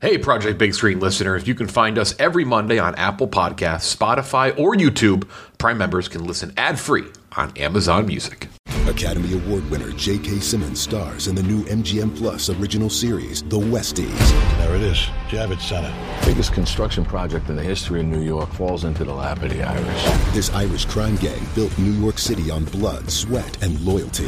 Hey, Project Big Screen listeners, you can find us every Monday on Apple Podcasts, Spotify, or YouTube. Prime members can listen ad-free on Amazon Music. Academy Award winner J.K. Simmons stars in the new MGM Plus original series, The Westies. There it is, Javits Center. Biggest construction project in the history of New York falls into the lap of the Irish. This Irish crime gang built New York City on blood, sweat, and loyalty.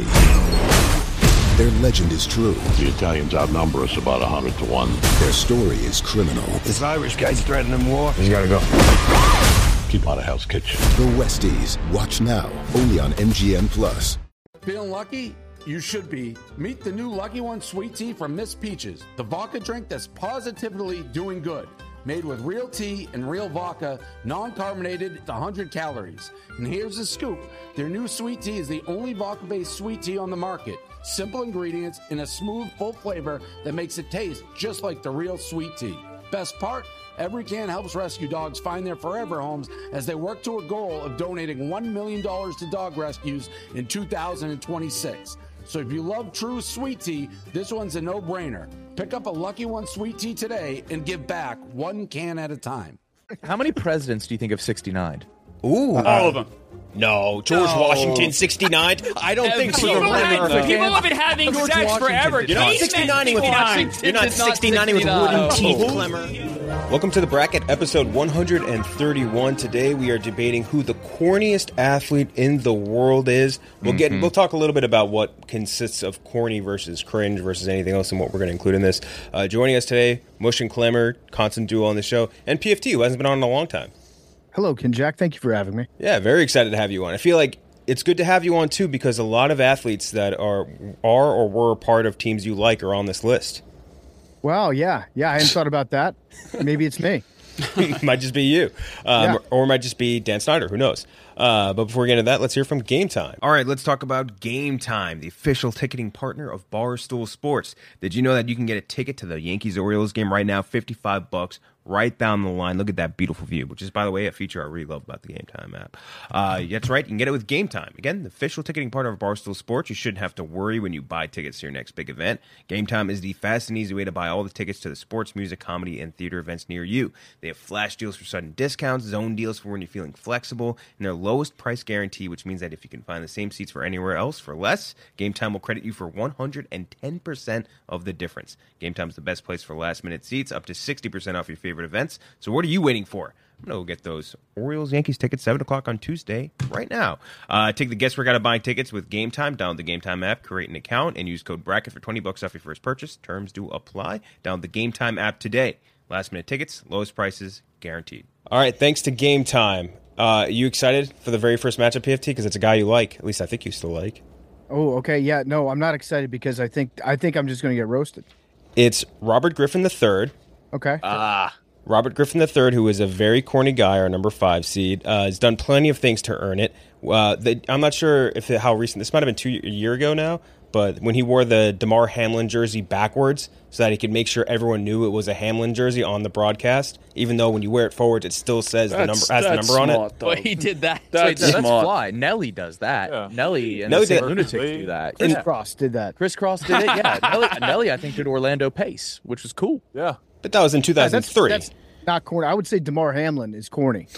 Their legend is true. The Italians outnumber us about 100 to 1. Their story is criminal. This Irish guy's threatening war. He's gotta go. Keep out of Hell's Kitchen. The Westies. Watch now, only on MGM Plus. Feeling lucky? You should be. Meet the new Lucky One Sweet Tea from Miss Peaches, the vodka drink that's positively doing good. Made with real tea and real vodka, non-carbonated, 100 calories. And here's the scoop. Their new sweet tea is the only vodka-based sweet tea on the market. Simple ingredients in a smooth, full flavor that makes it taste just like the real sweet tea. Best part? Every can helps rescue dogs find their forever homes as they work to a goal of donating $1 million to dog rescues in 2026. So if you love true sweet tea, this one's a no-brainer. Pick up a Lucky One Sweet Tea today and give back one can at a time. How many presidents do you think of 69? Ooh. All of them. No, George Washington, 69. I don't think so. People have been having George sex Washington forever. did You're not not. 69ing with You're not 69ing with wooden teeth, Clemmer. Welcome to the bracket, episode 131. Today we are debating who the corniest athlete in the world is. We'll talk a little bit about what consists of corny versus cringe versus anything else and what we're going to include in this. Joining us today, Mush and Clemmer, constant duo on the show, and PFT, who hasn't been on in a long time. Hello, Kinjack. Thank you for having me. Yeah, very excited to have you on. I feel like it's good to have you on, too, because a lot of athletes that are or were part of teams you like are on this list. Wow, yeah. I hadn't thought about that. Maybe it's me. Might just be you. Or it might just be Dan Snyder. Who knows? But before we get into that, let's hear from Game Time. All right, let's talk about Game Time, the official ticketing partner of Barstool Sports. Did you know that you can get a ticket to the Yankees-Orioles game right now, $55, right down the line? Look at that beautiful view, which is, by the way, a feature I really love about the Game Time app. That's right, you can get it with Game Time. Again, the official ticketing partner of Barstool Sports. You shouldn't have to worry when you buy tickets to your next big event. Game Time is the fast and easy way to buy all the tickets to the sports, music, comedy, and theater events near you. They have flash deals for sudden discounts, zone deals for when you're feeling flexible, and their lowest price guarantee, which means that if you can find the same seats for anywhere else for less, Game Time will credit you for 110% of the difference. Game Time is the best place for last-minute seats, up to 60% off your favorite events. So what are you waiting for? I'm going to go get those Orioles-Yankees tickets 7 o'clock on Tuesday right now. Take the guesswork out of buying tickets with Game Time. Download the Game Time app, create an account, and use code BRACKET for $20 off your first purchase. Terms do apply. Download the Game Time app today. Last-minute tickets, lowest prices, guaranteed. All right, thanks to Game Time. You excited for the very first matchup, PFT? Because it's a guy you like. At least I think you still like. Oh, okay. Yeah, no, I'm not excited because I think I'm just going to get roasted. It's Robert Griffin III. Okay. Robert Griffin III, who is a very corny guy, our number 5 seed, has done plenty of things to earn it. I'm not sure how recent. This might have been a year ago now, but when he wore the DeMar Hamlin jersey backwards so that he could make sure everyone knew it was a Hamlin jersey on the broadcast, even though when you wear it forwards, it still says the number on it. But he did that. That's That's smart. fly. Nelly does that. Yeah. Nelly and Nelly the St. did- Lunatics do that. Chris Cross did that. Chris Cross did it, yeah. Nelly, I think, did Orlando Pace, which was cool. Yeah. But that was in 2003. That's not corny. I would say DeMar Hamlin is corny.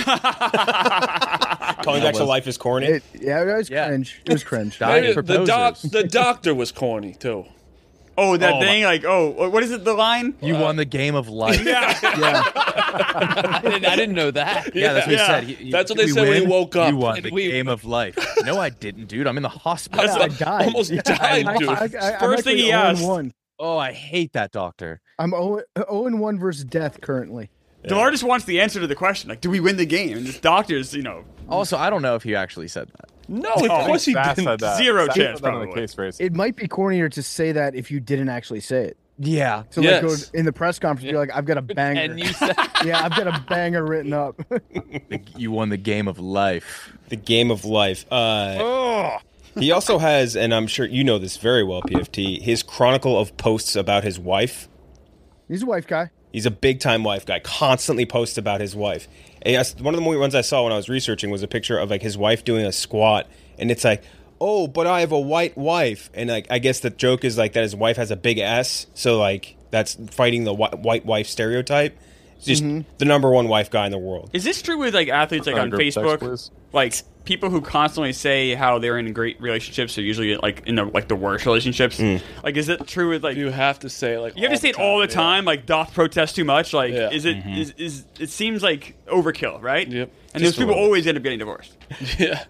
Calling back to life is corny. It was cringe. It was cringe. The doctor was corny, too. Oh, that thing? Like, what is it, the line? You won the game of life. Yeah. I didn't know that. Yeah, that's what he said. That's what they said when he woke up. You won the game of life. No, I didn't, dude. I'm in the hospital. I died. Almost died, dude. First thing he asked. 0-1. Oh, I hate that doctor. I'm 0-1 versus death currently. DeMar just wants the answer to the question. Like, do we win the game? And this doctor's, Also, I don't know if he actually said that. No, of course he didn't. Zero chance, probably. It might be cornier to say that if you didn't actually say it. Yeah. So like go in the press conference, you're like, I've got a banger. And you said, yeah, I've got a banger written up. You won the game of life. The game of life. He also has, and I'm sure you know this very well, PFT, his chronicle of posts about his wife. He's a wife guy. He's a big-time wife guy, constantly posts about his wife. And one of the ones I saw when I was researching was a picture of like his wife doing a squat, and it's like, oh, but I have a white wife. And like, I guess the joke is like that his wife has a big S. So like that's fighting the white wife stereotype. It's just the number one wife guy in the world. Is this true with like athletes like on Facebook? Like people who constantly say how they're in great relationships are usually like in the worst relationships. Like, is it true with like you have to say like you have to say it all the time? Like, doth protest too much? Like, is it is it seems like overkill, right? Yep. And those people always end up getting divorced. Yeah.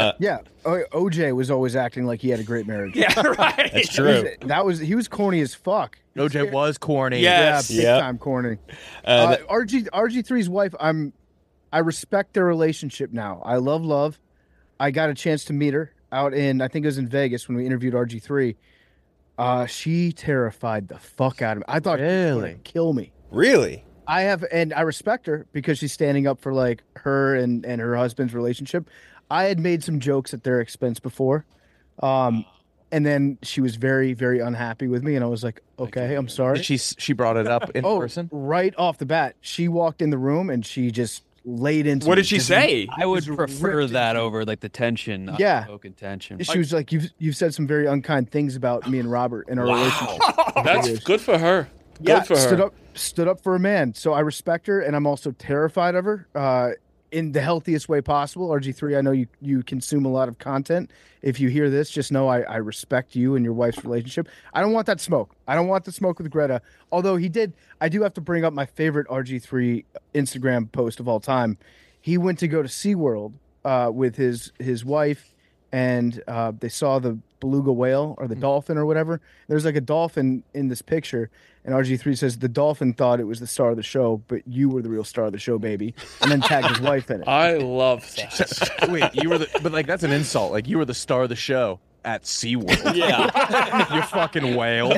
OJ was always acting like he had a great marriage. Yeah, right. That's true. He was corny as fuck. OJ was corny. Yes. Yeah, big time corny. RG3's wife, I respect their relationship now. I love. I got a chance to meet her out in, I think it was in Vegas when we interviewed RG3. She terrified the fuck out of me. I thought she was going to kill me. Really? And I respect her because she's standing up for like her and her husband's relationship. I had made some jokes at their expense before. And then she was very, very unhappy with me. And I was like, okay, I'm sorry. She brought it up in person? Right off the bat. She walked in the room and she just laid into What me. did she say? I would prefer that over like the tension. Unspoken tension. She was like, you've said some very unkind things about me and Robert in our relationship. That's good for her. Good for her. her. Stood up for a man. So I respect her, and I'm also terrified of her in the healthiest way possible. RG3, I know you consume a lot of content. If you hear this, just know I respect you and your wife's relationship. I don't want that smoke. I don't want the smoke with Greta. Although I do have to bring up my favorite RG3 Instagram post of all time. He went to go to SeaWorld with his wife, and they saw the beluga whale or the dolphin or whatever. There's like a dolphin in this picture, and RG3 says the dolphin thought it was the star of the show, but you were the real star of the show, baby, and then tagged his wife in it. I love that. Wait, but like that's an insult. Like you were the star of the show at SeaWorld. Yeah. You fucking whale.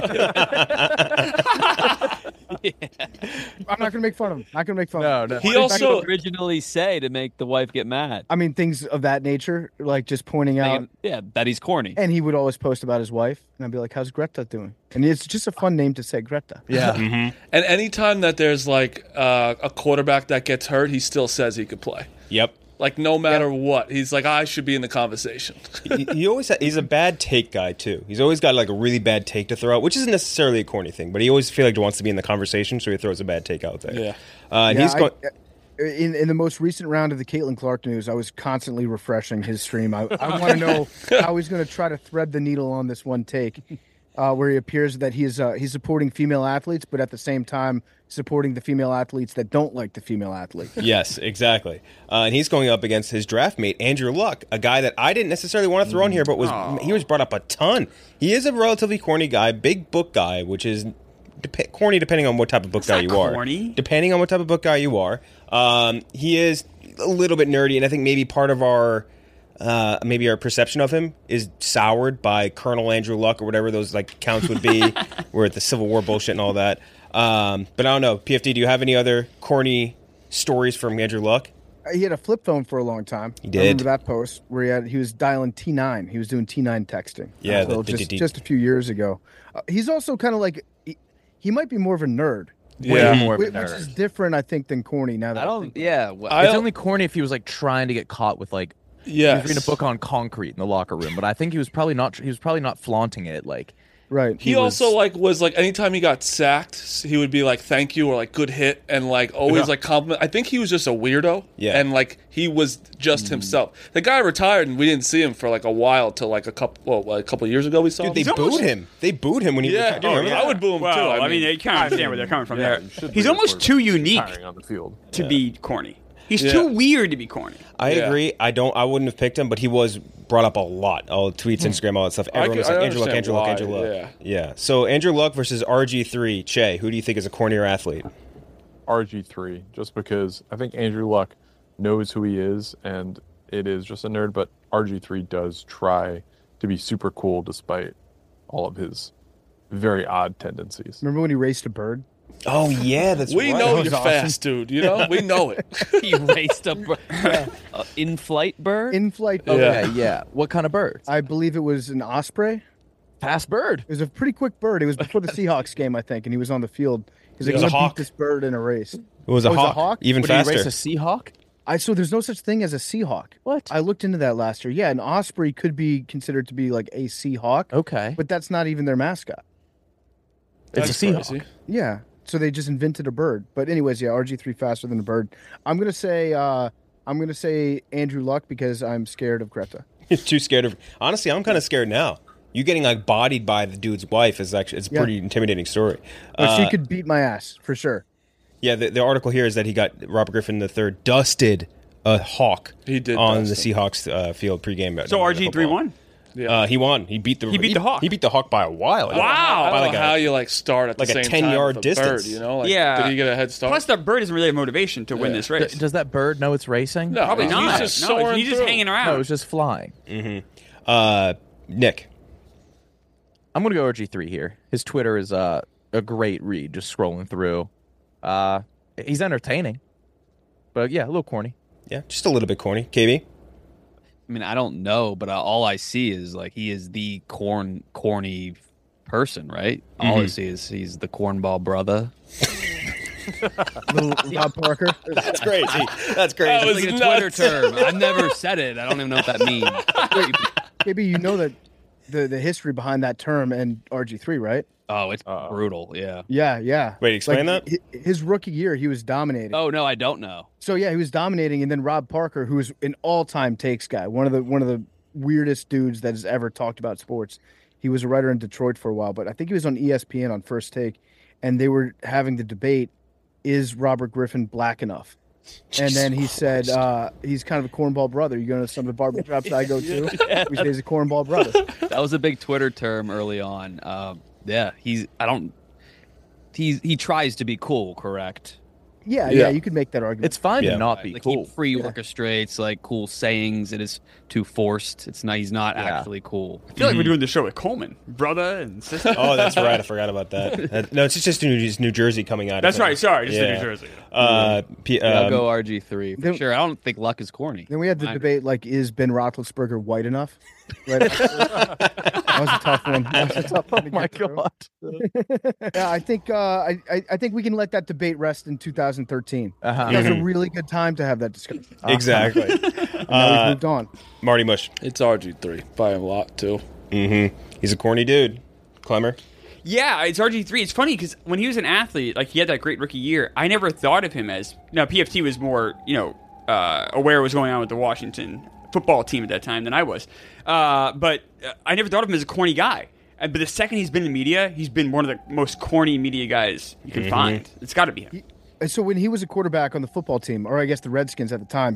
I'm not gonna make fun of him. Not gonna make fun of him. No. He also originally say to make the wife get mad. I mean, things of that nature, like just pointing out. That he's corny. And he would always post about his wife, and I'd be like, "How's Greta doing?" And it's just a fun name to say, Greta. Yeah. And anytime that there's like a quarterback that gets hurt, he still says he could play. Yep. Like no matter what, he's like, I should be in the conversation. He's a bad take guy too. He's always got like a really bad take to throw out, which isn't necessarily a corny thing, but he always feel like he wants to be in the conversation, so he throws a bad take out there. Yeah. And he's going. In the most recent round of the Caitlin Clark news, I was constantly refreshing his stream. I want to know how he's going to try to thread the needle on this one take, where he appears that he's supporting female athletes, but at the same time supporting the female athletes that don't like the female athlete. Yes, exactly. And he's going up against his draft mate, Andrew Luck, a guy that I didn't necessarily want to throw in here, but he was brought up a ton. He is a relatively corny guy, big book guy, which is corny depending on what type of book guy you are. Corny. Depending on what type of book guy you are. He is a little bit nerdy, and I think maybe part of our perception of him is soured by Colonel Andrew Luck or whatever those like accounts would be, where the Civil War bullshit and all that. But I don't know. PFD, do you have any other corny stories from Andrew Luck? He had a flip phone for a long time. He did. I remember that post where he was dialing T9. He was doing T9 texting. Yeah, just a few years ago. He's also kind of like he might be more of a nerd. Yeah, more of a Which nerd. is different, I think, than corny. Now that it's only corny if he was like trying to get caught with like he was reading a book on concrete in the locker room, but I think he was probably not flaunting it like. Right. He also was like anytime he got sacked, he would be like thank you or like good hit and like always like compliment. I think he was just a weirdo. Yeah. And like he was just himself. The guy retired and we didn't see him for like a while till like a couple years ago we saw him. They booed him. They booed him when he retired. Do you remember that? I would boo him Well, too. I mean, you kind of understand where they're coming from there. should He's be almost too unique on the field. to be corny. He's too weird to be corny. I agree. I wouldn't have picked him, but he was brought up a lot. All tweets, Instagram, all that stuff. Everyone was like, Andrew Luck. Yeah. So Andrew Luck versus RG3. Che, who do you think is a cornier athlete? RG3, just because I think Andrew Luck knows who he is, and it is just a nerd, but RG3 does try to be super cool despite all of his very odd tendencies. Remember when he raced a bird? Oh, yeah, that's we right. know you're fast, dude. You know? We know it. He raced a in-flight bird? In-flight bird. Okay, yeah. What kind of bird? I believe it was an osprey. Fast bird. It was a pretty quick bird. It was before the Seahawks game, I think, and he was on the field. He's like, It was I'm a gonna hawk. beat this bird in a race. It was a hawk. Even Would faster. he race a Seahawk? So there's no such thing as a Seahawk. What? I looked into that last year. Yeah, an osprey could be considered to be like a Seahawk. Okay. But that's not even their mascot. It's a Seahawk. Yeah. So they just invented a bird. But anyways, yeah, RG3 faster than a bird. I'm gonna say Andrew Luck because I'm scared of Greta. You're too scared of. Honestly, I'm kind of scared now. You getting like bodied by the dude's wife is actually a pretty intimidating story. But she could beat my ass for sure. Yeah, the article here is that he got Robert Griffin III dusted a hawk on the Seahawks field pregame. So RG3 won? Yeah. He won. He beat the Hawk. He beat the Hawk by a while. Wow. I don't know how you like start at like the same a 10-yard time distance. Bird, you know? Like, yeah. Did he get a head start? Plus, the bird doesn't really have motivation to win this race. Does that bird know it's racing? No, Probably not. He's just soaring he's just hanging around. No, it was just flying. Nick. I'm going to go RG3 here. His Twitter is a great read, just scrolling through. He's entertaining. But yeah, a little corny. Yeah, just a little bit corny. KB? I mean, I don't know, but all I see is like he is the corny person, right? All I see is he's the cornball brother. Little Rob Parker. That's crazy. That's crazy. It's like a Twitter term. I've never said it. I don't even know what that means. Maybe you know that the history behind that term and RG3, right? Oh, it's brutal. Yeah. Yeah. Wait, explain that? His rookie year, he was dominating. Oh no, I don't know. So yeah, he was dominating, and then Rob Parker, who is an all-time takes guy, one of the weirdest dudes that has ever talked about sports. He was a writer in Detroit for a while, but I think he was on ESPN on First Take, and they were having the debate: is Robert Griffin black enough? And then he said he's kind of a cornball brother. You go to some of the barbershops I go to, we say he's a cornball brother. That was a big Twitter term early on. Yeah, he tries to be cool, correct? Yeah, you could make that argument. It's fine to not be like cool. He orchestrates like cool sayings. It is too forced. It's not. He's not actually cool. I feel like we're doing the show with Coleman, brother and sister. Oh, that's right. I forgot about that. No, it's just New Jersey coming out. That's right. Sorry, just New Jersey. I'll go RG3 for sure. I don't think Luck is corny. Then we had the debate like, is Ben Roethlisberger white enough? Right. That was a tough one. Oh my god. Yeah, I think I think we can let that debate rest in 2013. That was a really good time to have that discussion. Exactly. Now we've moved on. Marty Mush. It's RG3 by a lot too. He's a corny dude. Clemmer. Yeah, it's RG3. It's funny because when he was an athlete, like he had that great rookie year, I never thought of him as. Now PFT was more, aware of what was going on with the Washington football team at that time than I was. But I never thought of him as a corny guy. But the second he's been in media, he's been one of the most corny media guys you can find. It's got to be him. So when he was a quarterback on the football team, or I guess the Redskins at the time,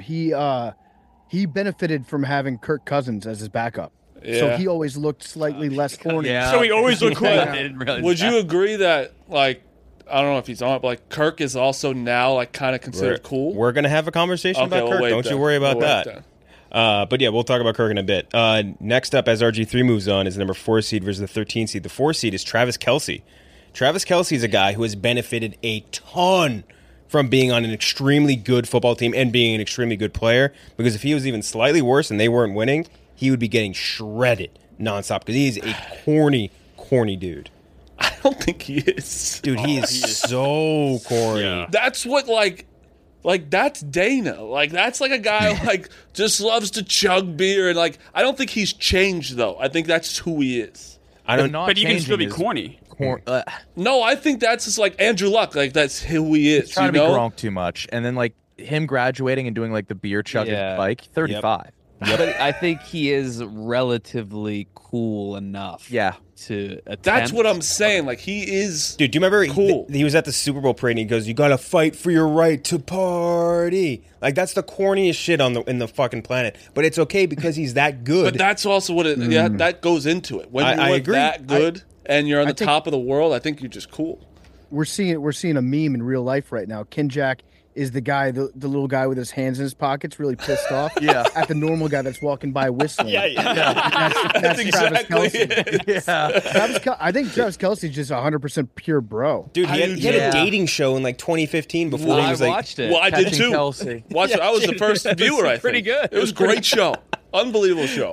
he benefited from having Kirk Cousins as his backup. Yeah. So he always looked slightly less corny. Yeah. So he always looked corny. Would you agree that, like, I don't know if he's on it, but like Kirk is also now like kind of considered cool? We're going to have a conversation about Kirk. Don't you worry about that. But yeah, we'll talk about Kirk in a bit. Next up, as RG3 moves on, is the number 4 seed versus the 13 seed. The 4 seed is Travis Kelce. Travis Kelce is a guy who has benefited a ton from being on an extremely good football team and being an extremely good player, because if he was even slightly worse and they weren't winning, he would be getting shredded nonstop because he is a corny dude. I don't think he is. Dude, he is so corny. Yeah. That's what, like that's Dana. Like, that's like a guy like just loves to chug beer. And like, I don't think he's changed, though. I think that's who he is. But you can still be corny. No, I think that's just like Andrew Luck. Like, that's who he is. He's trying to be Gronk too much. And then like him graduating and doing like the beer chugging bike, 35. Yep. But I think he is relatively cool enough. Yeah. To attempt. That's what I'm saying. Like, he is. Dude, do you remember cool? He was at the Super Bowl parade and he goes, "You gotta fight for your right to party." Like, that's the corniest shit in the fucking planet. But it's okay because he's that good. But that's also what it. Yeah, that goes into it. When you're that good and you're on the top of the world, I think you're just cool. We're seeing a meme in real life right now. Ken Jack is the guy, the little guy with his hands in his pockets, really pissed off at the normal guy that's walking by whistling. That's exactly Travis Kelce. Yeah. I think Travis Kelce is just 100% pure bro. Dude, he had a dating show in like 2015 before he was I watched it. Well, I did too. Kelsey. I was the first viewer, I think. Pretty good. It was a great show. Unbelievable show.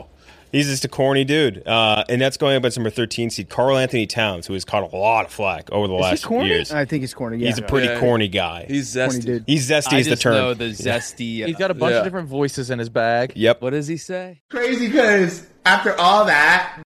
He's just a corny dude. And that's going up as number 13 seed, Karl Anthony Towns, who has caught a lot of flack over the last few years. I think he's corny. Yeah. He's a pretty corny guy. He's zesty. He's zesty I is the just term. know the zesty. He's got a bunch of different voices in his bag. Yep. What does he say? Crazy because after all that.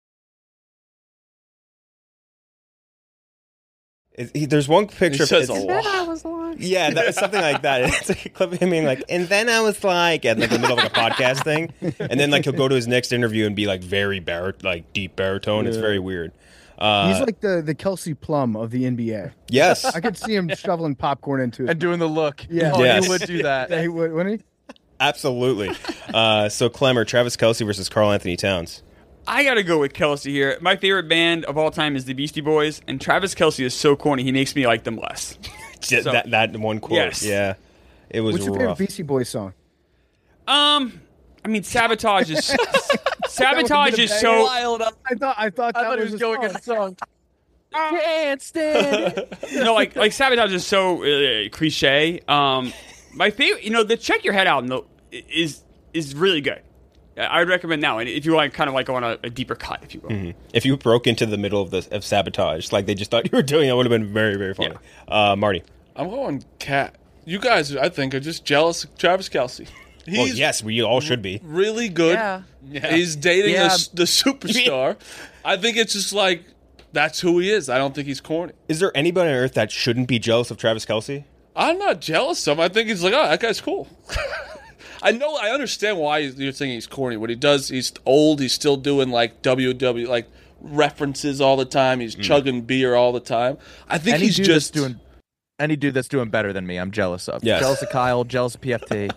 There's one picture. He says a it's- lot. I was like. Yeah, something like that. It's like a clip of him being like, and then I was like, at like the middle of like a podcast thing, and then like he'll go to his next interview and be like very deep baritone. It's very weird. He's like the Kelsey Plum of the NBA. Yes, I could see him shoveling popcorn into it And doing the look. Yeah. Oh, Yes. he would do that. Yeah, he would, wouldn't he? absolutely. So Clemmer, Travis Kelce versus Karl Anthony Towns. I gotta go with Kelce here. My favorite band of all time is the Beastie Boys, and Travis Kelce is so corny. He makes me like them less. So- that one quote. Yes. Yeah, it was What's your rough. favorite Beastie Boys song? I mean, Sabotage is Sabotage is so Wild up. I thought that was going a in song. Can't stand it. no, like Sabotage is so cliche. My favorite, the Check Your Head album though is really good. I would recommend that one if you want kind of like on a deeper cut, if you will. Mm-hmm. If you broke into the middle of Sabotage, like they just thought you were doing, it would have been very, very funny. Marty. I'm going Cat. You guys, I think, are just jealous of Travis Kelce. Well, yes, we all should be. Really good. Yeah. He's dating Yeah. the superstar. I think it's just like, that's who he is. I don't think he's corny. Is there anybody on earth that shouldn't be jealous of Travis Kelce? I'm not jealous of him. I think he's like, oh, that guy's cool. I understand why you're thinking he's corny. What he does, he's old. He's still doing like WW, like references all the time. He's chugging beer all the time. I think he's just doing any dude that's doing better than me. I'm jealous of. Yes. Jealous of Kyle. Jealous of PFT.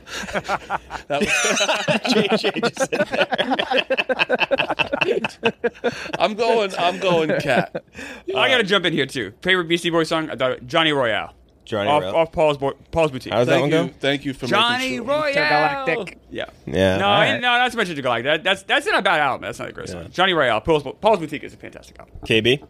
I'm going Cat. I gotta jump in here too. Favorite Beastie Boys song? I thought Johnny Royale. Johnny off, Royale. off Paul's Boutique. How's that one go? Thank you for Johnny making sure. Royale. Intergalactic. Yeah. Yeah. No, All right. no, not so much Intergalactic. That's not a bad album. That's not a great song. Johnny Royale. Paul's Boutique is a fantastic album. KB?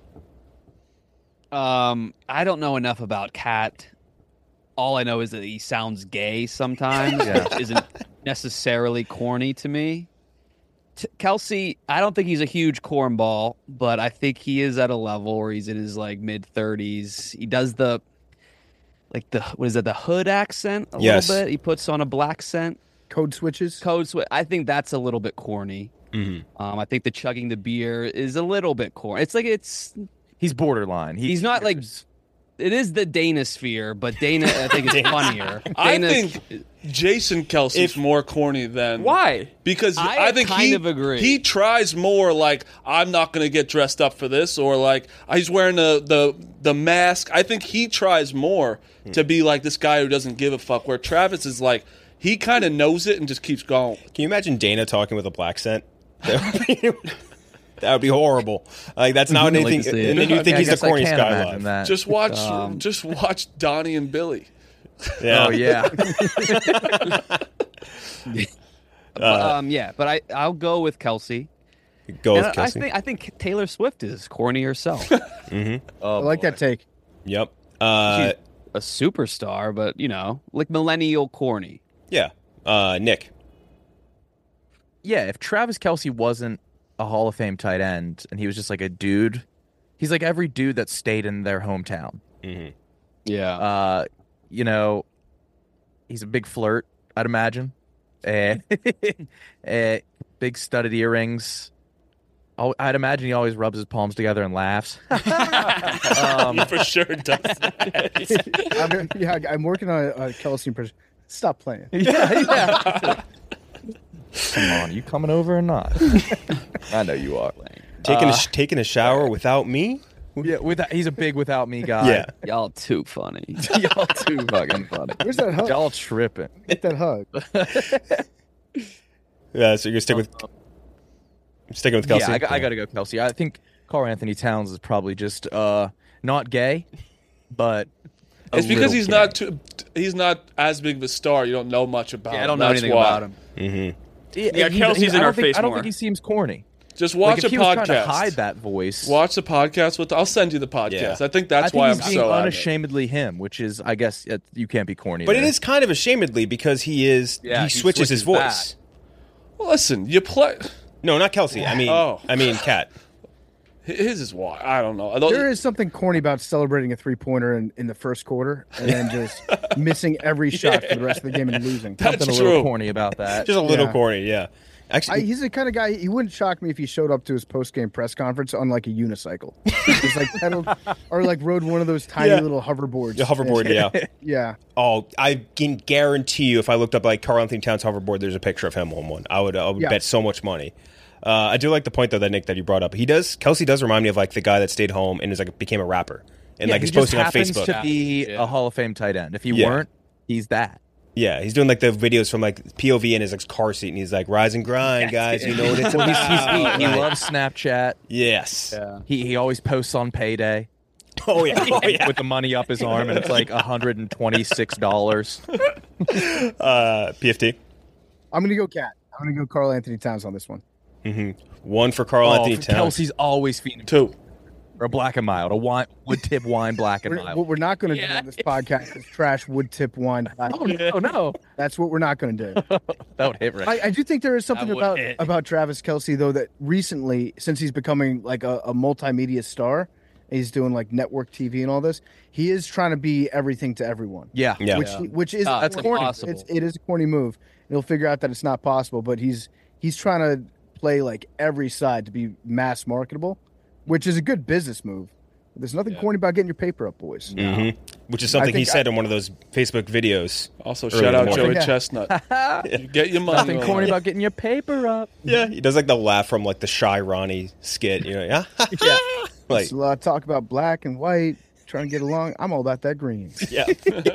I don't know enough about Cat. All I know is that he sounds gay sometimes. Yeah. Isn't necessarily corny to me. Kelce, I don't think he's a huge cornball, but I think he is at a level where he's in his like mid 30s. He does the what is that, the hood accent a Yes. little bit. He puts on a black scent. Code switches. I think that's a little bit corny. Mm-hmm. I think the chugging the beer is a little bit corny. He's borderline. He's not like. It is the Dana sphere, but Dana I think is funnier. I Dana- think Jason Kelsey's more corny than Why? Because I think kind he of agree. He tries more like I'm not going to get dressed up for this, or like he's wearing the mask. I think he tries more to be like this guy who doesn't give a fuck. Where Travis is like he kind of knows it and just keeps going. Can you imagine Dana talking with a black scent? That would be horrible. Like that's not I'd like anything. to see it. And then you think I he's the guess I corniest can't guy imagine alive. that. Just watch Donnie and Billy. Yeah. Oh yeah. But I'll go with Kelce. Go with And Kelce. I think Taylor Swift is corny herself. I like that take. Yep. She's a superstar, but like millennial corny. Yeah. Nick. Yeah, if Travis Kelce wasn't a Hall of Fame tight end and he was just like a dude, he's like every dude that stayed in their hometown. Mm-hmm. Yeah. He's a big flirt, I'd imagine. Big studded earrings. I'd imagine he always rubs his palms together and laughs. He for sure does that. I'm working on a Kelsey impression. Stop playing. Yeah. Come on, you coming over or not? I know you are. Taking a shower without me? Yeah, he's a big without me guy. Yeah. Y'all too funny. Y'all too fucking funny. Where's that hug? Y'all tripping. Get that hug. Yeah, so you're sticking with Kelce? Yeah, I got to go Kelce. I think Karl Anthony Towns is probably just not gay, but It's because he's little he's not as big of a star. You don't know much about him. I don't know That's anything why. about him. Mm-hmm. Yeah, Kelsey's in our face I don't more. think he seems corny. Just watch Like, a if he was trying to podcast. hide that voice. Watch the podcast. I'll send you the podcast. Yeah. I think that's I think why he's I'm being so unashamedly him, which is, I guess, you can't be corny. But there. it is kind of ashamedly because he switches his voice. Well, listen, you play. No, not Kelsey. I mean Kat. His is why. I don't know. There is something corny about celebrating a 3-pointer in the first quarter and then just missing every shot for the rest of the game and losing. Something a little corny about that. Just a little corny, yeah. Actually, he's the kind of guy. He wouldn't shock me if he showed up to his post-game press conference on like a unicycle, just like pedaled or like rode one of those tiny little hoverboards. The hoverboard, yeah, yeah. Oh, I can guarantee you, if I looked up like Karl Anthony Towns hoverboard, there's a picture of him on one. I would bet so much money. I do like the point though that Nick that you brought up. Kelsey does remind me of like the guy that stayed home and became a rapper and like is posting on Facebook. To be a Hall of Fame tight end. If he weren't, he's that. Yeah, he's doing like the videos from like POV in his like car seat, and he's like, "Rise and grind, guys. You know what it's about." He loves Snapchat. Yes. Yeah. He always posts on payday. Oh yeah. With the money up his arm, and it's like $126. PFT. I'm gonna go Cat. I'm gonna go Karl Anthony Towns on this one. Mm-hmm. One for Karl Anthony Towns. Kelsey's always feeding 2. Or Black and Mild, wood tip wine Black and Mild. What we're not going to do on this podcast is trash wood tip wine. Oh no! That's what we're not going to do. That would hit right. I do think there is something about Travis Kelce though that recently, since he's becoming like a multimedia star, he's doing like network TV and all this. He is trying to be everything to everyone. Yeah. Which is that's corny. impossible. It is a corny move. He'll figure out that it's not possible, but he's trying to play like every side to be mass marketable, which is a good business move. There's nothing corny about getting your paper up, boys. Mm-hmm. Which is something he said in one of those Facebook videos. Also, shout out Joey Chestnut. You get your money. Nothing corny about getting your paper up. Yeah, he does like the laugh from like the Shy Ronnie skit. You know, yeah. Like a lot of talk about black and white, trying to get along. I'm all about that green. Yeah.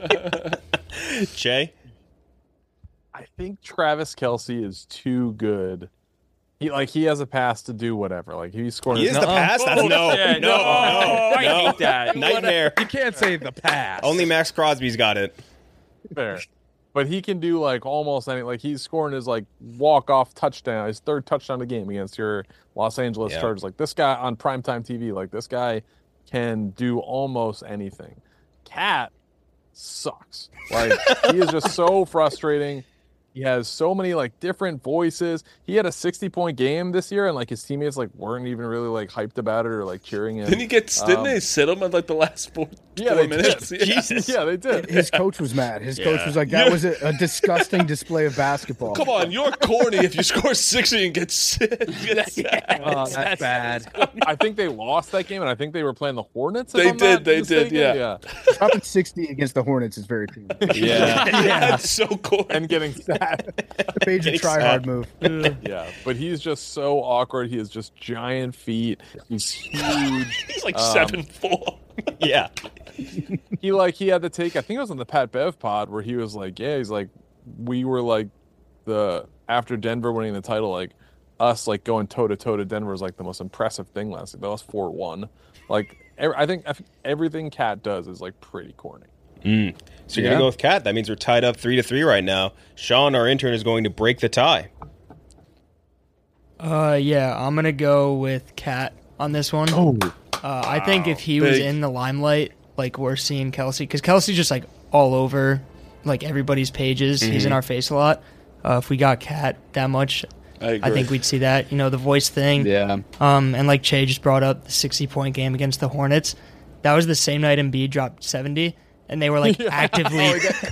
Jay? I think Travis Kelce is too good. He has a pass to do whatever. Like he's scoring. He is the pass. That's no. I hate that. Nightmare. You can't say the pass. Only Max Crosby's got it. Fair. But he can do like almost anything. Like he's scoring his like walk-off touchdown, his third touchdown of the game against your Los Angeles Chargers. Like this guy on primetime TV, like this guy can do almost anything. Cat sucks. Like he is just so frustrating. He has so many like different voices. He had a 60-point game this year, and like his teammates like weren't even really like hyped about it or like cheering him. Didn't they sit him at like the last 4 minutes? Did. Jesus. Yeah, they did. His coach was mad. His coach was like, that was a disgusting display of basketball. Come on, you're corny if you score 60 and get sick. That's bad. I think they lost that game, and I think they were playing the Hornets. They did, yeah. Dropping 60 against the Hornets is very cool. Yeah. That's so cool. And getting sad. The major try-hard move. Yeah, but he's just so awkward. He has just giant feet. He's huge. He's like 7'4". Yeah. He had to take, I think it was on the Pat Bev pod where he was like, he's like, we were like after Denver winning the title, like us like going toe to toe to Denver was like the most impressive thing last year. That was 4-1. Like I think everything Cat does is like pretty corny. So you're gonna go with Cat. That means we're tied up 3-3 right now. Sean, our intern, is going to break the tie. Yeah, I'm gonna go with Cat on this one. I think if he was in the limelight, like we're seeing Kelsey, because Kelsey's just like all over like everybody's pages. He's in our face a lot. If we got Cat that much, I think we'd see that. You know, the voice thing. Yeah. And like Che just brought up the 60-point game against the Hornets. That was the same night Embiid dropped 70. And they were like actively.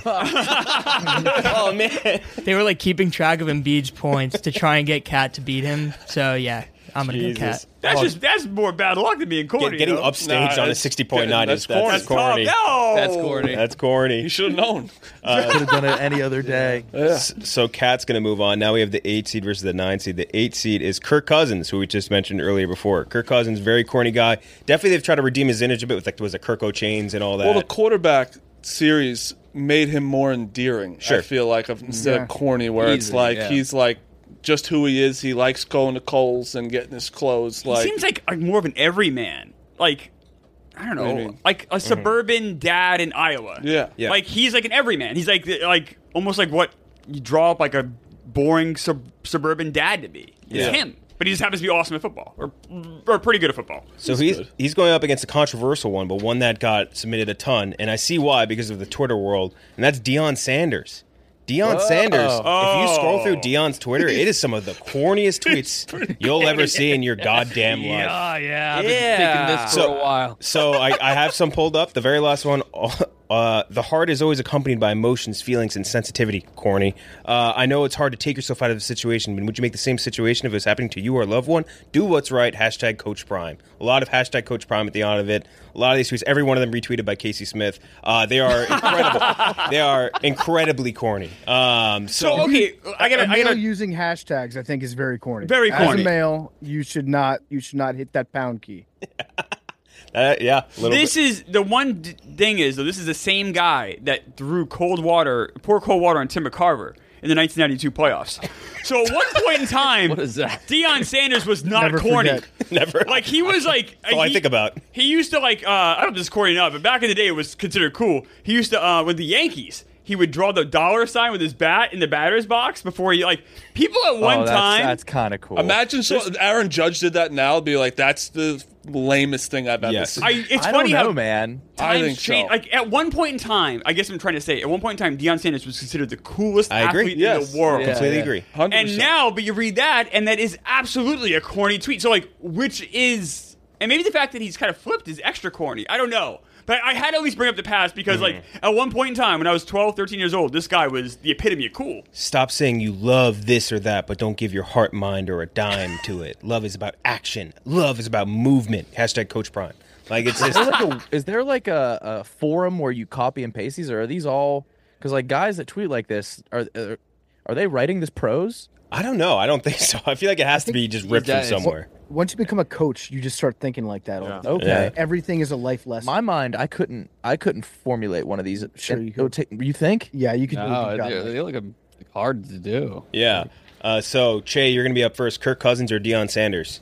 Oh man! They were like keeping track of Embiid's points to try and get Cat to beat him. So yeah, I'm gonna go Cat. That's more bad luck than being corny. Getting upstaged on a 60-point night is that's corny. No, that's corny. That's corny. You should have known. Could have done it any other day. Yeah. So Cat's going to move on. Now we have the 8 seed versus the 9 seed. The 8 seed is Kirk Cousins, who we just mentioned earlier before. Kirk Cousins, very corny guy. Definitely they've tried to redeem his image a bit with like was it Kirk O'Chains and all that. Well, the quarterback series made him more endearing. Sure. I feel like instead of corny, where it's like he's like just who he is. He likes going to Kohl's and getting his clothes. He seems like more of an everyman. Like I don't know, like a suburban dad in Iowa. Yeah. Like he's like an everyman. He's like almost like what you draw up like a boring suburban dad to be. It's him. But he just happens to be awesome at football, or pretty good at football. So he's going up against a controversial one, but one that got submitted a ton, and I see why because of the Twitter world, and that's Deion Sanders. Deion Sanders. If you scroll through Deion's Twitter, it is some of the corniest tweets you'll ever see in your goddamn life. Yeah. I've been thinking this for a while. So I have some pulled up. The very last one. The heart is always accompanied by emotions, feelings, and sensitivity, corny. I know it's hard to take yourself out of the situation, but would you make the same situation if it was happening to you or a loved one? Do what's right. Hashtag Coach Prime. A lot of hashtag Coach Prime at the end of it. A lot of these tweets, every one of them retweeted by Casey Smith. They are incredible. They are incredibly corny. Okay, a male using hashtags, I think, is very corny. Very corny. As a male, you should not hit that pound key. Yeah. This is the one thing is though. This is the same guy that threw poured cold water on Tim McCarver in the 1992 playoffs. So at one point in time, what is that? Deion Sanders was not Never corny. forget. Never. Like he was like. That's all I think about. He used to like. I don't know if this is corny enough, but back in the day, it was considered cool. He used to with the Yankees. He would draw the dollar sign with his bat in the batter's box before he people at one time. That's kind of cool. Imagine Aaron Judge did that now. It'd be like that's the lamest thing I've ever seen. It's I funny don't know, how man. I think so. change. Like at one point in time, I guess I'm trying to say, at one point in time, Deion Sanders was considered the coolest athlete in the world. Completely agree. 100%. And now, but you read that, and that is absolutely a corny tweet. So which is, and maybe the fact that he's kind of flipped is extra corny. I don't know. But I had to at least bring up the past because, at one point in time, when I was 12, 13 years old, this guy was the epitome of cool. Stop saying you love this or that, but don't give your heart, mind, or a dime to it. Love is about action. Love is about movement. Hashtag Coach Prime. It's just... Is there a forum where you copy and paste these, or are these all... Because, guys that tweet like this, are they writing this prose? I don't know. I don't think so. I feel like it has to be just ripped from somewhere. Once you become a coach, you just start thinking like that. Yeah. Okay. Everything is a life lesson. My mind, I couldn't formulate one of these. Sure, you think? Yeah, you could. No, they look hard to do. Yeah. So, Che, you're going to be up first. Kirk Cousins or Deion Sanders?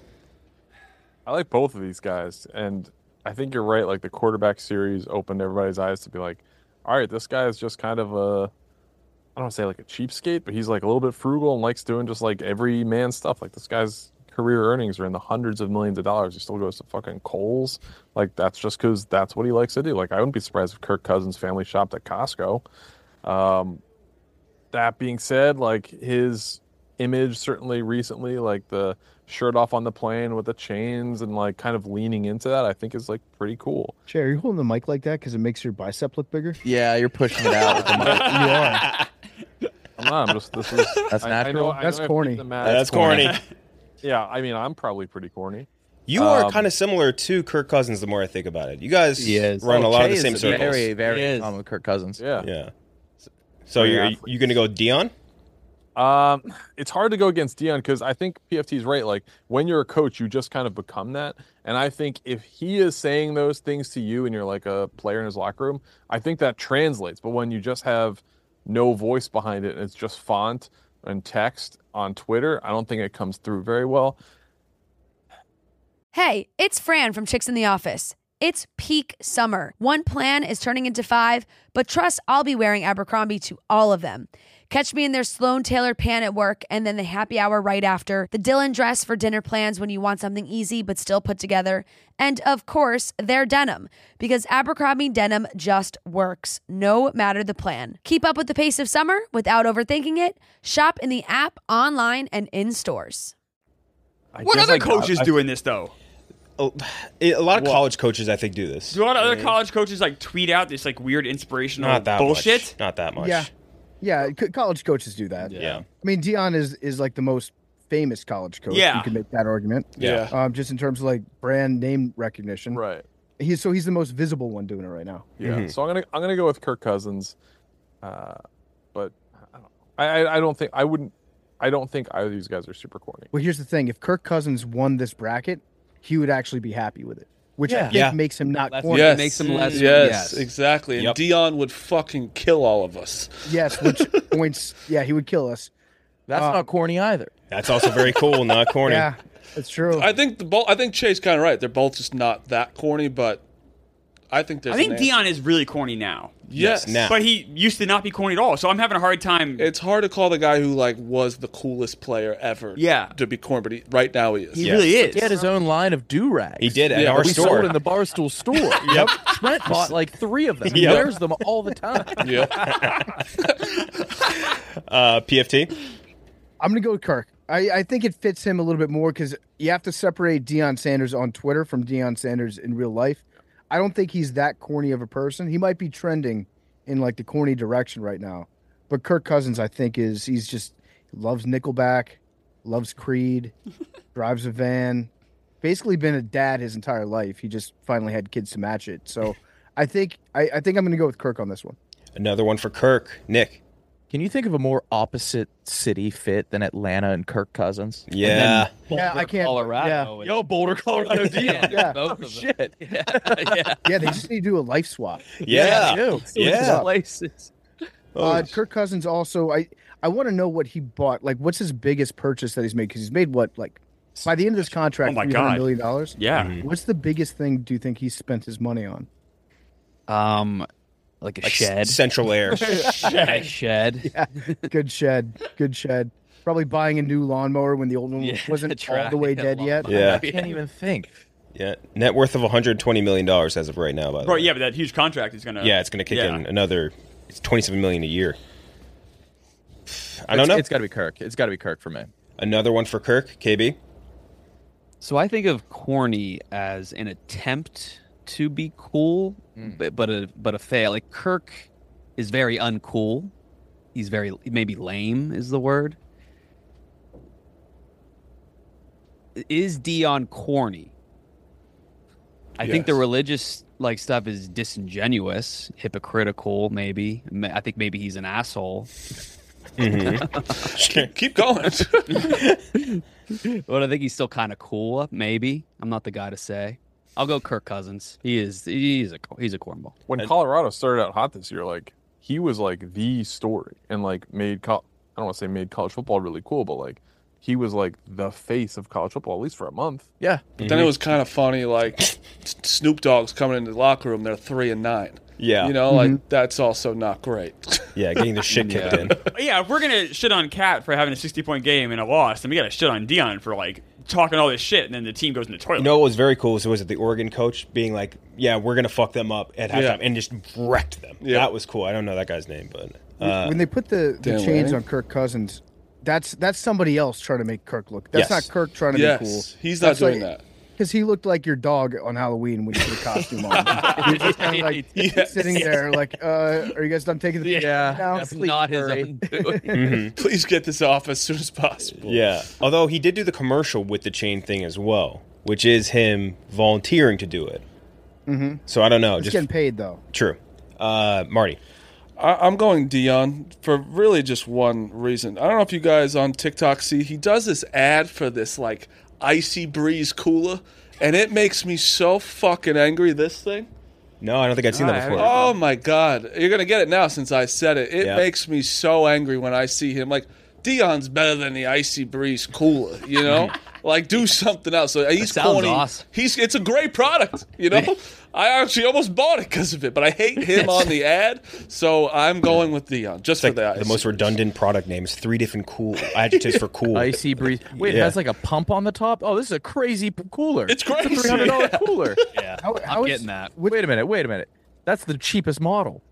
I like both of these guys, and I think you're right. Like the quarterback series opened everybody's eyes to be like, all right, this guy is just kind of I don't want to say like a cheapskate, but he's like a little bit frugal and likes doing just like every man stuff. Like this guy's career earnings are in the hundreds of millions of dollars. He still goes to fucking Kohl's. Like that's just because that's what he likes to do. Like I wouldn't be surprised if Kirk Cousins' family shopped at Costco. That being said, like his image certainly recently, like the shirt off on the plane with the chains and like kind of leaning into that, I think is like pretty cool. Jay, are you holding the mic like that because it makes your bicep look bigger? Yeah, you're pushing it out with the mic. You are. I'm not. I'm just. This is. That's natural. That's corny. That's corny. Yeah, I mean, I'm probably pretty corny. You are kind of similar to Kirk Cousins the more I think about it. You guys run a lot of the same circles. Very, very common with Kirk Cousins. Yeah. So you're going to go Deion? It's hard to go against Deion because I think PFT's right. Like when you're a coach, you just kind of become that. And I think if he is saying those things to you and you're like a player in his locker room, I think that translates. But when you just have no voice behind it and it's just font and text on Twitter, I don't think it comes through very well. Hey, it's Fran from Chicks in the Office. It's peak summer. One plan is turning into 5, but trust I'll be wearing Abercrombie to all of them. Catch me in their Sloan tailored pant at work and then the happy hour right after, the Dylan dress for dinner plans when you want something easy but still put together, and of course, their denim, because Abercrombie denim just works, no matter the plan. Keep up with the pace of summer without overthinking it. Shop in the app, online, and in stores. What other coaches doing this, though? A lot of college coaches, I think, do this. Do a lot of other college coaches tweet out this weird inspirational bullshit? Much. Not that much. Yeah, college coaches do that. Yeah. I mean, Deion is like the most famous college coach. Yeah. You can make that argument. Yeah. Just in terms of brand name recognition. Right. He's the most visible one doing it right now. Yeah. Mm-hmm. So I'm gonna go with Kirk Cousins, but I don't think either of these guys are super corny. Well, here's the thing: if Kirk Cousins won this bracket, he would actually be happy with it, which I think makes him not corny. Yes. Makes him less. Yes, exactly. And Deion would fucking kill all of us. Yes, which points. Yeah, he would kill us. That's not corny either. That's also very cool, not corny. Yeah, that's true. I think Chase kind of right. They're both just not that corny, but I think there's. I think Deion is really corny now. Yes, now. But he used to not be corny at all. So I'm having a hard time. It's hard to call the guy who was the coolest player ever. To be corny, but right now he is. He really is. He had his own line of do-rags. He did at our we store. sold in the Barstool store. Trent bought 3 of them. He wears them all the time. Yep. PFT? I'm going to go with Kirk. I think it fits him a little bit more because you have to separate Deion Sanders on Twitter from Deion Sanders in real life. I don't think he's that corny of a person. He might be trending in like the corny direction right now. But Kirk Cousins, I think, he's just loves Nickelback, loves Creed, drives a van, basically been a dad his entire life. He just finally had kids to match it. So I think I'm going to go with Kirk on this one. Another one for Kirk. Nick. Can you think of a more opposite city fit than Atlanta and Kirk Cousins? Yeah. Yeah, I can't. Colorado. Yeah. Yo, Boulder, Colorado. Yeah. Oh, shit. Yeah. Yeah, they just need to do a life swap. Yeah. Yeah. Places. Kirk Cousins also, I want to know what he bought. Like, what's his biggest purchase that he's made? Because he's made what, like, by the end of this contract, Oh my $300 God. million? Yeah. What's the biggest thing do you think he spent his money on? Like a shed. Central Air. A shed. Yeah, good shed. Probably buying a new lawnmower when the old one wasn't all the way dead yet. Yeah. I can't even think. Yeah. Net worth of $120 million as of right now, by the Bro, way. yeah, but that huge contract is gonna. Yeah, it's going to kick in another. It's $27 million a year. I It's- don't know. It's got to be Kirk. It's got to be Kirk for me. Another one for Kirk. KB. So I think of corny as an attempt to be cool, but a fail. Like Kirk is very uncool. He's very maybe lame is the word. Is Deion corny? I think the religious like stuff is disingenuous, hypocritical. Maybe I think maybe he's an asshole. Keep going. But I think he's still kind of cool. Maybe I'm not the guy to say. I'll go Kirk Cousins. He's a cornball. When Colorado started out hot this year, like he was like the story and like made I don't want to say made college football really cool, but like he was like the face of college football at least for a month. Yeah. But then it was kind of funny, like Snoop Dogg's coming into the locker room. They're 3-9. Yeah. You know, like that's also not great. Yeah, getting the shit kicked in. Yeah, if we're gonna shit on Cat for having a 60-point game and a loss, then we gotta shit on Deion for like talking all this shit, and then the team goes in the toilet. You know what was very cool was it the Oregon coach being like, "Yeah, we're gonna fuck them up at halftime," and just wrecked them. Yeah. That was cool. I don't know that guy's name, but When they put the Dan chains Lanning? on Kirk Cousins, that's somebody else trying to make Kirk look. That's not Kirk trying to be cool. Yes, he's not doing that. Because he looked like your dog on Halloween when you put a costume on. He was just kind of like sitting there, like, are you guys done taking the now? That's not his own doing. Please get this off as soon as possible. yeah. Although he did do the commercial with the chain thing as well, which is him volunteering to do it. Mm-hmm. So I don't know. He's Just getting paid though. True. Marty. I'm going Deion for really just one reason. I don't know if you guys on TikTok see, he does this ad for this like Icy Breeze cooler, and it makes me so fucking angry, this thing. No, I don't think I've seen that before. Oh my God. You're going to get it now since I said it. It Yeah. makes me so angry when I see him. Like, Deion's better than the Icy Breeze cooler, you know? Like, do something else. So he's sounds corny. awesome. It's a great product, you know? I actually almost bought it because of it, but I hate him on the ad, so I'm going with Deion just It's for like the the most redundant product names. 3 different cool adjectives for cool. Icy breeze. Wait, Yeah. it has like a pump on the top. Oh, this is a crazy cooler. It's crazy. It's a $300 cooler. Yeah, How I'm is- getting that. Wait a minute. That's the cheapest model.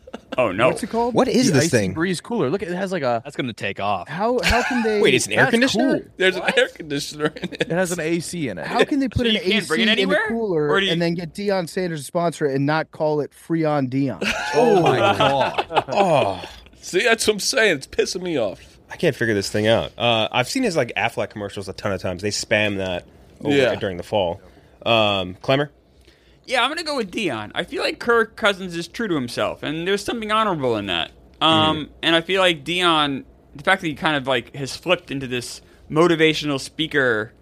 Oh no! What's it called? What is The this Icy thing? Breeze cooler. Look, it has like a. That's gonna take off. How can they? Wait, it's an air That's conditioner? cool. There's an air conditioner in it. It has an AC in it. How can they put So an you can't AC bring it in a anywhere? cooler Or do you- and then get Deion Sanders to sponsor it and not call it Freon Deion? Oh my god! Oh, See, that's what I'm saying. It's pissing me off. I can't figure this thing out. I've seen his like Affleck commercials a ton of times. They spam that over during the fall. Clemmer? Yeah, I'm gonna go with Deion. I feel like Kirk Cousins is true to himself, and there's something honorable in that. And I feel like Deion, the fact that he kind of like has flipped into this motivational speaker,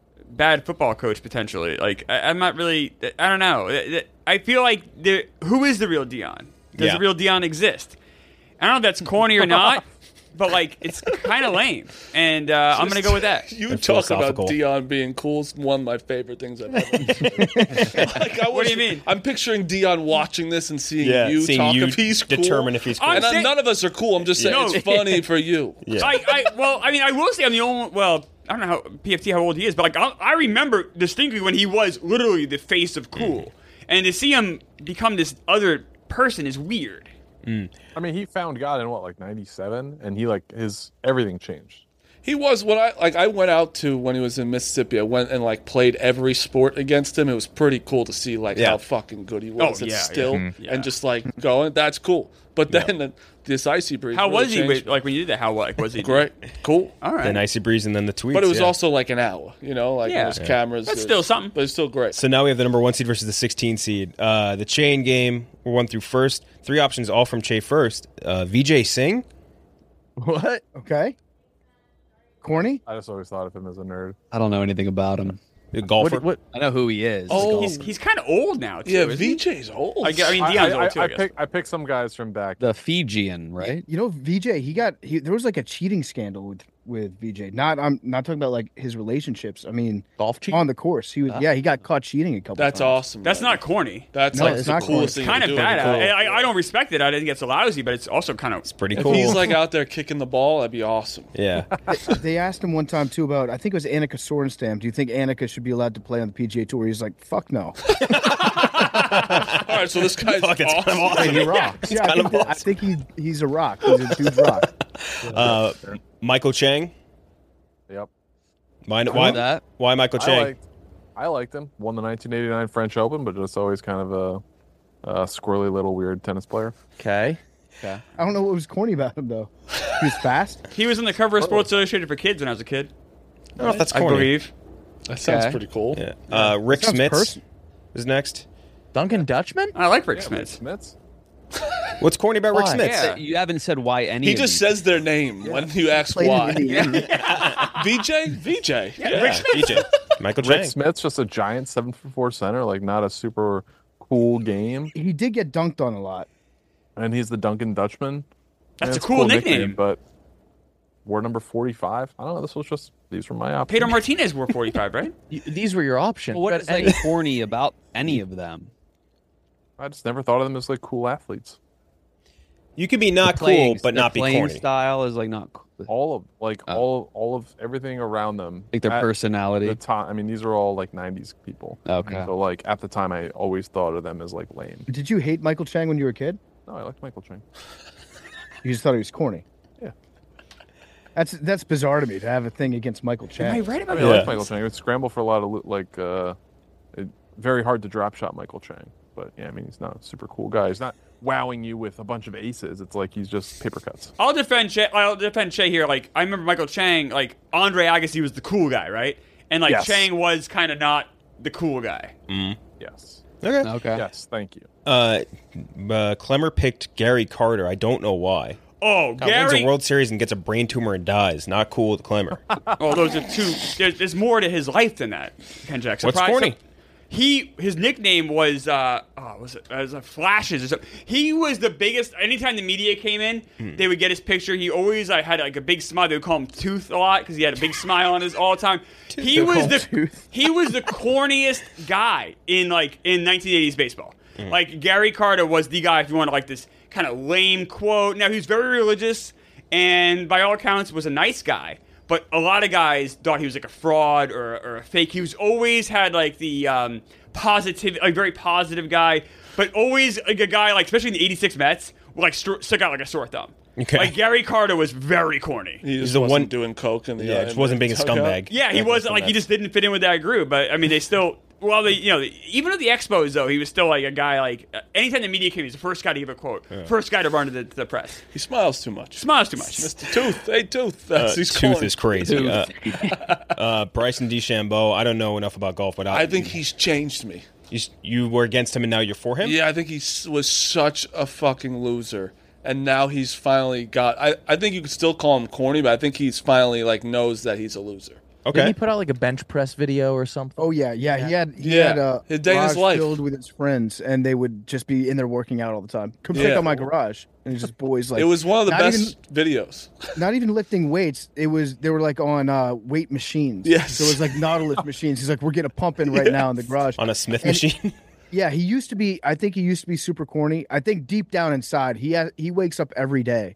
bad football coach potentially. Like I'm not really. I don't know. I feel like who is the real Deion? Does the real Deion exist? I don't know if that's corny or not, but like it's kind of lame, and I'm gonna go with that. You And talk about philosophical. Deion being cool is one of my favorite things I've ever like, What do you mean? I'm picturing Deion watching this and seeing you seeing talk you if he's cool. determine if he's cool. And saying- none of us are cool. I'm just saying No. it's funny for you. Yeah. I will say I'm the only. Well, I don't know how PFT how old he is, but like I remember distinctly when he was literally the face of cool, and to see him become this other person is weird. I mean, he found God in what, like 97, and he like his everything changed. He was when I went out to when he was in Mississippi. I went and like played every sport against him. It was pretty cool to see like how fucking good he was and just like going. That's cool. But then this Icy Breeze. How really was he? changed. Like when you did that? How was he? Great, cool. All right. Then Icy Breeze and then the tweets. But it was yeah. also like an hour. You know, like Yeah. those cameras. That's still something. But it's still great. So now we have the number 1 seed versus the 16 seed. The chain game, we're 1 through first. 3 options, all from Che first. Vijay Singh. What? Okay. Corny? I just always thought of him as a nerd. I don't know anything about him. A golfer. I know who he is. Oh, he's kind of old now, too. Yeah, isn't he? VJ's old. I mean, Dion's old, too, I guess. I picked some guys from back. The Fijian, right? You know, VJ, there was like a cheating scandal with VJ. I'm not talking about like his relationships. I mean, golf cheating on the course. He got caught cheating a couple That's times. awesome. That's not corny. That's No, like it's the not coolest corny. thing. Kind to of do. bad. Cool. I don't respect it. I think it's lousy, but it's also kind of pretty If cool. he's like out there kicking the ball, that'd be awesome. Yeah. They asked him one time too about, I think it was Annika Sorenstam. Do you think Annika should be allowed to play on the PGA Tour? He's like, fuck no. All right, so this guy's Fuck, it's kind of awesome. He rocks. Yeah, I think he's a rock. He's a dude's rock. Michael Chang. Yep. Why Michael Chang? I liked him. Won the 1989 French Open, but just always kind of a squirrely little weird tennis player. Okay. I don't know what was corny about him though. He was fast. He was on the cover of Sports Illustrated for kids when I was a kid. I don't know if that's I corny. believe. That sounds pretty cool. Yeah. Rick Sounds Smits personal. is next. Duncan Dutchman? I like Rick Smith. Smits? What's corny about Rick Why? Smits? Yeah. You haven't said why any He of just these- says their name when you ask Played why. in Indiana. VJ? Yeah. DJ. Michael Rick Chang. Smith's just a giant 7'4" center, like not a super cool game, He did get dunked on a lot. and he's the Duncan Dutchman. That's And a it's cool nickname. but word number 45. I don't know. These were my options. Pedro Martinez wore 45, right? These were your options. What But is like corny about any of them? I just never thought of them as like cool athletes. You could be not cool, but not be playing corny. style is like not cool. All of everything around them, Like their at personality. the time. I mean, these are all like 90s people. Okay. So like at the time, I always thought of them as like lame. Did you hate Michael Chang when you were a kid? No, I liked Michael Chang. You just thought he was corny. Yeah. That's bizarre to me to have a thing against Michael Chang. Am I right I about mean, I that? like Michael Chang. It would scramble for a lot of very hard to drop shot Michael Chang. But yeah, I mean, he's not a super cool guy. He's not wowing you with a bunch of aces. It's like he's just paper cuts. I'll defend Che here. Like, I remember Michael Chang, like, Andre Agassi was the cool guy, right? And, like, Yes. Chang was kind of not the cool guy. Yes. Okay. Yes. Thank you. Clemmer picked Gary Carter. I don't know why. Oh, Wins Gary. a World Series and gets a brain tumor and dies. Not cool with Clemmer. Oh, those are two. There's more to his life than that, Ken Jackson. What's corny? His nickname was Flashes or something. He was the biggest. Anytime the media came in, they would get his picture. He always had like a big smile. They would call him Tooth a lot because he had a big smile on his all the time. He was the corniest guy in 1980s baseball. Like Gary Carter was the guy if you want like this kind of lame quote. Now he was very religious and by all accounts was a nice guy. But a lot of guys thought he was like a fraud or a fake. He was always had like the positive, like very positive guy, but always like a guy like, especially in the '86 Mets, like stuck out like a sore thumb. Okay. Like Gary Carter was very corny. He just the wasn't one doing coke in the just wasn't being a scumbag. Yeah, he wasn't like he just didn't fit in with that group. But I mean, they still. Well, even at the Expos though, he was still like a guy. Like anytime the media came, he's the first guy to give a quote, first guy to run to the press. He smiles too much. Mr. Tooth. Hey, Tooth. That's he's Tooth calling. is crazy. Bryson DeChambeau. I don't know enough about golf, but I think he's changed me. You were against him and now you're for him? Yeah, I think he was such a fucking loser. And now he's finally got... I think you could still call him corny, but I think he's finally knows that he's a loser. Didn't he put out like a bench press video or something? Oh yeah. He had his day in his garage life. filled with his friends, and they would just be in there working out all the time. Come Yeah. check out my garage, and it's just boys like. It was one of the not best videos. Not even lifting weights. They were like on weight machines. Yes. So it was like Nautilus machines. He's like, we're getting a pump in right now in the garage On a Smith And- machine? Yeah, he used to be. I think he used to be super corny. I think deep down inside, he wakes up every day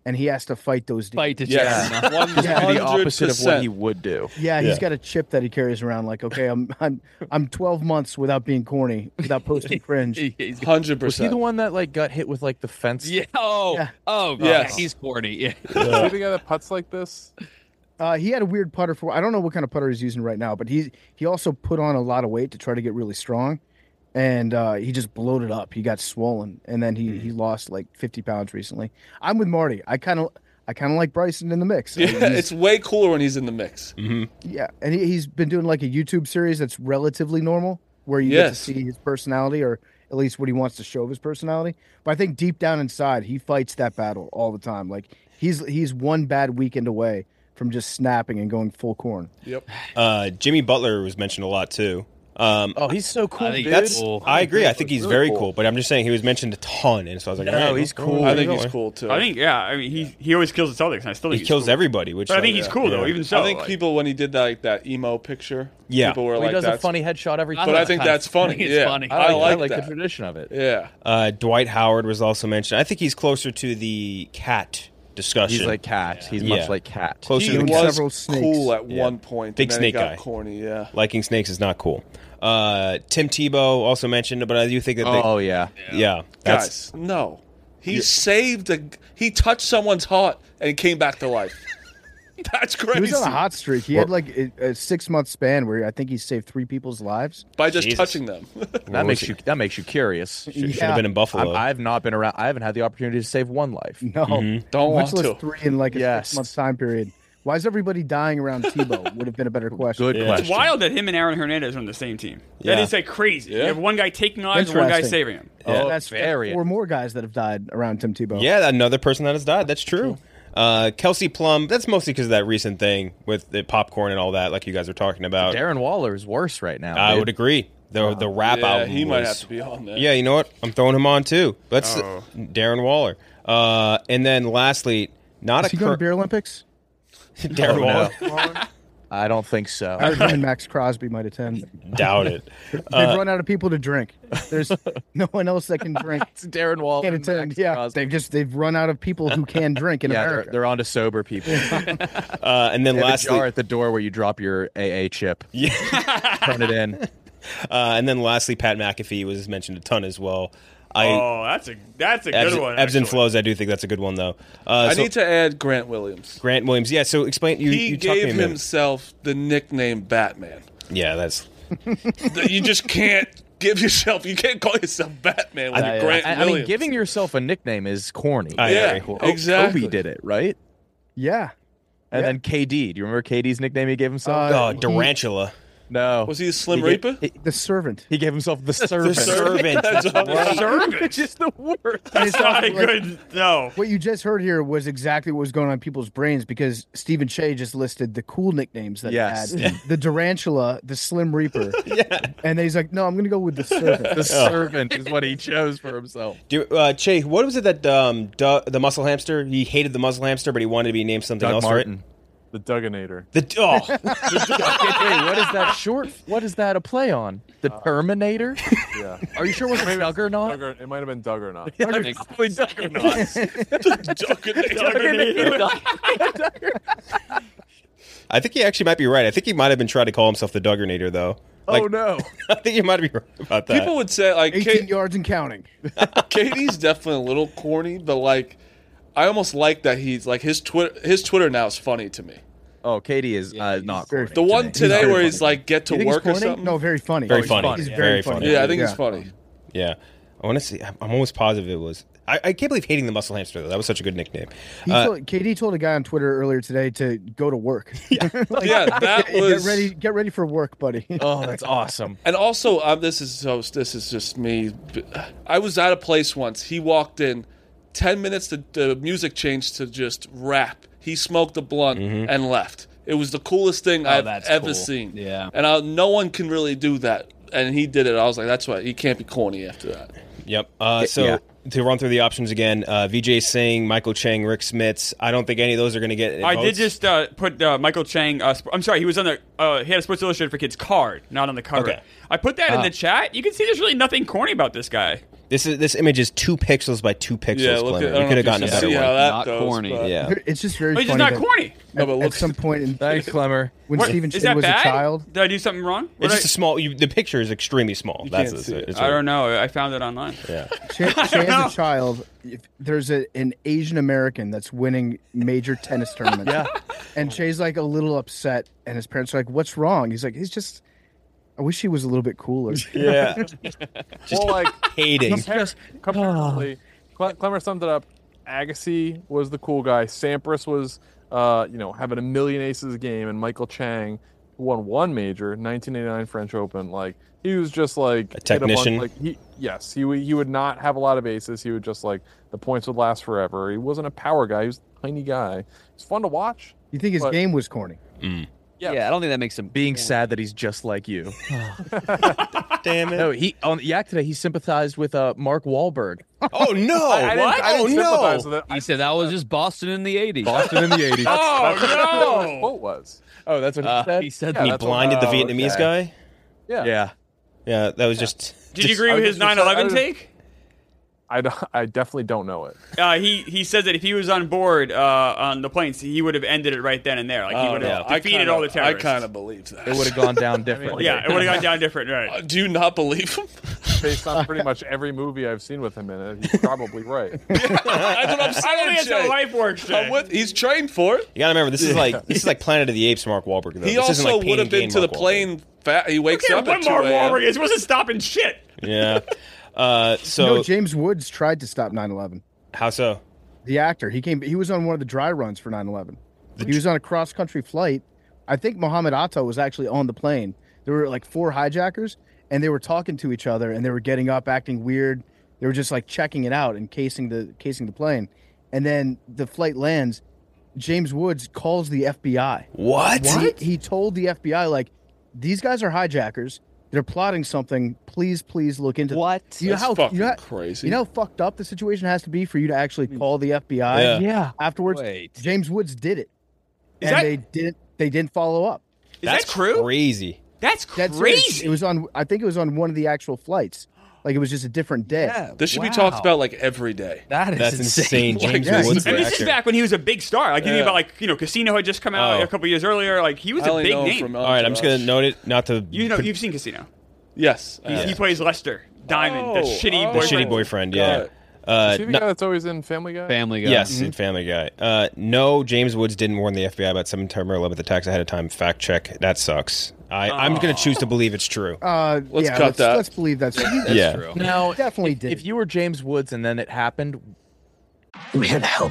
and he has to fight those demons. Fight to Yes. Chad. 100%. The opposite of what he would do. Yeah, he's got a chip that he carries around. Like, okay, I'm 12 months without being corny, without posting cringe. 100%. Was he the one that like got hit with like the fence? Yeah. Oh. Yeah. Oh. Yes. Yeah. He's corny. Yeah. Is he the guy that putts like this? He had a weird putter for. I don't know what kind of putter he's using right now, but he also put on a lot of weight to try to get really strong, and he just bloated up. He got swollen, and then he lost like 50 pounds recently. I'm with Marty. I kind of like Bryson in the mix. Yeah, it's way cooler when he's in the mix. Yeah, and he's been doing like a YouTube series that's relatively normal, where you get to see his personality, or at least what he wants to show of his personality. But I think deep down inside, he fights that battle all the time. Like he's one bad weekend away from just snapping and going full corn. Yep. Jimmy Butler was mentioned a lot too. He's so cool, dude. I agree. I think he's very cool. But I'm just saying he was mentioned a ton, and so I was like, No, he's cool. I think he's cool too. I think, I mean, he always kills the Celtics, and I still think he he's kills cool. everybody. Which But I think he's cool though. Even so, I think people when he did that emo picture, Yeah. people were He like, does a that's funny headshot every time. But I think that's funny. I think it's yeah, funny. I I like the that. tradition of it. Yeah. Dwight Howard was also mentioned. I think he's closer to the cat discussion. He's like Cat. He's Yeah. much like Cat. Closer He to the was several snakes. cool at Yeah. one point. Big and then snake he got guy. corny. Yeah. Liking snakes is not cool. Tim Tebow also mentioned, but I do think that Oh yeah. Guys, no. He he touched someone's heart and he came back to life. That's crazy. He was on a hot streak. He had like a 6-month span where I think he saved 3 people's lives by just touching them. That makes you curious. Should have been in Buffalo. I've not been around. I haven't had the opportunity to save one life. No, Don't much want less to. 3 in like a 6-month time period. Why is everybody dying around Tebow? Would have been a better question. Good question. It's wild that him and Aaron Hernandez are on the same team. Yeah. That is like crazy. Yeah. You have one guy taking lives and one guy Interesting. saving him. Oh, that's very 4 more guys that have died around Tim Tebow. Yeah, another person that has died. That's true. Kelsey Plum, that's mostly because of that recent thing with the popcorn and all that, like you guys were talking about. Darren Waller is worse right now. I dude. would agree. The rap Yeah, album he might was- have to be on there. Yeah, you know what? I'm throwing him on too. Let's Darren Waller. And then lastly, not Is he going to Beer Olympics? Darren Waller. I don't think so. I heard him and Max Crosby might attend. Doubt it. They've run out of people to drink. There's no one else that can drink. It's Darren Waller. Can't and attend. Max Yeah, Crosby. they've run out of people who can drink in Yeah, America. they're on to sober people. And then They have a lastly, jar at the door where you drop your AA chip. Yeah. Turn it in. And then lastly, Pat McAfee was mentioned a ton as well. That's a good one. Ebbs and actually. flows. I do think that's a good one though. I So need to add Grant Williams. Grant Williams. Yeah. So explain. He you talked to gave me a minute. himself the nickname Batman. Yeah, that's. You just can't give yourself. You can't call yourself Batman when you're Grant I Williams. mean, giving yourself a nickname is corny. I Yeah, agree. exactly. Kobe did it, right? Yeah. And then KD. Do you remember KD's nickname he gave himself? Oh, Durantula. No. Was he a Slim He Reaper? The servant. He gave himself the servant. The servant. That's right. Servant. Just the word. That's not a good. No. What you just heard here was exactly what was going on in people's brains because Stephen Shea just listed the cool nicknames that Yes. he had. The Durantula, the Slim Reaper. And then he's like, no, I'm going to go with the servant. The servant is what he chose for himself. Che, what was it that the muscle hamster? He hated the muscle hamster, but he wanted to be named something Doug else, Martin. right? The Dugginator. Oh, What is that short? What is that a play on? The Terminator? Yeah. Are you sure it was Juggernaut? It might have been Duggernaut. Probably Juggernaut. I think he actually might be right. I think he might have been trying to call himself the Dugginator, though. Like, Oh no! I think you might be right about that. People would say like 18 yards and counting. KD's definitely a little corny, but like I almost like that he's like his Twitter now is funny to me. Oh, Katie is not very corny. The one today very where he's funny. like get to You think he's work or corny? something. No, very funny. Very he's funny. He's Yeah. very Very funny. funny. Yeah, I think he's funny. Yeah. I want to see. I'm almost positive it was. I can't believe hating the muscle hamster, though. That was such a good nickname. KD told a guy on Twitter earlier today to go to work. Yeah, that was Get ready for work, buddy. Oh, that's awesome. And also, this is just me. I was at a place once. He walked in, 10 minutes. The music changed to just rap. He smoked a blunt and left. It was the coolest thing I've that's ever cool. seen. Yeah. And no one can really do that. And he did it. I was like, that's why he can't be corny after that. Yep. to run through the options again, Vijay Singh, Michael Chang, Rick Smits. I don't think any of those are going to get I votes. did just put Michael Chang. I'm sorry, he was on the. He had a Sports Illustrated for Kids card, not on the cover. Okay. I put that in the chat. You can see there's really nothing corny about this guy. This image is 2 pixels by 2 pixels. Yeah, look Clemmer. at- I You don't could have know gotten a if you better see one. how that Not goes, corny. but- Yeah. It's just very But he's funny. just not that corny. No, but at looks- some point in Thanks, Clemmer. when What- Stephen is Chang that was bad? a child. Did I do something wrong? It's just a small. The picture is extremely small. That's can't see it. it's I don't know. I found it online. Yeah. Chang as a child, if there's an Asian American that's winning major tennis tournaments. Yeah. And Jay's like a little upset, and his parents are like, "What's wrong?" He's like, I wish he was a little bit cooler. Yeah. Well, like hating. Comparatively, Clemmer summed it up. Agassi was the cool guy. Sampras was, having a million aces a game, and Michael Chang, who won one major, 1989 French Open. Like he was just like A technician? He would not have a lot of aces. He would just like the points would last forever. He wasn't a power guy. He was a tiny guy. It's fun to watch. You think his But- game was corny? Yeah, I don't think that makes him Being sad that he's just like you. Damn it. No, he on Yak today he sympathized with Mark Wahlberg. Oh no! I didn't sympathize with it. He said that was just Boston in the 80s. Boston in the 80s. That's what Oh his quote was. Oh, that's what he said? He said Yeah, He that's what- blinded the oh, Vietnamese okay. guy. Yeah. Yeah. Yeah, that was just. Did you agree with his 9/11 take? I definitely don't know it. He said that if he was on board on the planes, he would have ended it right then and there. Like he would have defeated all the terrorists. I kind of believe that. It would have gone down differently. Yeah, it would have gone down different. Right. Do you not believe him? Based on pretty much every movie I've seen with him in it, he's probably right. That's what I'm I don't think saying. that's how Jay. life works. Jay. He's trained for it. You gotta remember, this is like Planet of the Apes. Mark Wahlberg. Though. He This isn't also like Pain would have and been Gain to the Mark Wahlberg. plane. He wakes Who up cares at what 2 Mark a.m. Wahlberg is? He wasn't stopping shit. Yeah. James Woods tried to stop 9/11. How so? The actor, he was on one of the dry runs for 9/11. He was on a cross country flight. I think Mohammed Atta was actually on the plane. There were like 4 hijackers, and they were talking to each other, and they were getting up, acting weird. They were just like checking it out and casing the plane. And then the flight lands. James Woods calls the FBI. What? He told the FBI, like, these guys are hijackers. They're plotting something. Please look into What? You know That's how fucking crazy. You know how fucked up the situation has to be for you to actually call the FBI Yeah. afterwards? Wait. James Woods did it. Is And that- they didn't follow up. Is That's that true? crazy. That's That's crazy. It was on I think it was on one of the actual flights. Like it was just a different day. Yeah, This should be wow. talked about like every day. That's insane. James Yeah, Woods, And the this is actor. back when he was a big star. Like, you think Yeah. about, like, Casino had just come out Oh. a couple years earlier. Like, he was I a only big know him name. from All right, I'm just gonna note it. Not to You've seen Casino. Yes. He plays Lester Diamond, the shitty the boyfriend. shitty boyfriend. Got Yeah. it. Is he the guy that's always in Family Guy? Family Guy. Yes, in Family Guy. No, James Woods didn't warn the FBI about September 11th attacks ahead of time. Fact check. That sucks. I'm going to choose to believe it's true. Let's cut that. Let's believe that's Yeah. True. Now, definitely did. if you were James Woods and then it happened, I'm here to help.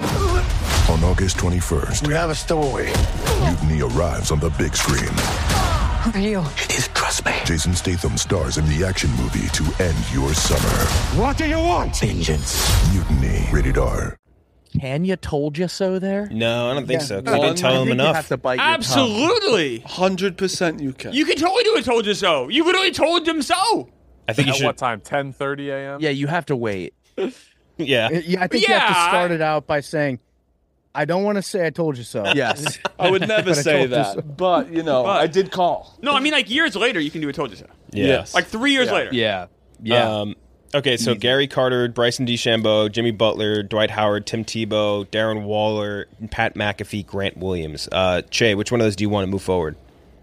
On August 21st, We have a stowaway. Mutiny arrives on the big screen. Who are you? It is, trust me. Jason Statham stars in the action movie to end your summer. What do you want? Vengeance. Mutiny, rated R. can you told you so there? No, I don't think so. 'Cause One, you didn't tell I him think You enough. have to bite your tongue. Absolutely. 100% you can. You can totally do a told you so. You literally told him so. I think you At should. what time? 10:30 a.m. Yeah, you have to wait. Yeah. Yeah, I think you have to Yeah, start it out by saying, "I don't want to say I told you so." Yes. I would never But I say told you that. so. But, I did call. No, I mean, like, years later, you can do a told you so. Yes. Like 3 years later. Yeah. Yeah. Okay, so Gary Carter, Bryson DeChambeau, Jimmy Butler, Dwight Howard, Tim Tebow, Darren Waller, Pat McAfee, Grant Williams. Che, which one of those do you want to move forward?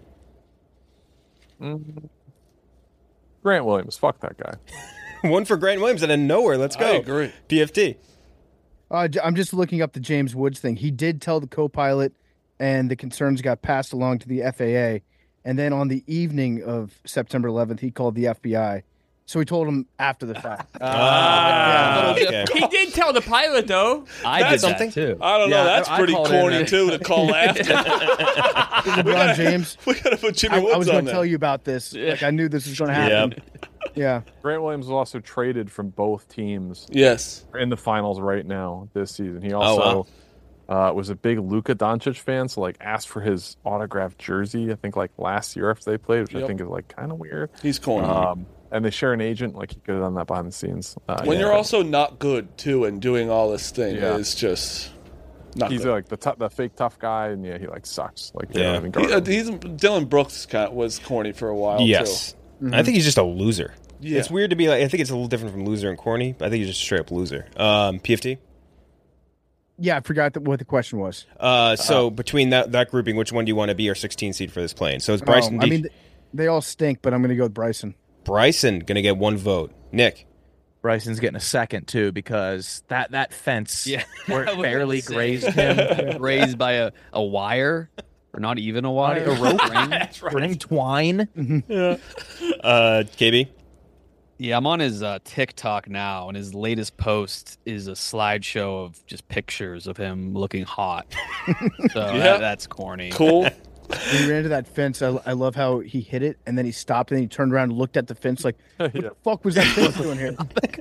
Grant Williams. Fuck that guy. One for Grant Williams out of nowhere. Let's go. I agree. PFT. I'm just looking up the James Woods thing. He did tell the co-pilot, and the concerns got passed along to the FAA. And then on the evening of September 11th, he called the FBI. So he told him after the fact. Okay. He did tell the pilot, though. I did something? that too. I don't know. Yeah, That's I pretty called in corny, there. too, to call after. LeBron James. We got to put Jimmy I Woods was on going to there. tell you about this. Like I knew this was going to happen. Yeah. Grant Williams was also traded from both teams Yes. in the finals right now this season. He also was a big Luka Doncic fan, so like asked for his autographed jersey. I think like last year after they played, which I Yep. think is like kind of weird. He's corny. and they share an agent. Like he could have done that behind the scenes. When you're also not good too, and doing all this thing Yeah. is just not he's good. like the fake tough guy, and he like sucks. Like they Yeah. don't even guard him. Dylan Brooks was corny for a while. Yes. too. I think he's just a loser. Yeah. It's weird to be like. I think it's a little different from loser and corny. But I think he's just a straight up loser. PFT. Yeah, I forgot what the question was. So between that grouping, which one do you want to be our 16 seed for this plane? So it's Bryson. I mean, they all stink, but I'm going to go with Bryson. Bryson going to get one vote. Nick. Bryson's getting a second too because that fence where I it was barely gonna say, grazed him. Grazed by a wire, or not even a wire, a rope, ring. ring twine. Yeah. KB. Yeah, I'm on his TikTok now, and his latest post is a slideshow of just pictures of him looking hot. So that's corny. Cool. When he ran into that fence, I love how he hit it, and then he stopped, and he turned around and looked at the fence like, what the fuck was that fence doing here?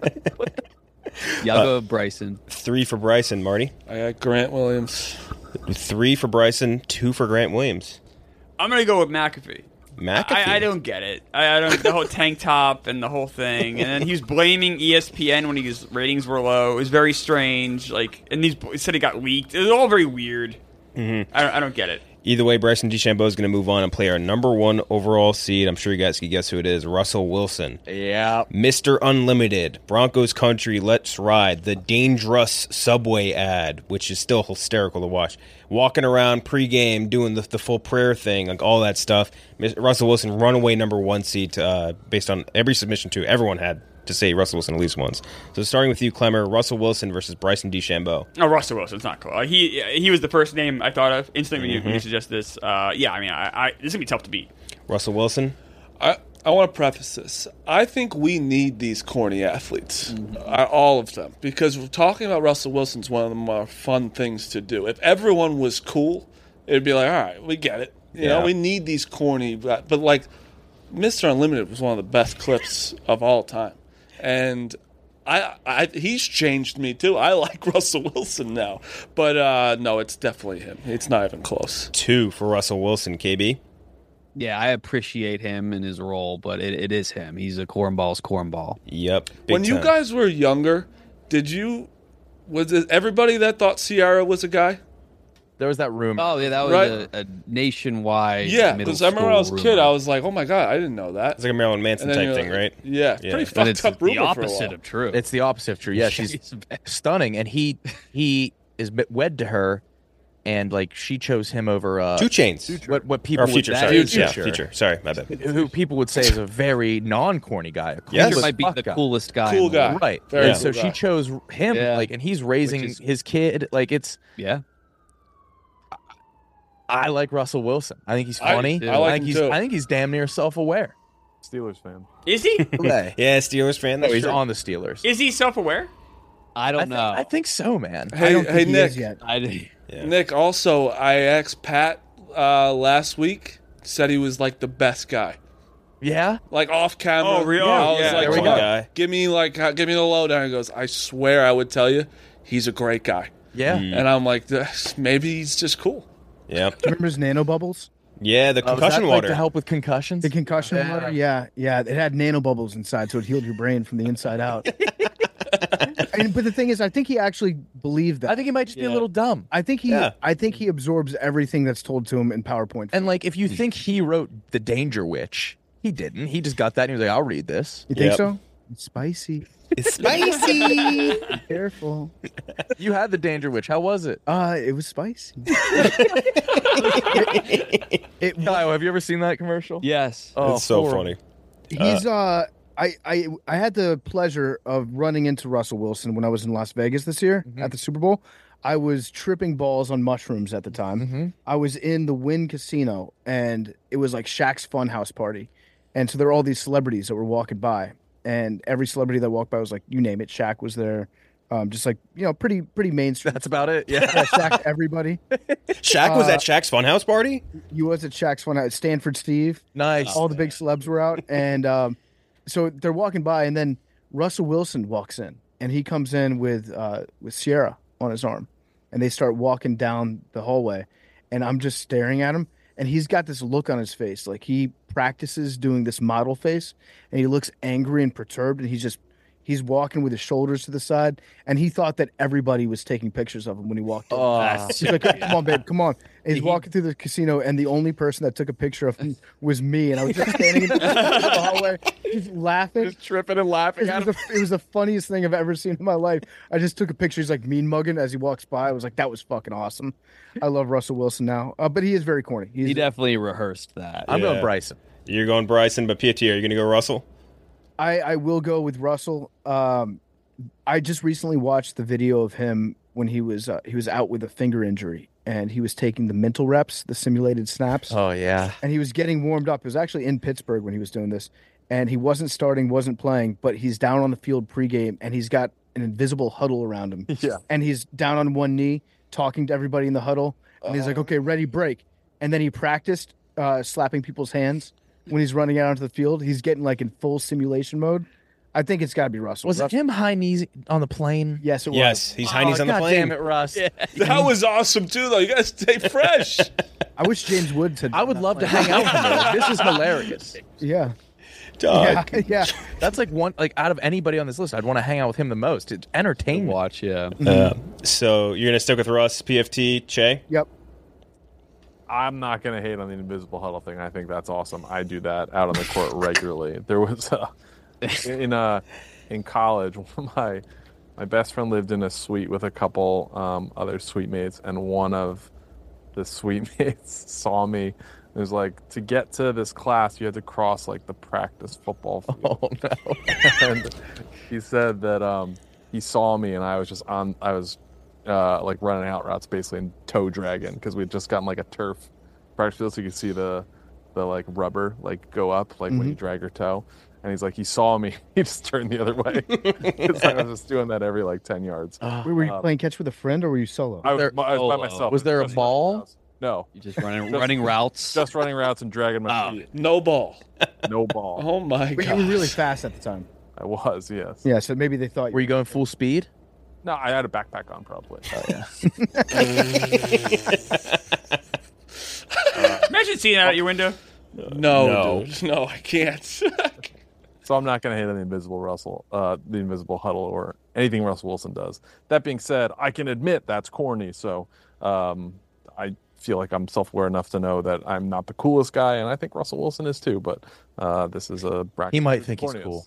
Yeah, I'll go with Bryson. 3 for Bryson. Marty. I got Grant Williams. 3 for Bryson. 2 for Grant Williams. I'm gonna go with McAfee. McAfee. I don't get it. I don't the whole tank top and the whole thing, and then he was blaming ESPN when his ratings were low. It was very strange. Like, and he said it got leaked. It was all very weird. Mm-hmm. I don't get it. Either way, Bryson DeChambeau is going to move on and play our number 1 overall seed. I'm sure you guys can guess who it is. Russell Wilson. Yeah. Mr. Unlimited. Broncos Country, Let's Ride. The dangerous Subway ad, which is still hysterical to watch. Walking around pregame, doing the full prayer thing, like all that stuff. Russell Wilson, runaway number 1 seed based on every submission, too. Everyone had to say Russell Wilson at least once. So starting with you, Clemmer, Russell Wilson versus Bryson DeChambeau. Oh, Russell Wilson's not cool. He was the first name I thought of instantly when you suggest this. Yeah, I mean, this is gonna be tough to beat. Russell Wilson. I want to preface this. I think we need these corny athletes, all of them, because we're talking about Russell Wilson's one of the more fun things to do. If everyone was cool, it'd be like, all right, we get it. You know, we need these corny, but like Mr. Unlimited was one of the best clips of all time. And he's changed me too. I like Russell Wilson now, but no, it's definitely him. It's not even close. 2 for Russell Wilson. KB. Yeah, I appreciate him in his role, but it is him. He's a cornball's cornball. Yep. When you guys were younger, was it everybody that thought Ciara was a guy? There was that rumor. Oh, yeah, that was a nationwide. Yeah, because I remember when I was a kid, I was like, "Oh my god, I didn't know that." It's like a Marilyn Manson And then type you're thing, like, right? Yeah, pretty fucked up rumor the opposite for a while. of true. It's the opposite of true. Yeah, she's stunning, and he is wed to her, and like she chose him over 2 Chains. What people Or Future, would sorry. say is Future. Sorry, my bad. Who people would say is a very non-corny guy. Future might be the coolest guy. Cool in the guy. world. Right. Very And cool so she guy. chose him, like, and he's raising his kid. Like, it's. Yeah. I like Russell Wilson. I think he's funny. I like think him he's. too. I think he's damn near self-aware. Steelers fan. Is he? Yeah, Steelers fan. No, That's he's true. on the Steelers. Is he self-aware? I don't know. I think so, man. I Hey, don't hey, think he Nick. is yet. Nick. Also, I asked Pat last week. Said he was like the best guy. Yeah. Like off camera. Oh, really? I was Yeah, like, there we "Come go. on, Guy. give me the lowdown." He goes, "I swear I would tell you, he's a great guy." Yeah. And I'm like, maybe he's just cool. Yep. Do you remember his nanobubbles? Yeah, the Oh, is that, concussion like, water. to help with concussions. The concussion water? Yeah. It had nanobubbles inside, so it healed your brain from the inside out. But the thing is, I think he actually believed that. I think he might just be a little dumb. I think he absorbs everything that's told to him in PowerPoint. And like, if you think he wrote The Danger Witch, he didn't. He just got that and he was like, "I'll read this." You think Yep. so? It's spicy. It's spicy. Be careful. You had The Danger Witch. How was it? It was spicy. Kyle, have you ever seen that commercial? Yes. Oh, It's so horrible. funny. He's I had the pleasure of running into Russell Wilson when I was in Las Vegas this year at the Super Bowl. I was tripping balls on mushrooms at the time. I was in the Wynn Casino, and it was like Shaq's Funhouse party. And so there were all these celebrities that were walking by, and every celebrity that walked by was like, you name it, Shaq was there. Just like, pretty mainstream. That's about it. Yeah. Shaq, everybody. Shaq was at Shaq's Funhouse party? You was at Shaq's Funhouse. Stanford Steve. Nice. All the big celebs were out, and so they're walking by, and then Russell Wilson walks in, and he comes in with Ciara on his arm, and they start walking down the hallway, and I'm just staring at him, and he's got this look on his face, like he practices doing this model face, and he looks angry and perturbed, and he's walking with his shoulders to the side, and he thought that everybody was taking pictures of him when he walked in. He's like, come on, babe, come on. And he's walking through the casino, and the only person that took a picture of him was me, and I was just standing in the hallway, just laughing. Just tripping and laughing. It was the funniest thing I've ever seen in my life. I just took a picture. He's like mean mugging as he walks by. I was like, that was fucking awesome. I love Russell Wilson now, but he is very corny. He definitely rehearsed that. I'm going Bryson. You're going Bryson, but Pietro, are you going to go Russell? I will go with Russell. I just recently watched the video of him when he was out with a finger injury, and he was taking the mental reps, the simulated snaps. Oh yeah. And he was getting warmed up. It was actually in Pittsburgh when he was doing this, and he wasn't starting, wasn't playing, but he's down on the field pregame, and he's got an invisible huddle around him. Yeah. And he's down on one knee talking to everybody in the huddle, and he's like, "Okay, ready, break." And then he practiced slapping people's hands when he's running out onto the field. He's getting like in full simulation mode. I think it's got to be Russell. Was it him high knees on the plane? Yes, it was. Yes, he's high knees on the God plane. damn it, Russ. That was awesome too, though. You guys stay fresh. I wish James Woods had. I would love to hang out with him. This is hilarious. Yeah. Dog. Yeah. That's like one, like out of anybody on this list, I'd want to hang out with him the most. It's entertainment. Watch, yeah. So you're going to stick with Russ, PFT, Che? Yep. I'm not going to hate on the invisible huddle thing. I think that's awesome. I do that out on the court regularly. There was in college, my best friend lived in a suite with a couple other suite mates, and one of the suite mates saw me. It was like, to get to this class, you had to cross like the practice football field. Oh no! And he said that he saw me, and I was like running out routes basically in toe dragging, because we'd just gotten like a turf practice field, so you could see the like rubber like go up like when you drag your toe. And he's like, he saw me, he just turned the other way. Because I was just doing that every like 10 yards. Were you playing catch with a friend, or were you solo? I was by myself. Was there a ball? No. You just running routes? Just running routes and dragging my feet. No ball. No ball. Oh my But god. you were really fast at the time. I was, yes. Yeah, so maybe they thought. Were you going full speed? No, I had a backpack on probably. Oh, yeah. Imagine seeing that out your window. No, dude. No, I can't. So I'm not going to hate on the invisible huddle or anything Russell Wilson does. That being said, I can admit that's corny. So I feel like I'm self-aware enough to know that I'm not the coolest guy, and I think Russell Wilson is too. But this is a bracket. He might think he's corniest. cool.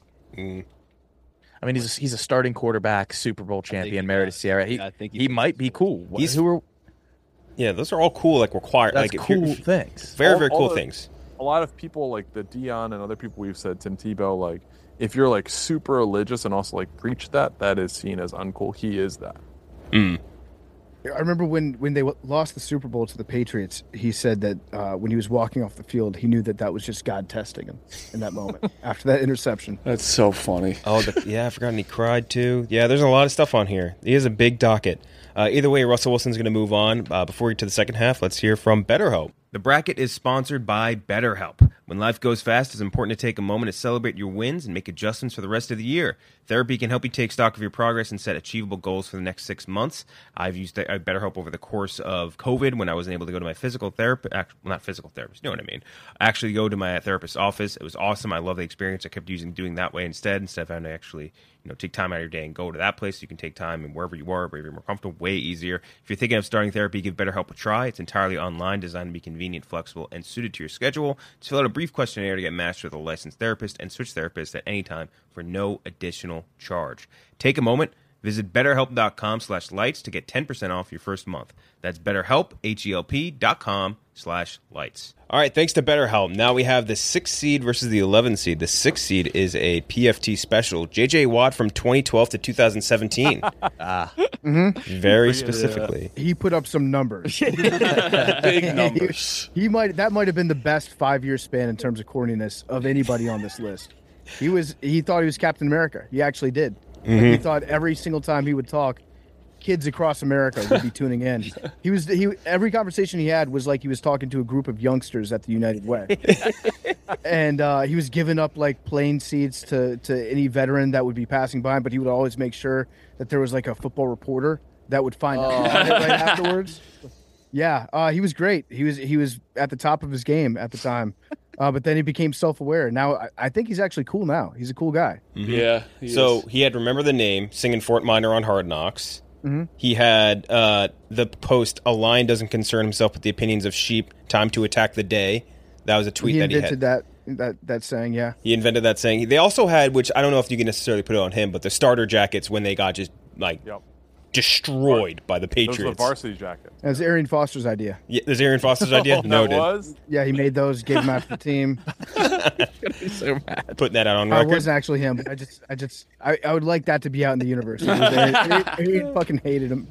I mean, he's a starting quarterback, Super Bowl champion, married to Sierra. He might be cool. Yeah, those are all cool, like required. That's like cool things. Very cool things. A lot of people, like the Dion and other people we've said, Tim Tebow, like if you're like super religious and also like preach that is seen as uncool. He is that. I remember when they lost the Super Bowl to the Patriots, he said that when he was walking off the field, he knew that was just God testing him in that moment after that interception. That's so funny. Oh, I forgot, and he cried too. Yeah, there's a lot of stuff on here. He has a big docket. Either way, Russell Wilson's going to move on. Before we get to the second half, let's hear from BetterHelp. The bracket is sponsored by BetterHelp. When life goes fast, it's important to take a moment to celebrate your wins and make adjustments for the rest of the year. Therapy can help you take stock of your progress and set achievable goals for the next 6 months. I've used BetterHelp over the course of COVID when I wasn't able to go to my physical therapist. Well, not physical therapist, you know what I mean. I actually go to my therapist's office. It was awesome. I love the experience. I kept doing that way instead of having to actually take time out of your day and go to that place. You can take time and wherever you are, wherever you're more comfortable, way easier. If you're thinking of starting therapy, give BetterHelp a try. It's entirely online, designed to be convenient, flexible, and suited to your schedule. Just fill out a brief questionnaire to get matched with a licensed therapist and switch therapists at any time for no additional charge. Take a moment. Visit BetterHelp.com/lights to get 10% off your first month. That's BetterHelp, HELP.com/lights. All right, thanks to BetterHelp. Now we have the 6th seed versus the 11th seed. The 6th seed is a PFT special. J.J. Watt from 2012 to 2017. Very specifically. He put up some numbers. Big numbers. That might have been the best 5-year span in terms of corniness of anybody on this list. He thought he was Captain America. He actually did. Like, he thought every single time he would talk, kids across America would be tuning in. Every conversation he had was like he was talking to a group of youngsters at the United Way. And he was giving up like plane seats to any veteran that would be passing by, but he would always make sure that there was like a football reporter that would find out about it right afterwards. Yeah, he was great. He was at the top of his game at the time, but then he became self-aware. Now I think he's actually cool. Now he's a cool guy. Mm-hmm. Yeah. He had Remember the Name, singing Fort Minor on Hard Knocks. Mm-hmm. He had the post, "A lion doesn't concern himself with the opinions of sheep. Time to attack the day." That was a tweet that he had. He invented that saying, yeah. He invented that saying. They also had, which I don't know if you can necessarily put it on him, but the starter jackets when they got just destroyed by the Patriots. Those were the varsity jackets. That was Arian Foster's idea. Yeah, was Arian Foster's idea? No, That was? Yeah, he made those, gave them out to the team. so mad. Putting that out on It record. wasn't actually him. I would like that to be out in the universe. Arian fucking hated him.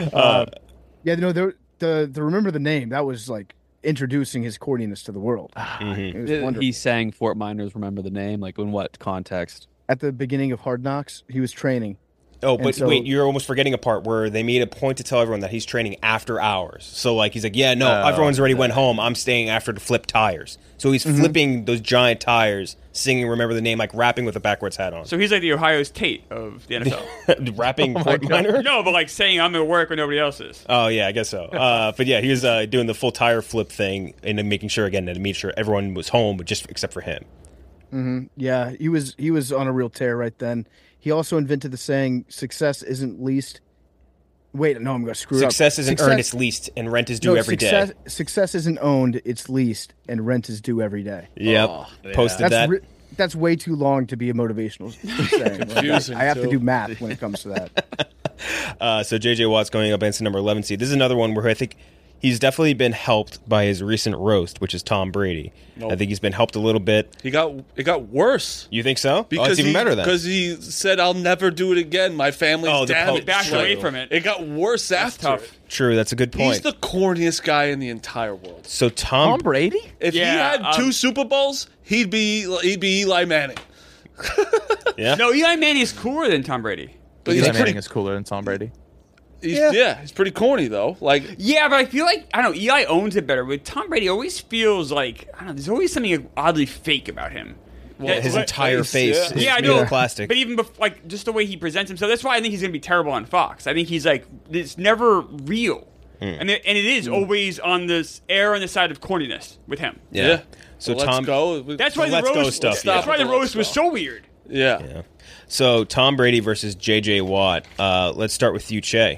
The Remember the Name, that was like introducing his corniness to the world. It was wonderful. He sang Fort Miners, Remember the Name. Like in what context? At the beginning of Hard Knocks, he was training. Oh, but wait, you're almost forgetting a part where they made a point to tell everyone that he's training after hours. So, like, he's like, yeah, no, everyone's already went home. I'm staying after to flip tires. So he's flipping those giant tires, singing Remember the Name, like rapping with a backwards hat on. So he's like the Ohio's Tate of the NFL. Rapping Fort Minor? No, but like saying I'm at work when nobody else is. Oh, yeah, I guess so. But yeah, he was doing the full tire flip thing and then making sure, again, to make sure everyone was home, but just except for him. Mm-hmm. Yeah, he was on a real tear right then. He also invented the saying, "Success isn't least." Wait, no, I'm going to screw it up. Success isn't earned, it's leased, and rent is due every day. Success isn't owned, it's leased, and rent is due every day. Yep, posted that. That's way too long to be a motivational saying. Confusing, I have to do math when it comes to that. So J.J. Watt's going up against the number 11 seed. This is another one where I think he's definitely been helped by his recent roast, which is Tom Brady. Nope. I think he's been helped a little bit. It got worse. You think so? Because it's even better then. Because he said, "I'll never do it again. My family's damaged." Backed away from it. It got worse after. Tough. True, that's a good point. He's the corniest guy in the entire world. So Tom Brady? If he had 2 Super Bowls, he'd be Eli Manning. Yeah. No, Eli Manning is cooler than Tom Brady. But Eli Manning is cooler than Tom Brady. He's pretty corny though. Like, yeah, but I feel like I don't know. Eli owns it better. With Tom Brady, always feels like I don't know. There's always something oddly fake about him. Well, his entire face is I made know. of plastic. But even like just the way he presents himself, that's why I think he's going to be terrible on Fox. I think he's like it's never real, and it is always on this air on the side of corniness with him. Yeah. So well, Tom, that's why the roast. That's why the roast was so weird. Yeah. So Tom Brady versus J.J. Watt. Let's start with you, Che.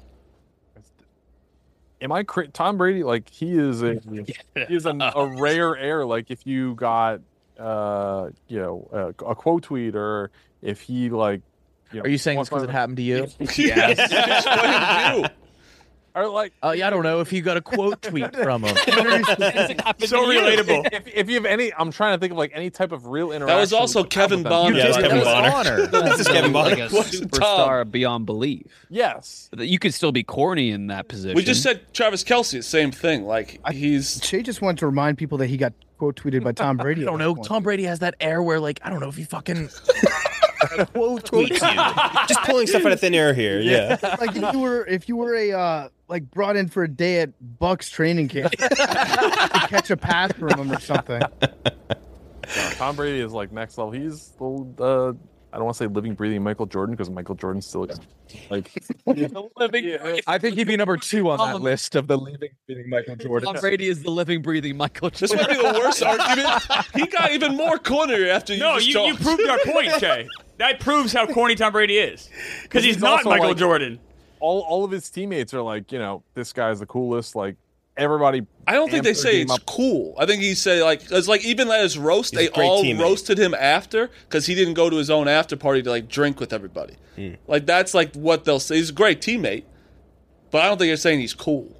Tom Brady, like he is a rare air. Like if you got a quote tweet, or if he like, are you saying it's because it happened to you? Yes. Or like, I don't know if you got a quote tweet from him. So relatable. If you have any, I'm trying to think of like any type of real interaction. That was also Kevin Bonner. Yeah, Kevin Bonner. This is Kevin Bonner. Like a superstar beyond belief. Yes. You could still be corny in that position. We just said Travis Kelce, same thing. Like Shea just wanted to remind people that he got quote tweeted by Tom Brady. I don't know. Tom Brady has that air where like I don't know if he fucking quote tweets you. Just pulling stuff out of thin air here. Yeah. Like if you were a like brought in for a day at Bucks training camp to catch a pass from him or something. Tom Brady is like next level. He's the I don't want to say living, breathing Michael Jordan because Michael Jordan still like living. I think he'd be number 2 on that list of the living, breathing Michael Jordan. Tom Brady is the living, breathing Michael Jordan. This might be the worst argument. He got even more corny after you. No, you proved our point, Jay. That proves how corny Tom Brady is because he's not Michael like, Jordan. All of his teammates are like, this guy's the coolest. Like everybody. I don't think they say it's cool. I think he said like it's like even at his roast, they all roasted him after because he didn't go to his own after party to like drink with everybody. Like that's like what they'll say. He's a great teammate, but I don't think they're saying he's cool.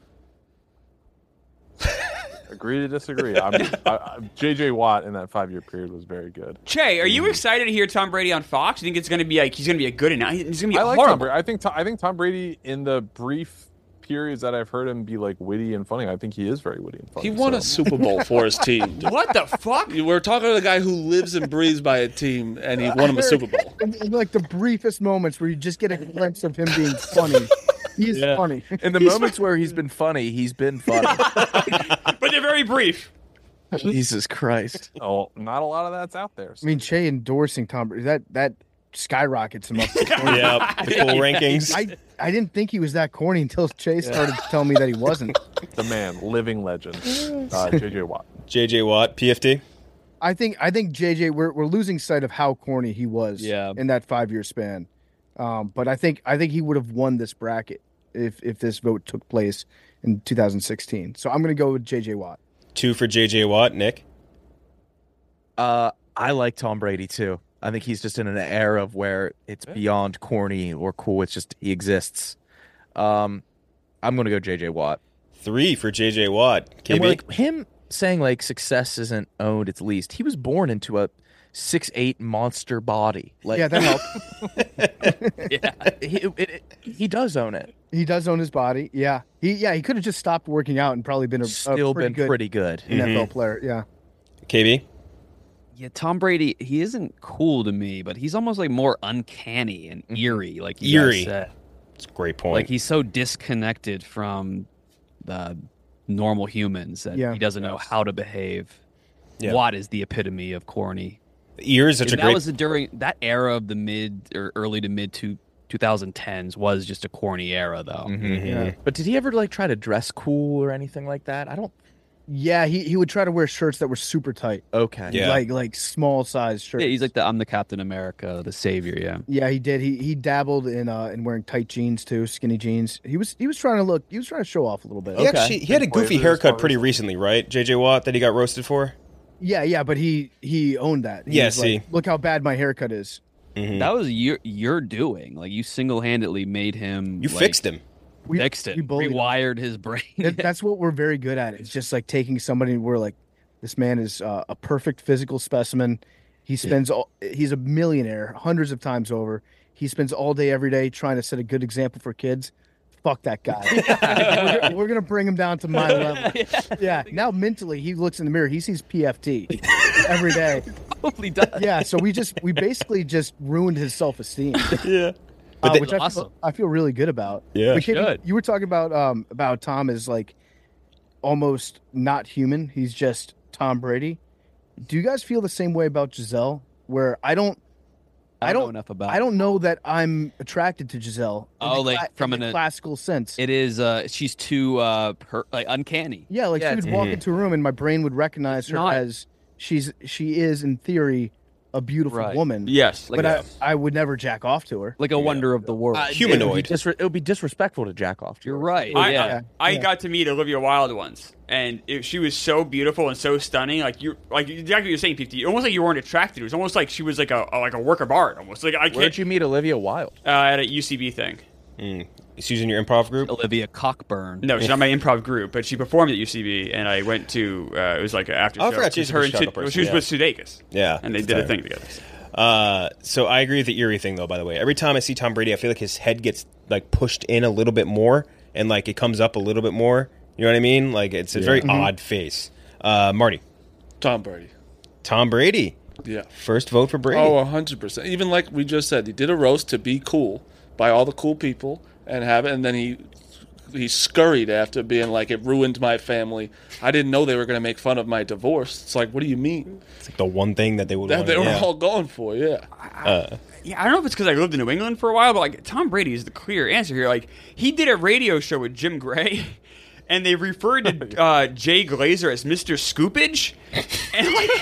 Agree to disagree. J.J. Watt in that 5-year period was very good. Che, are you excited to hear Tom Brady on Fox? You think it's going to be like he's going to be a good enough? He's going to be like horrible. Tom Brady. I think Tom Brady in the brief periods that I've heard him be like witty and funny, I think he is very witty and funny. He won a Super Bowl for his team. What the fuck? We're talking to the guy who lives and breathes by a team, and he won him a Super Bowl. In like the briefest moments where you just get a glimpse of him being funny. He's funny. In the moments where he's been funny, he's been funny. But they're very brief. Jesus Christ. Oh, not a lot of that's out there. I mean, Che endorsing Tom Brady, that skyrockets him up. The cool rankings. I didn't think he was that corny until Chase started telling me that he wasn't. The man, living legend, JJ Watt. JJ Watt, PFT. I think JJ, we're losing sight of how corny he was in that 5-year span. But I think he would have won this bracket if this vote took place in 2016. So I'm going to go with JJ Watt. 2 for JJ Watt. Nick? I like Tom Brady too. I think he's just in an era of where it's beyond corny or cool. It's just he exists. I'm going to go JJ Watt. 3 for JJ Watt. KB? And like him saying like success isn't owned, it's leased. He was born into a 6'8" monster body. Like, yeah, that helped. He does own it. He does own his body. Yeah, he could have just stopped working out and probably been pretty good NFL player. Yeah. KB? Yeah, Tom Brady, he isn't cool to me, but he's almost like more uncanny and eerie. Like eerie. That's a great point. Like he's so disconnected from the normal humans that he doesn't know how to behave. Yeah. Watt is the epitome of corny. Ear is such a great. That was during that era of the mid or early to mid 2010s was just a corny era though. Yeah. But did he ever like try to dress cool or anything like that? I don't. Yeah, he would try to wear shirts that were super tight. Okay. Yeah. Like small size shirts. Yeah, he's like I'm the Captain America, the savior, yeah. Yeah, he did. He dabbled in wearing tight jeans too, skinny jeans. He was trying to show off a little bit. He had a goofy haircut pretty recently, right? JJ Watt that he got roasted for? Yeah, but he owned that. He was like, look how bad my haircut is. That was your doing. Like you single-handedly made him. You fixed him. We rewired his brain. That's what we're very good at. It's just like taking somebody and we're like, this man is a perfect physical specimen. He's a millionaire hundreds of times over. He spends all day, every day trying to set a good example for kids. Fuck that guy. we're going to bring him down to my level. Yeah. Now mentally, he looks in the mirror. He sees PFT every day. Probably does. Yeah. So we basically just ruined his self-esteem. Yeah. Which I feel really good about. Yeah, but you were talking about Tom as like almost not human. He's just Tom Brady. Do you guys feel the same way about Giselle? Where I don't know enough about. I don't know that I'm attracted to Giselle. From a classical sense. It is. She's too uncanny. Yeah, like she would walk into a room and my brain would recognize her as she is in theory a beautiful woman. Yes. But I would never jack off to her. Like a wonder of the world. Humanoid. It would be disrespectful to jack off to her. You're right. I got to meet Olivia Wilde once, and she was so beautiful and so stunning. Like exactly what you're saying, PFT. Almost like you weren't attracted. It was almost like she was like a work of art. Almost like Where'd you meet Olivia Wilde? At a UCB thing. She's in your improv group? Olivia Cockburn. No, she's not my improv group, but she performed at UCB, and I went to, it was like an after show. I forgot she was with Sudeikis. Yeah. And they did a thing together. So I agree with the eerie thing, though, by the way. Every time I see Tom Brady, I feel like his head gets like pushed in a little bit more, and like it comes up a little bit more. You know what I mean? Like it's a very odd face. Marty. Tom Brady. Tom Brady. Yeah. First vote for Brady. Oh, 100%. Even like we just said, he did a roast to be cool by all the cool people and have it, and then he scurried after being like, it ruined my family. I didn't know they were going to make fun of my divorce. It's like, what do you mean? It's like the one thing that they would they were all going for, yeah. I don't know if it's because I lived in New England for a while, but like Tom Brady is the clear answer here. Like he did a radio show with Jim Gray, and they referred to Jay Glazer as Mr. Scoopage, and like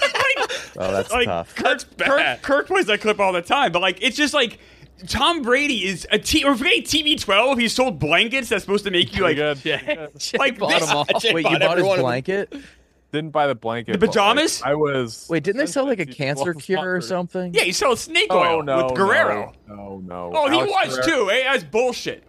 oh, that's tough. Kirk plays that clip all the time, but like it's just like. Tom Brady is or forget TB12. He sold blankets that's supposed to make you like, like Wait, you bought his blanket? Didn't buy the blanket. The pajamas? I was. Wait, didn't they sell like a cancer cure or something? Yeah, he sold snake oil with Guerrero. No. Oh, he was too. Hey, that's bullshit.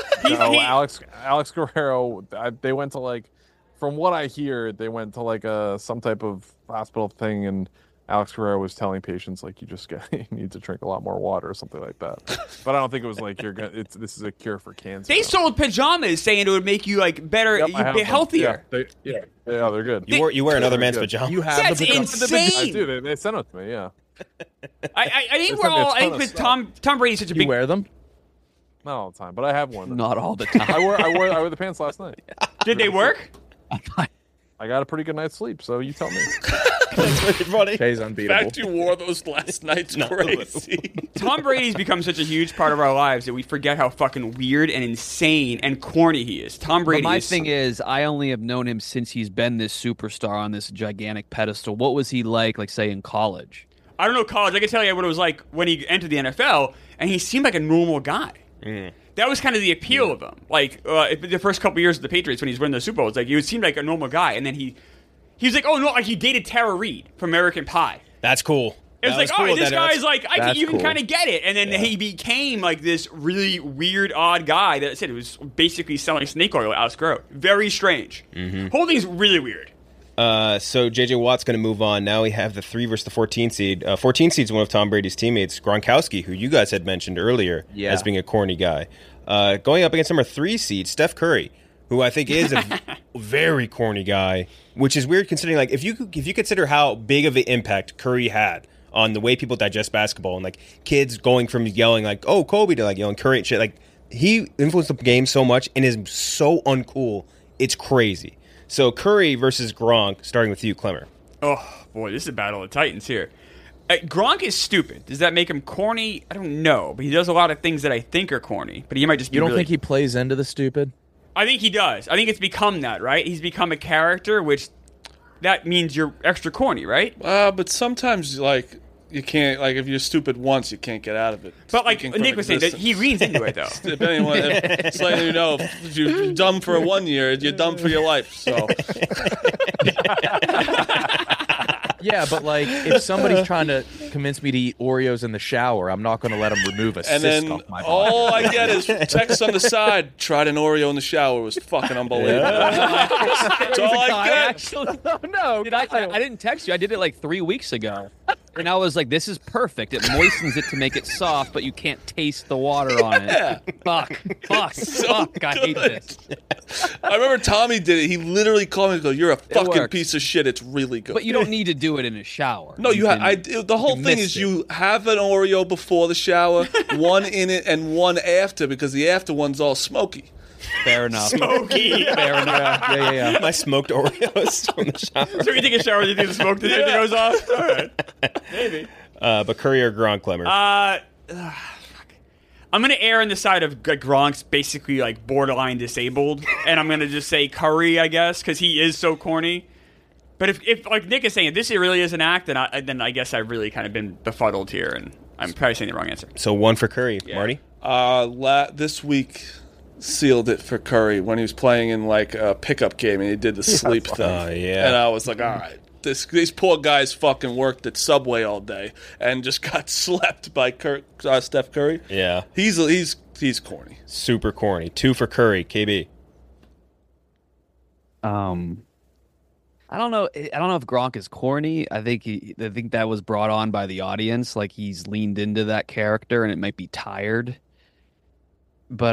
Alex Guerrero. They went to like, from what I hear, they went to like some type of hospital thing and. Alex Guerrero was telling patients like you need to drink a lot more water or something like that. But I don't think it was like this is a cure for cancer. They sold pajamas saying it would make you like better, you'd be healthier. Yeah, they're good. You wear another man's pajamas. You have that's insane. I do. They sent them to me. Yeah. I think we're all. I think Tom Brady's such a big. You wear them? Not all the time, but I have one. Not all the time. I wore the pants last night. Did they work? I got a pretty good night's sleep, so you tell me. That's really funny. Jay's unbeatable. The fact you wore those last night's crazy. Tom Brady's become such a huge part of our lives that we forget how fucking weird and insane and corny he is. Tom Brady. But my thing is, I only have known him since he's been this superstar on this gigantic pedestal. What was he like say, in college? I don't know college. I can tell you what it was like when he entered the NFL, and he seemed like a normal guy. That was kind of the appeal of him. Like the first couple years of the Patriots when he was winning the Super Bowl, it's like he seemed like a normal guy, and then he was like, oh no, like he dated Tara Reid from American Pie. That's cool. It was like, oh, this guy's like, you can cool. kind of get it. And then he became like this really weird, odd guy that said it was basically selling snake oil at Alice Grove. Very strange. Whole thing's really weird. So J.J. Watt's going to move on. Now we have the 3 versus the 14 seed. 14 seed's one of Tom Brady's teammates, Gronkowski, who you guys had mentioned earlier as being a corny guy. Going up against number 3 seed, Steph Curry, who I think is a very corny guy, which is weird considering, like, if you consider how big of an impact Curry had on the way people digest basketball and, like, kids going from yelling, like, oh, Kobe, to, like, yelling Curry and shit. Like, he influenced the game so much and is so uncool. It's crazy. So Curry versus Gronk, starting with you, Clemmer. Oh, boy, this is a battle of titans here. Gronk is stupid. Does that make him corny? I don't know. But he does a lot of things that I think are corny. But he might just be You don't really... think he plays into the stupid? I think he does. I think it's become that, right? He's become a character, which that means you're extra corny, right? But sometimes, like, you can't, like, if you're stupid once, you can't get out of it. But, like, Nick was saying, that he leans into it, though. If anyone, it's letting you know, if you're dumb for 1 year, you're dumb for your life, so. Yeah, but, like, if somebody's trying to convince me to eat Oreos in the shower, I'm not going to let them remove a And cyst then off my body. all I get is text on the side, tried an Oreo in the shower. It was fucking unbelievable. That's all I get. Actually, no. I didn't text you. I did it like 3 weeks ago. And I was like, this is perfect. It moistens it to make it soft, but you can't taste the water on it. Fuck. I hate this. I remember Tommy did it. He literally called me and goes, you're a fucking works. piece of shit. It's really good. But you don't need to do it in a shower. No, the whole thing is you have an Oreo before the shower, one in it and one after, because the after one's all smoky. Fair enough. Smoky. Fair enough. Yeah. My smoked Oreos from the shower. So you take a shower, you think the smoke goes off? All right. Maybe. But Curry or Gronk, Clemmer? I'm going to err on the side of Gronk's basically like borderline disabled, and I'm going to just say Curry, I guess, because he is so corny. But if like Nick is saying, if this really is an act, then I guess I've really kind of been befuddled here, and I'm probably saying the wrong answer. So 1 for Curry. Marty? This week sealed it for Curry when he was playing in like a pickup game and he did the sleep thing. And I was like, all right. These poor guys fucking worked at Subway all day and just got slept by Steph Curry. Yeah. He's corny. Super corny. 2 for Curry. KB. I don't know. I don't know if Gronk is corny. I think that was brought on by the audience. Like he's leaned into that character, and it might be tired. But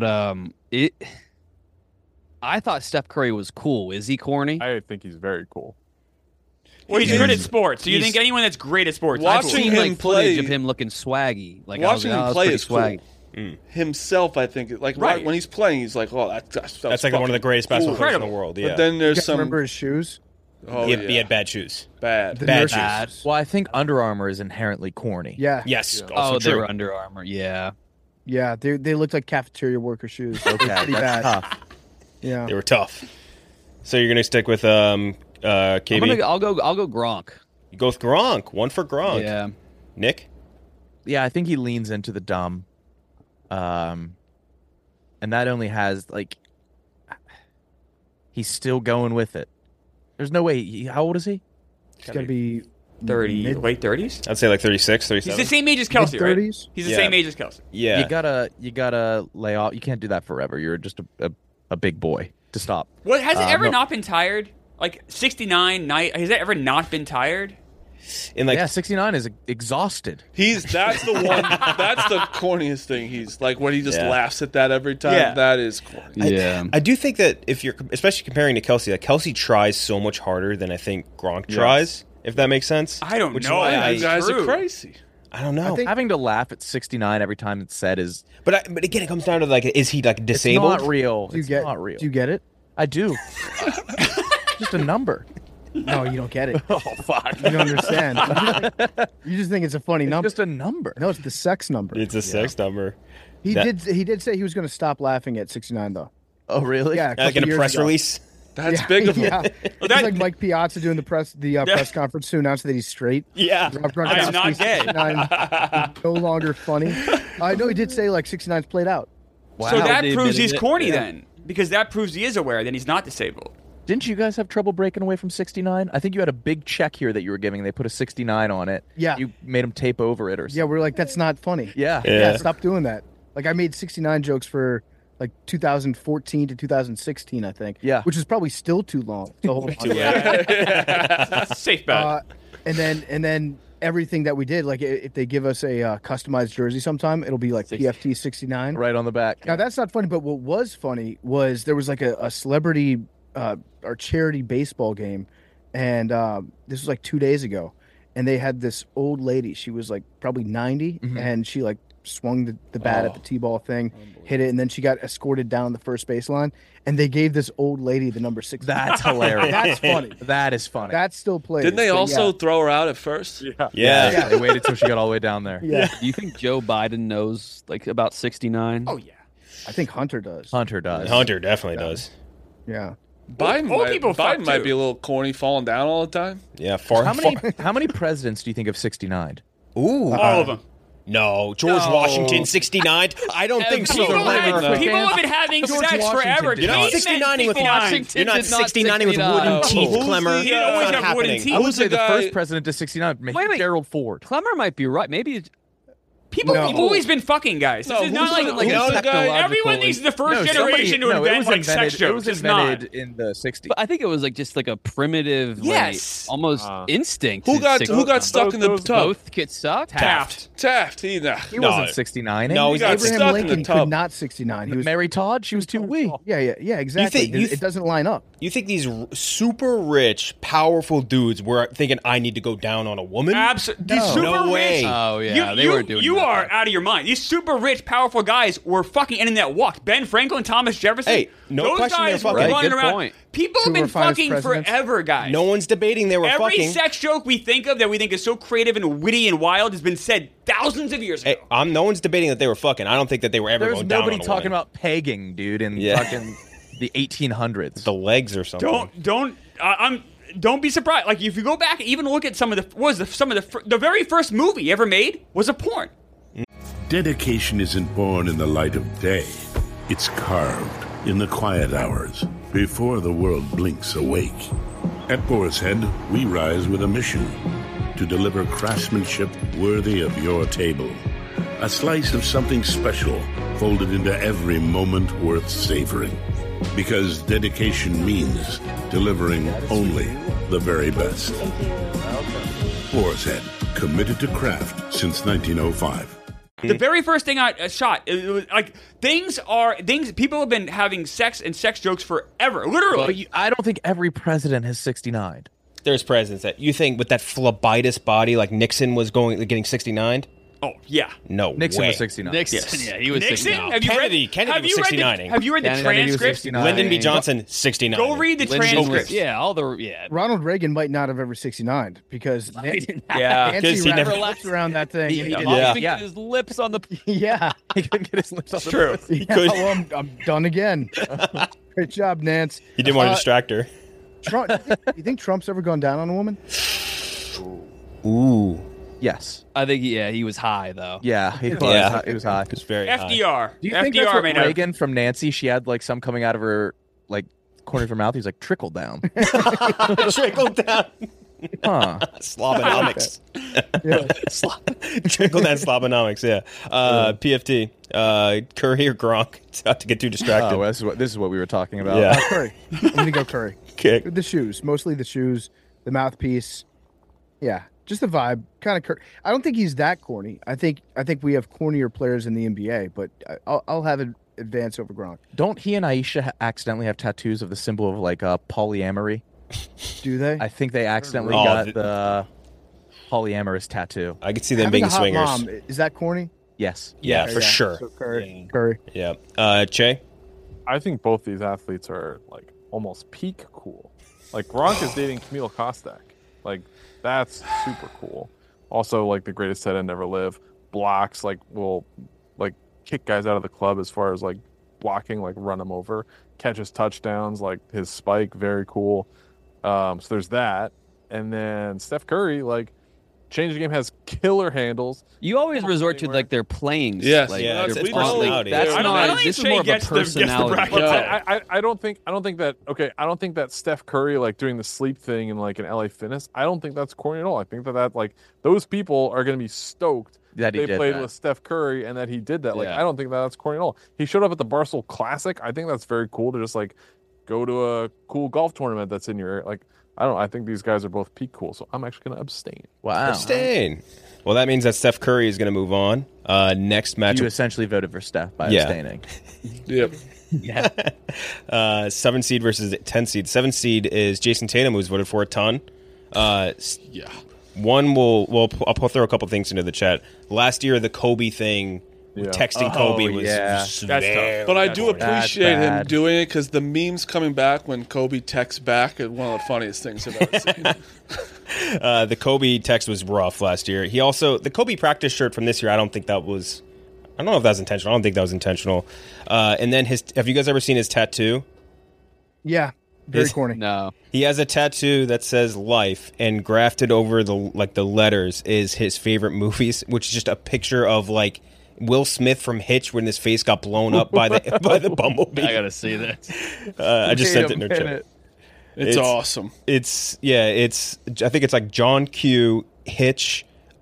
I thought Steph Curry was cool. Is he corny? I think he's very cool. Well, he's good at sports. Do you think anyone that's great at sports? I've seen like footage of him looking swaggy. Like watching him play is swaggy. Cool. Himself, I think, like right when he's playing, he's like, "Oh, that's like one of the greatest basketball players in the world." Yeah. But then there's some. Remember his shoes? Oh, he had bad shoes. Bad shoes. Well, I think Under Armour is inherently corny. Yeah. Yes. Yeah. Also they true. were Under Armour. Yeah. Yeah, they looked like cafeteria worker shoes. Okay, pretty that's bad. tough. Yeah. They were tough. So you're gonna stick with KB? I'll go Gronk. You go with Gronk. 1 for Gronk. Yeah. Nick? Yeah, I think he leans into the dumb. And that only has, like, he's still going with it. There's no way. How old is he? He's got to be 30, late 30s? I'd say like 36, 37. He's the same age as Kelsey, right? Mid-30s? He's the same age as Kelsey. Yeah. You gotta lay off. You can't do that forever. You're just a big boy to stop. What has it ever no. not been tired? Like 69 night, has it ever not been tired? Yeah, 69 is exhausted. That's the one. That's the corniest thing. He's like when he just laughs at that every time. Yeah. That is corny. I do think that if you're, especially comparing to Kelsey, like Kelsey tries so much harder than I think Gronk tries. If that makes sense. I don't know. You guys are crazy. I don't know. I think having to laugh at 69 every time it's said is. But again, it comes down to like, is he like disabled? It's not real. Do you get it? I do. Just a number. No, you don't get it. Oh fuck! You don't understand. You just think it's a funny number. Just a number. No, it's the sex number. It's a sex number. He did say he was going to stop laughing at 69 though. Oh really? Yeah, Like in a press ago. release. That's big of him. Yeah. It's like Mike Piazza doing the press conference to announce that he's straight. Yeah. I am not gay. 69 no longer funny. I know he did say like 69's played out. Wow. So that They proves admitted he's it. corny then, because that proves he is aware that he's not disabled. Didn't you guys have trouble breaking away from 69? I think you had a big check here that you were giving. They put a 69 on it. Yeah. You made him tape over it or something. Yeah, we're like, that's not funny. Yeah. Stop doing that. Like I made 69 jokes for like 2014 to 2016, I think. Yeah. Which is probably still too long. To hold on. Safe bet. And then everything that we did, like if they give us a customized jersey sometime, it'll be like PFT 69 right on the back. Now that's not funny, but what was funny was there was like a celebrity or charity baseball game, and this was like 2 days ago, and they had this old lady. She was like probably 90, and she like swung the bat at the T-ball thing, hit it, and then she got escorted down the first baseline, and they gave this old lady the number 6. That's hilarious. That's funny. That is funny. That still plays. Didn't they but also yeah. throw her out at first? Yeah. They waited till she got all the way down there. Yeah. Do you think Joe Biden knows like about 69? Oh yeah. I think Hunter does. Hunter does. Hunter definitely does. Yeah. Biden, Old might, people fuck Biden might too. be a little corny, falling down all the time. Yeah. How many presidents do you think of 69? Ooh. All of them. No, George No. Washington, 69. I don't think so. People have been having George sex Washington forever. did You're not Cavemen 69ing with people- You're not 69ing with wooden teeth, Who's Clemmer. the- He always Not have wooden happening. teeth. I would Who's say the the guy- first president to 69. Wait. Gerald Ford. Clemmer might be right. Maybe People No. have always been fucking guys. This No, is not who's like the- who's the guy- everyone thinks the first generation to invent like sex jokes. It was It's not. invented in the 60s. But I think it was like just like a primitive, Yes. like, almost instinct. Who to got stick- who got stuck in the tub? Both get sucked. Taft. He He wasn't 69. No, He he's got not. stuck Abraham in the Lincoln tub. could not 69. He was Mary Todd, she was too weak. yeah, exactly. It doesn't line up. You think these super rich, powerful dudes were thinking, I need to go down on a woman? Absolutely. These No. super No way. rich. Oh, yeah, they were doing You that. are out of your mind. These super rich, powerful guys were fucking ending that walk. Ben Franklin, Thomas Jefferson. Hey, no those question guys they're were fucking. running Good around. point. People Two have been of our finest fucking presidents. forever, guys. No one's debating they were Every fucking. sex joke we think of that we think is so creative and witty and wild has been said thousands of years ago. Hey, no one's debating that they were fucking. I don't think that they were ever There's going down nobody on a talking woman. about pegging, dude, in Yeah. fucking the 1800s. the legs or something. Don't be surprised. Like if you go back, even look at some of the very first movie ever made was a porn. Dedication isn't born in the light of day. It's carved in the quiet hours before the world blinks awake. At Boar's Head, we rise with a mission to deliver craftsmanship worthy of your table. A slice of something special folded into every moment worth savoring. Because dedication means delivering only the very best. Boar's Head, committed to craft since 1905. The very first thing I shot, it was like things. People have been having sex and sex jokes forever, literally. But I don't think every president has 69. There's presidents that you think with that phlebitis body, like Nixon was getting 69. Oh yeah, no Nixon way. was 69. Nixon, yeah, he was Nixon? 69. Have you Kennedy was 69. Have you read the transcript? Lyndon B. Johnson, 69. Go read the transcript. Yeah, Ronald Reagan might not have ever 69. because Yeah, Nancy because he never wrapped around that thing. He and he couldn't didn't- get his lips on the. Yeah, he couldn't get his lips on the True. Yeah, He could. well, I'm done again. Great job, Nance. He didn't want to distract her. Trump, you think Trump's ever gone down on a woman? Ooh. Yes. I think he was high though. Yeah, he was. Yeah. He was high. It's very FDR. Do you think that's FDR what may not. Reagan from Nancy? She had like some coming out of her like corner of her mouth. He's like trickle down. Trickle down. Huh. Slobonomics. Trickle down slobonomics, yeah. PFT. Curry or Gronk? It's not to get too distracted. Oh, this is what we were talking about. Yeah. Curry. I'm gonna go Curry. Okay. The shoes, mostly the shoes, the mouthpiece. Yeah, just the vibe. Kind of Curry. I don't think he's that corny. I think we have cornier players in the NBA, but I'll have an advance over Gronk. Don't he and Aisha accidentally have tattoos of the symbol of like polyamory? Do they? I think they accidentally Oh, got the polyamorous tattoo. I could see them Having being a hot swingers. mom, is that corny? Yes. Yeah, Okay, for sure. So Curry. Yeah. Che? I think both these athletes are like almost peak cool. Like Gronk is dating Camille Kostek. Like that's super cool. Also, like the greatest tight end ever live. Blocks will kick guys out of the club as far as like blocking, like run them over. Catches touchdowns, like his spike, very cool. So there's that. And then Steph Curry, like, changed the game, has killer handles. You always resort to like their playing. Yes, like, yeah, their it's personality. That's I not. don't This is think more of Shea a gets the personality. bracket. I don't think that. Okay, I don't think that Steph Curry like doing the sleep thing in like an LA Fitness. I don't think that's corny at all. I think that like those people are going to be stoked that they did played that. with Steph Curry and that he did that. Like Yeah. I don't think that's corny at all. He showed up at the Barstool Classic. I think that's very cool to just like go to a cool golf tournament that's in your area. Like I think these guys are both peak cool. So I'm actually going to abstain. Wow. Abstain. Well, that means that Steph Curry is going to move on. Next matchup. You essentially voted for Steph by Yeah. abstaining. Yep. Yeah. 7 seed versus 10 seed. 7 seed is Jason Tatum, who's voted for a ton. Yeah. One I'll throw a couple things into the chat. Last year, the Kobe thing, texting Kobe was That's tough. But I That's do hard. appreciate him bad. doing it because the memes coming back when Kobe texts back is one of the funniest things I've ever seen. the Kobe text was rough last year. He also the Kobe practice shirt from this year. I don't know if that was intentional. I don't think that was intentional. And then have you guys ever seen his tattoo? Yeah, very corny. No. He has a tattoo that says "Life" and grafted over the letters is his favorite movies, which is just a picture of like Will Smith from Hitch when his face got blown up by the bumblebee. I gotta see this. I just sent it in their chat. It's awesome. I think it's like John Q, Hitch.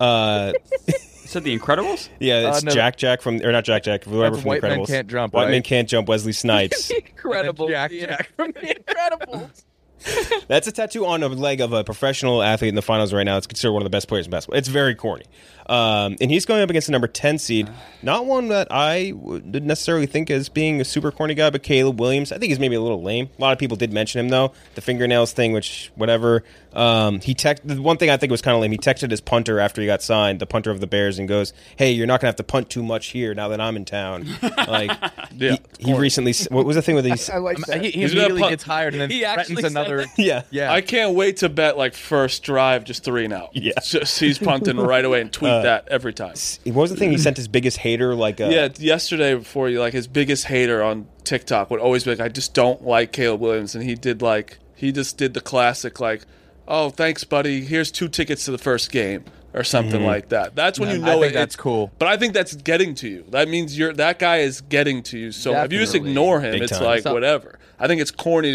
Is that The Incredibles? Yeah, it's no. Jack from, or not Jack, whoever That's from White The Men Incredibles. Can't Jump, White right? Men Can't Jump, Wesley Snipes. Incredible. Jack from The Incredibles. That's a tattoo on a leg of a professional athlete in the finals right now. It's considered one of the best players in basketball. It's very corny. And he's going up against the number 10 seed. Not one that I would necessarily think as being a super corny guy, but Caleb Williams. I think he's maybe a little lame. A lot of people did mention him, though. The fingernails thing, which, whatever. The one thing I think was kind of lame, he texted his punter after he got signed, the punter of the Bears, and goes, "Hey, you're not going to have to punt too much here now that I'm in town." Like, Yeah. he recently, what was the thing with these? I like that. He He's gonna immediately punt. gets hired and then He actually threatens said another. that? Yeah. I can't wait to bet like first drive, just 3 and out. Yeah. It's just, he's punting right away and tweet that every time. What was the thing he sent his biggest hater? Yeah, yesterday before you, like his biggest hater on TikTok would always be like, "I just don't like Caleb Williams," and he just did the classic like, "Oh, thanks, buddy. Here's 2 tickets to the first game." Or something like that. That's when you know I think it. that's cool. But I think that's getting to you. That means that guy is getting to you. So if you just Definitely. ignore him, Big it's time. like whatever. I think it's corny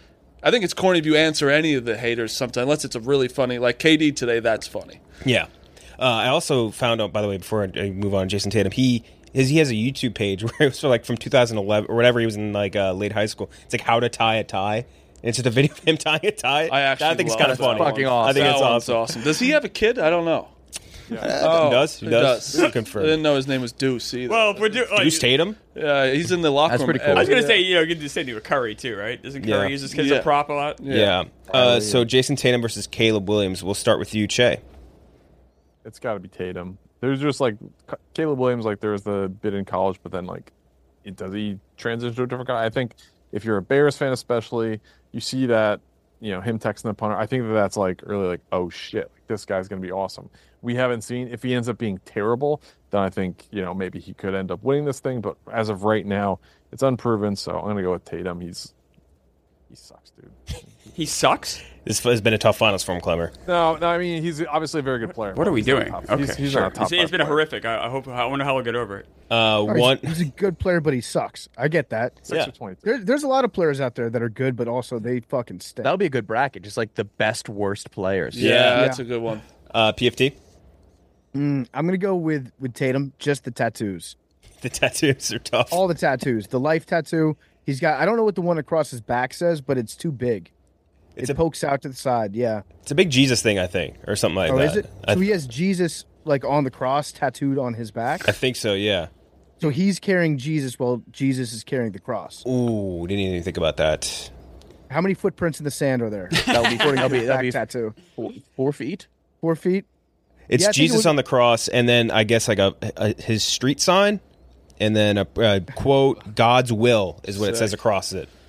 if you answer any of the haters sometimes, unless it's a really funny, like KD today. That's funny. Yeah. I also found out, by the way, before I move on, Jason Tatum, he has a YouTube page where it was like from 2011 or whatever. He was in like late high school. It's like how to tie a tie. And it's just a video of him tying a tie. I think it's love kind of that funny. one. Fucking awesome. I think That it's one's awesome. Does he have a kid? I don't know. He does. He does. Looking I for didn't know his name was Deuce either. Well, if we're doing, Deuce Tatum. Yeah, he's in the locker That's room. pretty cool. I was gonna Yeah. say, you can do the same thing with Curry too, right? Doesn't Curry Yeah. use this kid as a prop a lot? Yeah. So Jason Tatum versus Caleb Williams. We'll start with you, Che. It's got to be Tatum. There's just like Caleb Williams, like there was the bit in college, but then like, does he transition to a different guy? I think if you're a Bears fan, especially, you see that, him texting the punter. I think that's like really like, oh shit, like this guy's gonna be awesome. We haven't seen if he ends up being terrible, then I think maybe he could end up winning this thing. But as of right now, it's unproven. So I'm gonna go with Tatum. He sucks, dude. He sucks? This has been a tough finals for him, Clemmer. No, I mean he's obviously a very good player. What are we He's not doing? top- Okay, he's sure. not a top It's been a five player. horrific. I wonder how we'll get over it. He's a good player, but he sucks. I get that. 6 or 22. There's a lot of players out there that are good, but also they fucking stink. That would be a good bracket, just like the best worst players. Yeah, that's a good one. PFT. I'm gonna go with Tatum. Just the tattoos. The tattoos are tough. All the tattoos. The life tattoo. He's got. I don't know what the one across his back says, but it's too big. It pokes out to the side. Yeah. It's a big Jesus thing, I think, or something like Oh, that. is it? So he has Jesus like on the cross tattooed on his back. I think so. Yeah. So he's carrying Jesus while Jesus is carrying the cross. Ooh, didn't even think about that. How many footprints in the sand are there? That'll be According to the that'll back be tattoo. 4 feet. 4 feet. It's Yeah, I think it Jesus was- on the cross, and then I guess like his street sign, and then a quote, "God's will" is what it says across it.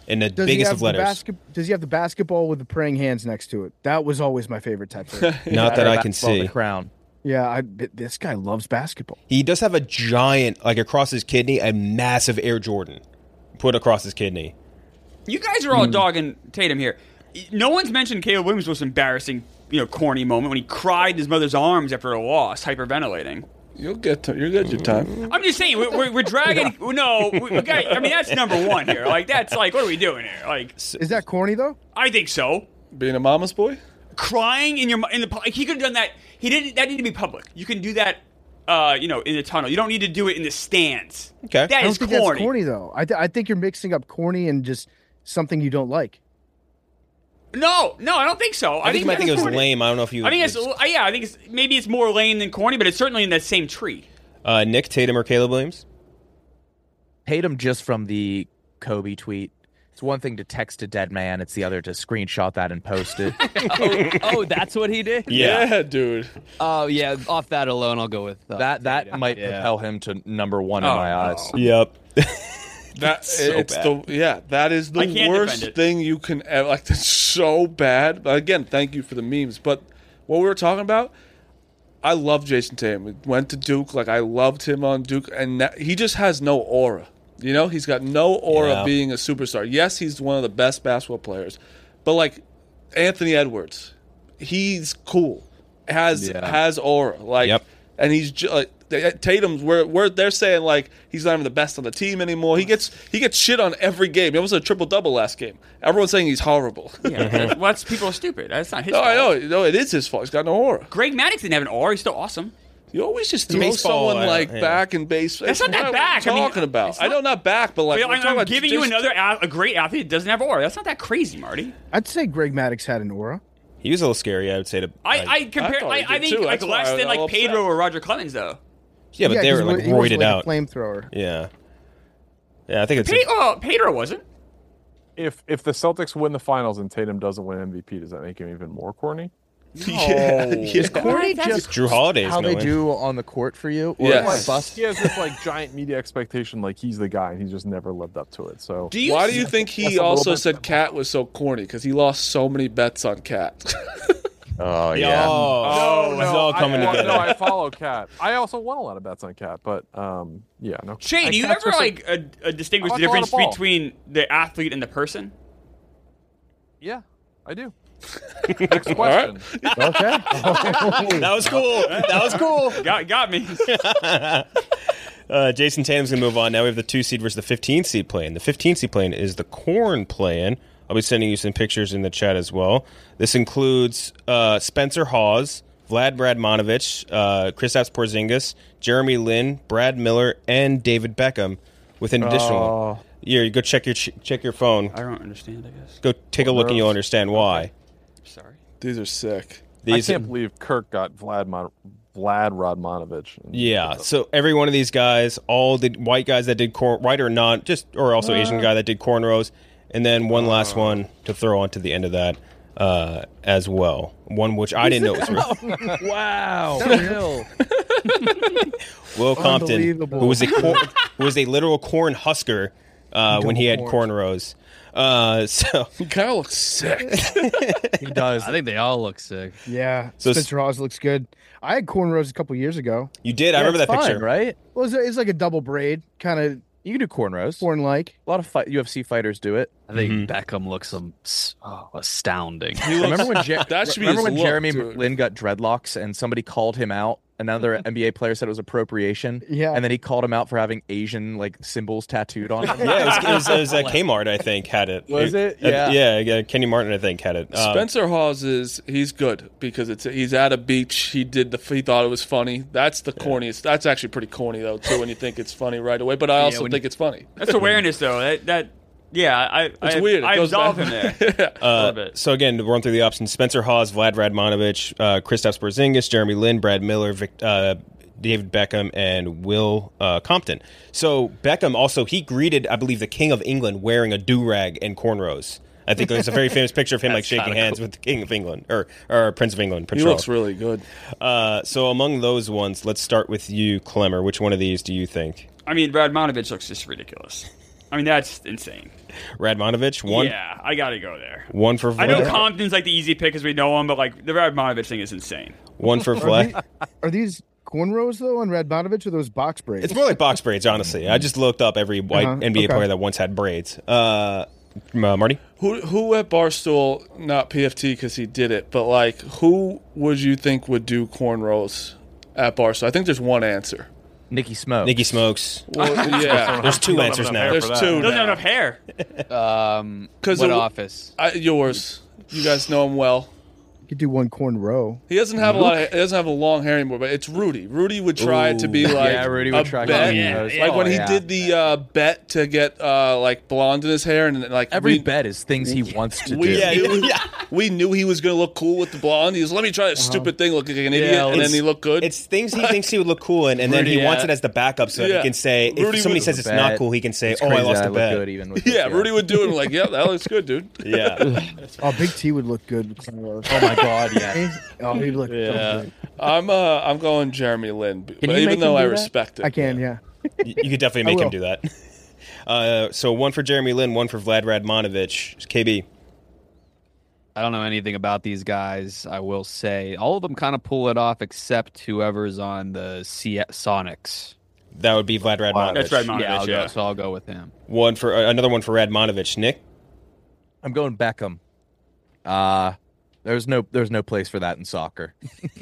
in the Does biggest he have of letters. Does he have the basketball with the praying hands next to it? That was always my favorite tattoo. Not that I can see. The crown. Yeah, this guy loves basketball. He does have a giant, like across his kidney, a massive Air Jordan put across his kidney. You guys are all dogging Tatum here. No one's mentioned Caleb Williams' most embarrassing, corny moment when he cried in his mother's arms after a loss, hyperventilating. You'll get your time. I'm just saying, we're dragging. No, okay, I mean that's number one here. Like that's like, what are we doing here? Like, is that corny though? I think so. Being a mama's boy, crying in the he could have done that. He didn't. That needed to be public. You can do that, in the tunnel. You don't need to do it in the stands. Okay, that is corny. That's corny though. I think you're mixing up corny and just something you don't like. No, I don't think so. I think you might think it was lame. I don't know if you. I think I think maybe it's more lame than corny, but it's certainly in that same tree. Nick, Tatum or Caleb Williams? Tatum just from the Kobe tweet. It's one thing to text a dead man. It's the other to screenshot that and post it. oh, that's what he did? Yeah, dude. Oh, yeah. Off that alone, I'll go with that. That might propel him to number one in my eyes. Yep. That is the worst thing you can ever. Like, that's so bad. But again, thank you for the memes. But what we were talking about, I love Jason Tatum. We went to Duke. Like, I loved him on Duke, and he just has no aura. He's got no aura being a superstar. Yes, he's one of the best basketball players, but like Anthony Edwards, he's cool, has aura. Like, and he's Tatum's where they're saying like he's not even the best on the team anymore. He gets shit on every game. He almost had a triple-double last game. Everyone's saying he's horrible. Yeah, people are stupid. That's not his fault. I know. No, it is his fault. He's got no aura. Greg Maddux didn't have an aura. He's still awesome. You always just throw someone back in base. That's not that back. What are you talking about? I know not back, but like I'm giving you a great athlete that doesn't have aura. That's not that crazy, Marty. I'd say Greg Maddux had an aura. He was a little scary, I would say. I think like less than like Pedro or Roger Clemens though. Yeah, but they were like roided out. Flamethrower. Yeah, I think it's. Pedro wasn't. If the Celtics win the finals and Tatum doesn't win MVP, does that make him even more corny? No. Is corny just Drew Holiday's how they do on the court for you? Or Yes. He has this like giant media expectation, like he's the guy, and he's just never lived up to it. So why do you think he also said Cat was so corny? Because he lost so many bets on Cat. Oh yeah. No, it's all coming together. No, I follow Cat. I also won a lot of bets on Cat, but yeah, no. Shane, do you ever like distinguish the difference between the athlete and the person? Yeah, I do. Next question. Okay. That was cool. Got me. Jason Tatum's going to move on. Now we have the 2 seed versus the 15 seed play-in. The 15 seed play-in is the Corn play-in. I'll be sending you some pictures in the chat as well. This includes Spencer Hawes, Vlad Radmanovic, Kristaps Porzingis, Jeremy Lin, Brad Miller, and David Beckham with an additional one. You go check your phone. I don't understand, I guess. Go take a look and you'll understand why. Sorry. These are sick. I can't believe Kirk got Vlad Radmanovic. Yeah, so every one of these guys, all the white guys that did white or not, or also Asian guy that did cornrows, and then one last one to throw onto the end of that as well. One which I didn't know was real. Wow. Will Compton, who was a literal corn husker when he had cornrows. So he kind of looks sick. He does. I think they all look sick. Yeah. Spencer Hawes looks good. I had cornrows a couple years ago. You did? I remember that picture. Right? Well, it's like a double braid, kind of. You can do cornrows. Corn-like. A lot of UFC fighters do it. I think Beckham looks astounding. Remember when look, Jeremy dude. Lin got dreadlocks and somebody called him out? Another NBA player said it was appropriation. Yeah. And then he called him out for having Asian symbols tattooed on him. Yeah, it was Kmart, I think, had it. Was it? Yeah. Yeah, Kenny Martin, I think, had it. Spencer Hawes he's good because he's at a beach. He thought it was funny. That's the corniest. That's actually pretty corny though too when you think it's funny right away. But I also think it's funny. That's awareness though. It's weird. I absolve him there. A little bit. So again, to run through the options: Spencer Hawes, Vlad Radmanovic, Kristaps Porzingis, Jeremy Lin, Brad Miller, David Beckham, and Will Compton. So Beckham also, he greeted, I believe, the King of England wearing a do-rag and cornrows. I think there's a very famous picture of him like shaking hands with the King of England or Prince of England. Prince He Charles. looks really good. So among those ones, let's start with you, Clemmer. Which one of these do you think? I mean, Radmanovic looks just ridiculous. I mean, that's insane. Radmanovich, one. Yeah, I got to go there. One for Vlad. I know Compton's like the easy pick because we know him, but like the Radmanovich thing is insane. One for Vlad. Are these cornrows though on Radmanovich or those box braids? It's more like box braids, honestly. I just looked up every white NBA player that once had braids. Marty? Who at Barstool, not PFT because he did it, but like who would you think would do cornrows at Barstool? I think there's one answer. Nicky Smokes. Nicky Smokes. Well, yeah. There's two answers now. There's two. Doesn't have enough hair. What office? Yours. You guys know him well. You could do one cornrow. He doesn't have a lot. He doesn't have a long hair anymore. But it's Rudy. Rudy would try to be like Rudy would try bet. Like when he did the bet to get like blonde in his hair, and like every bet is things he wants to do. We knew he was going to look cool with the blonde. He was, let me try this stupid thing, look like an idiot, and then he looked good. It's things he thinks he would look cool in, and then he wants it as the backup, so he can say if somebody says it's not cool, he can say, "Oh, I lost the bet." Rudy would do it. I'm like, yeah, that looks good, dude. Yeah. Oh, Big T would look good with cornrows. Oh my God, yeah. Oh, he'd look so good. I'm going Jeremy Lin, but even though I respect it, I can, yeah. You could definitely make him do that. So one for Jeremy Lin, one for Vlad Radmanovich. KB. I don't know anything about these guys. I will say all of them kind of pull it off, except whoever's on the Sonics. That would be Vlad Radmanovich. That's Radmanovich. Yeah, so I'll go with him. Another one for Radmanovich. Nick. I'm going Beckham. There's no place for that in soccer.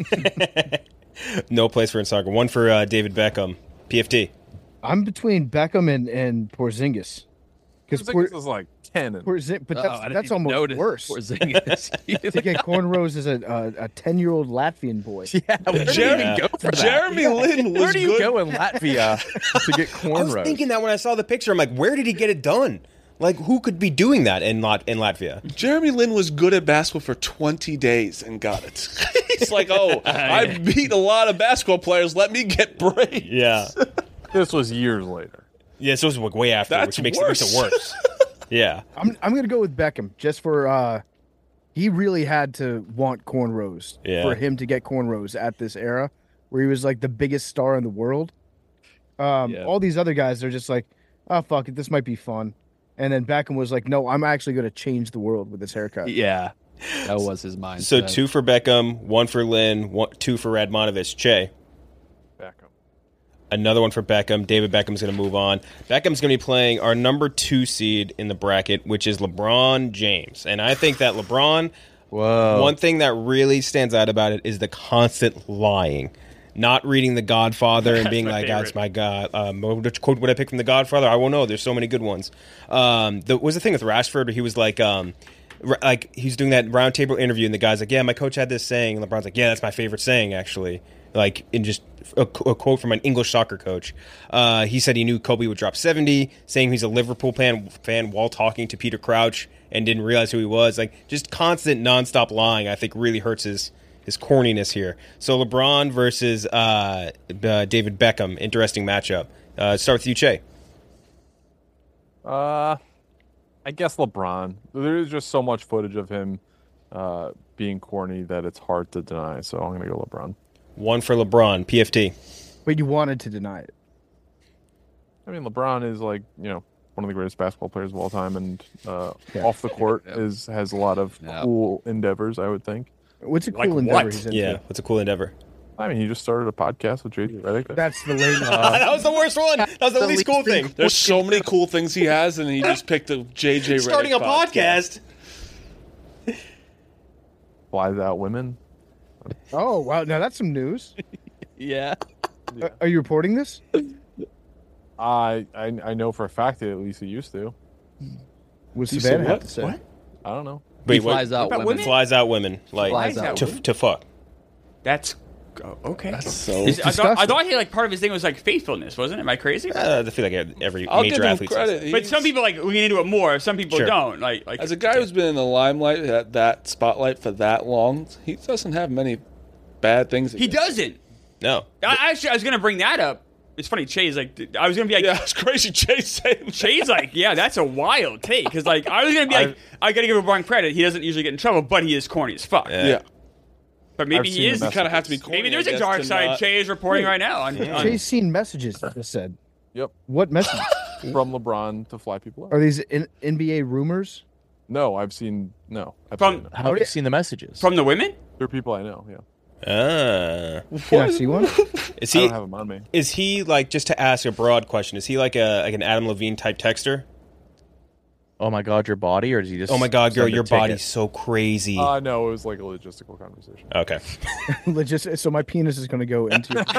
No place for it in soccer. One for David Beckham. PFT. I'm between Beckham and Porzingis. Because Porzingis is like 10. But that's almost worse. Porzingis. To get cornrows as a 10-year-old Latvian boy. Yeah, where do you even go for that? Jeremy Lin was Where do you good. go in Latvia to get cornrows? I was thinking that when I saw the picture. I'm like, where did he get it done? Like, who could be doing that in Latvia? Jeremy Lin was good at basketball for 20 days and got it. He's like, I beat a lot of basketball players. Let me get braids. Yeah. This was years later. Yeah, so it was way after, which makes it worse. Yeah. I'm going to go with Beckham just for he really had to want cornrows for him to get cornrows at this era where he was like the biggest star in the world. All these other guys are just like, oh, fuck it, this might be fun. And then Beckham was like, no, I'm actually going to change the world with this haircut. Yeah, that was his mindset. So 2 for Beckham, 1 for Lin, 2 for Radmanovich. Che. Beckham. Another one for Beckham. David Beckham's going to move on. Beckham's going to be playing our number 2 seed in the bracket, which is LeBron James. And I think that LeBron, one thing that really stands out about it is the constant lying. Not reading The Godfather and being like, "That's my God." Which quote would I pick from The Godfather? I won't know. There's so many good ones. Was the thing with Rashford where he was like he's doing that roundtable interview, and the guy's like, "Yeah, my coach had this saying," and LeBron's like, "Yeah, that's my favorite saying, actually." Like in just a quote from an English soccer coach. He said he knew Kobe would drop 70, saying he's a Liverpool fan while talking to Peter Crouch and didn't realize who he was. Like just constant, nonstop lying. I think really hurts his corniness here. So LeBron versus David Beckham, interesting matchup. Start with you, Che. I guess LeBron. There's just so much footage of him being corny that it's hard to deny. So I'm going to go LeBron. 1 for LeBron. PFT. But you wanted to deny it. I mean, LeBron is like, one of the greatest basketball players of all time, and off the court has a lot of cool endeavors, I would think. What's a cool endeavor he's into? Yeah, what's a cool endeavor? I mean, he just started a podcast with JJ Redick. That's the latest. That was the worst one. That was the least cool thing. There's so many cool things he has, and he just picked the JJ Redick starting a podcast. Flies out women. Oh, wow. Now that's some news. Yeah. Are you reporting this? I know for a fact that at least he used to. What's Savannah have to say? What? I don't know. Wait, He flies out women. Flies out women. Like Flies out to fuck. That's okay. That's so I thought he part of his thing was like faithfulness, wasn't it? Am I crazy? I feel like every I'll major give him athlete credit. says. But some people like lean into it more. Some people Sure. don't. Like As a guy who's been in the limelight, that spotlight for that long, he doesn't have many bad things. he doesn't. No. I was going to bring that up. It's funny. Che's like, I was going to be like, Yeah, it's crazy. Che's like, yeah, that's a wild take. Because like, I was going to be like, I got to give LeBron credit. He doesn't usually get in trouble, but he is corny as fuck. Yeah. But maybe I've he seen is. the You kind of have to be corny. Maybe there's I a guess, dark to side. not- Che is reporting right now. On Jay's seen messages that said. Yep. What message? from LeBron to fly people out. Are these NBA rumors? No, I've seen no. From How have you seen the messages? From the women? They're people I know. Yeah. Can I see one? Is I he? don't have them on me. Is he like, just to ask a broad question? Is he like an Adam Levine type texter? Oh my God, your body, or does he just? Oh my God, girl, send a your ticket? body's so crazy. No, it was like a logistical conversation. Okay. So my penis is going to go into your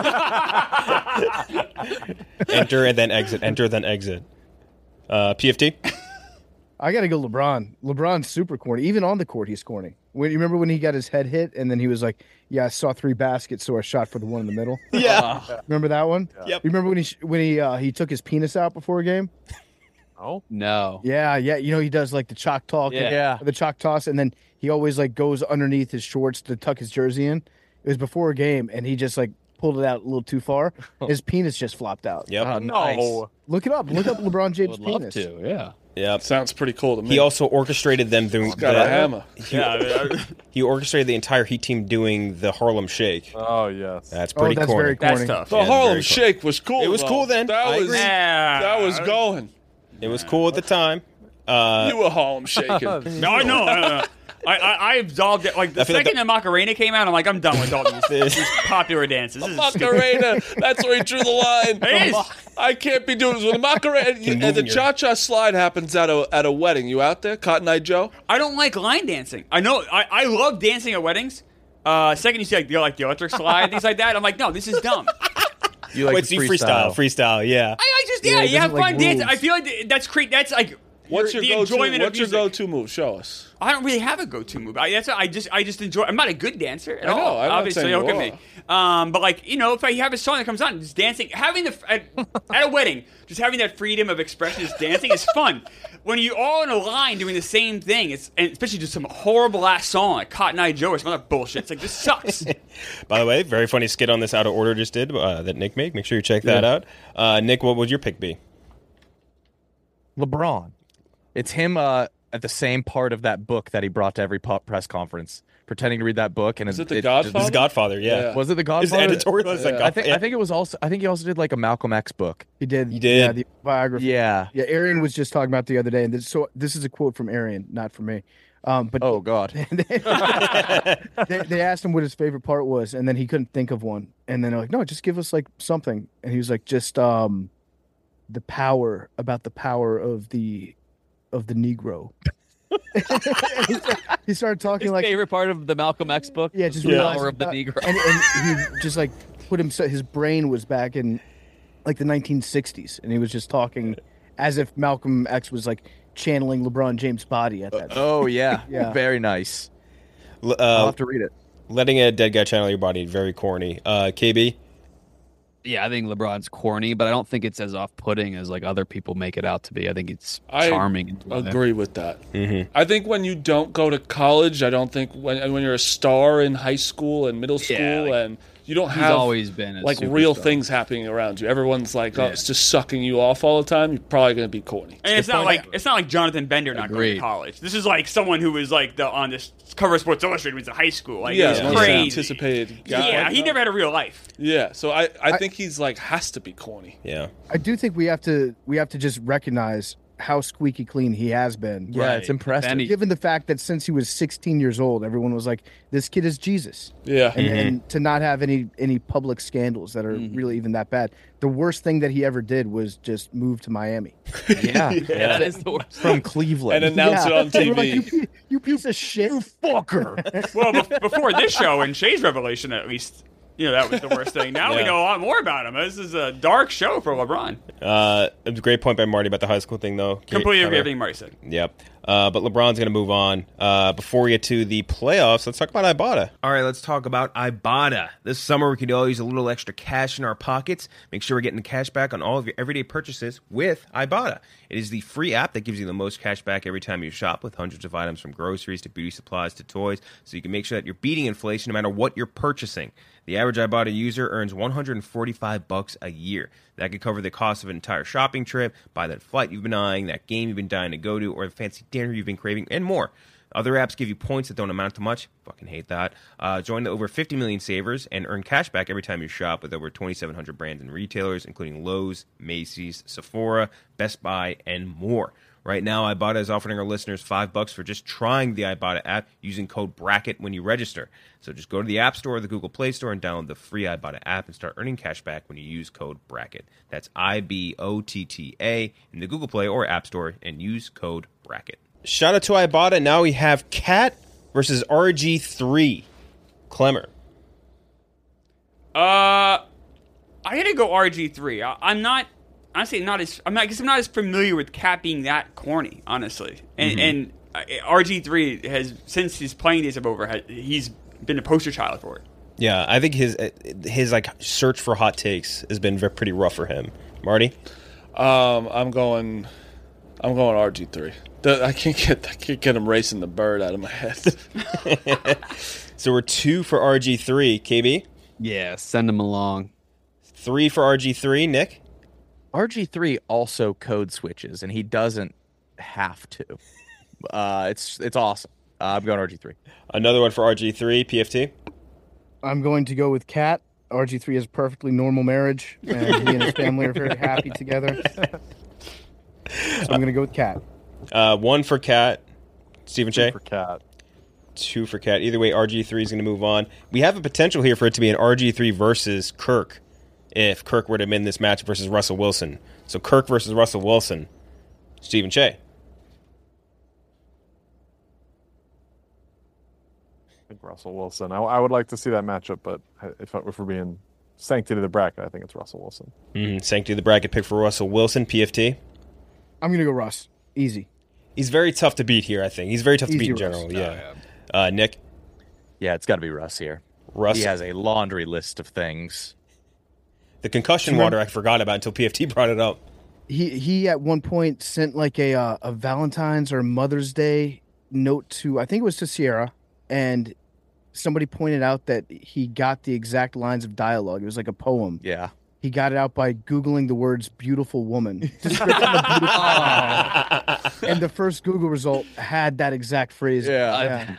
Enter and then exit. Enter then exit. PFT. I got to go LeBron. LeBron's super corny. Even on the court, he's corny. You remember when he got his head hit and then he was like, "Yeah, I saw 3 baskets, so I shot for the one in the middle." Yeah. Remember that one? Yep. You remember when he took his penis out before a game? Oh No. Yeah. You know he does like the chalk talk, Yeah. the chalk toss, and then he always like goes underneath his shorts to tuck his jersey in. It was before a game, and he just like pulled it out a little too far. His penis just flopped out. Yep. Oh, nice. No. Look it up. Look up LeBron James' Would love penis. to. Yeah. Yep. Sounds pretty cool to me. He also orchestrated them doing. He's got a hammer. He orchestrated the entire Heat team doing the Harlem Shake. Oh yes. That's pretty that's corny. very corny. That's tough. The Yeah, Harlem very cool. Shake was cool. It was though. cool then. That I was agree. that was going. It was cool at the time. You were Harlem shaking. No, no. I absolved it. Like the I feel like second the Macarena came out, I'm like, I'm done with all these popular dances. This is Macarena. That's where he drew the line. It is. I can't be doing this with the Macarena. And the cha-cha slide happens at a wedding. You out there, Cotton Eye Joe? I don't like line dancing. I know. I love dancing at weddings. Second you see like the electric slide, things like that. I'm like, no, this is dumb. You like Wait, see, freestyle, yeah. I just Yeah, it you have doesn't like fun dancing. rules. I feel like that's like What's your the go-to? enjoyment of What's your music. go-to move? Show us. I don't really have a go-to move. I just enjoy. I'm not a good dancer at I know, all. I'm not Obviously, saying don't you get me. But like if I have a song that comes on, just dancing, having at a wedding, just having that freedom of expression, just dancing is fun. When you're all in a line doing the same thing, and especially just some horrible ass song like Cotton Eye Joe or some other bullshit. It's like this sucks. By the way, very funny skit on this Out of Order just did that Nick made. Make sure you check that out. Nick, what would your pick be? LeBron. It's him at the same part of that book that he brought to every press conference, pretending to read that book. And Is it The Godfather? His Godfather, yeah. Was it the His Godfather? editorial is like I think it was also. I think he also did like a Malcolm X book. He did. He did. Yeah, the biography. Yeah. Yeah, Arian was just talking about the other day, and this is a quote from Arian, not from me. But Oh God. they asked him what his favorite part was, and then he couldn't think of one. And then they're like, "No, just give us like something." And he was like, "Just the power of the Negro." he started talking His like favorite part of the Malcolm X book. Yeah, just the realized power of the that- Negro. and he just like put his brain was back in like the 1960s, and he was just talking as if Malcolm X was like channeling LeBron James' body at that time. Oh yeah. Yeah. Very nice. I'll have to read it. Letting a dead guy channel your body, very corny. KB? Yeah, I think LeBron's corny, but I don't think it's as off-putting as like other people make it out to be. I think it's I charming. agree with that. Mm-hmm. I think when you don't go to college, I don't think when you're a star in high school and middle school, and you don't he's have always been a like real superstar. things happening around you. Everyone's like, oh, it's just sucking you off all the time. You're probably going to be corny. And it's not like Jonathan Bender not going Agreed. to college. This is like someone who was like on this cover of Sports Illustrated when he was in high school. Like, yeah, it was most crazy. anticipated guy. Yeah, he never had a real life. Yeah, so I think he's like has to be corny. Yeah, I do think we have to just recognize how squeaky clean he has been. Yeah, it's impressive. And given the fact that since he was 16 years old, everyone was like, "This kid is Jesus." Yeah, and to not have any public scandals that are really even that bad. The worst thing that he ever did was just move to Miami. Yeah, that is the worst. From Cleveland. And announce it on They were TV. like, you piece of shit, you fucker. Well, before this show and Shay's revelation, at least, that was the worst thing. Now we Yeah. know a lot more about him. This is a dark show for LeBron. It was a great point by Marty about the high school thing, though. Completely agree with everything Marty said. Yep. But LeBron's going to move on. Before we get to the playoffs, let's talk about Ibotta. All right, let's talk about Ibotta. This summer, we could all use a little extra cash in our pockets. Make sure we're getting the cash back on all of your everyday purchases with Ibotta. It is the free app that gives you the most cash back every time you shop, with hundreds of items from groceries to beauty supplies to toys, so you can make sure that you're beating inflation no matter what you're purchasing. The average Ibotta user earns $145 a year. That could cover the cost of an entire shopping trip, buy that flight you've been eyeing, that game you've been dying to go to, or the fancy dinner you've been craving, and more. Other apps give you points that don't amount to much. Fucking hate that. Join the over 50 million savers and earn cash back every time you shop with over 2,700 brands and retailers, including Lowe's, Macy's, Sephora, Best Buy, and more. Right now, Ibotta is offering our listeners $5 for just trying the Ibotta app using code BRACKET when you register. So just go to the App Store or the Google Play Store and download the free Ibotta app and start earning cash back when you use code BRACKET. That's IBOTTA in the Google Play or App Store and use code BRACKET. Shout out to Ibotta. Now we have Cat versus RG3. Clemmer. I gotta go RG3. I'm not as familiar with Cat being that corny, honestly. And RG3 has, since his playing days are over, he's been a poster child for it. Yeah, I think his like search for hot takes has been pretty rough for him. Marty. I'm going RG3. I can't get him racing the bird out of my head. So we're 2 for RG3. KB? Yeah, send him along. 3 for RG3. Nick? RG3 also code switches, and he doesn't have to. It's awesome. I'm going RG3. Another one for RG3. PFT? I'm going to go with Cat. RG3 has a perfectly normal marriage, and he and his family are very happy together. So I'm going to go with Cat. 1 for Cat. Stephen Shea? 2 for Cat. 2 for Cat. Either way, RG3 is going to move on. We have a potential here for it to be an RG3 versus Kirk if Kirk were to win this match versus Russell Wilson. So Kirk versus Russell Wilson. Stephen Shea. I think Russell Wilson. I would like to see that matchup, but if we're being sanctity of the bracket, I think it's Russell Wilson. Sanctity of the bracket pick for Russell Wilson. PFT? I'm going to go Russ. Easy. He's very tough to beat here, I think. He's very tough to beat in Russ. general. Yeah. Nick? Yeah, it's got to be Russ here. Russ. He has a laundry list of things. The concussion water I forgot about until PFT brought it up. He at one point sent like a Valentine's or Mother's Day note to, I think it was to Sierra, and somebody pointed out that he got the exact lines of dialogue. It was like a poem. Yeah. He got it out by Googling the words beautiful woman. Description of beautiful. And the first Google result had that exact phrase. Yeah.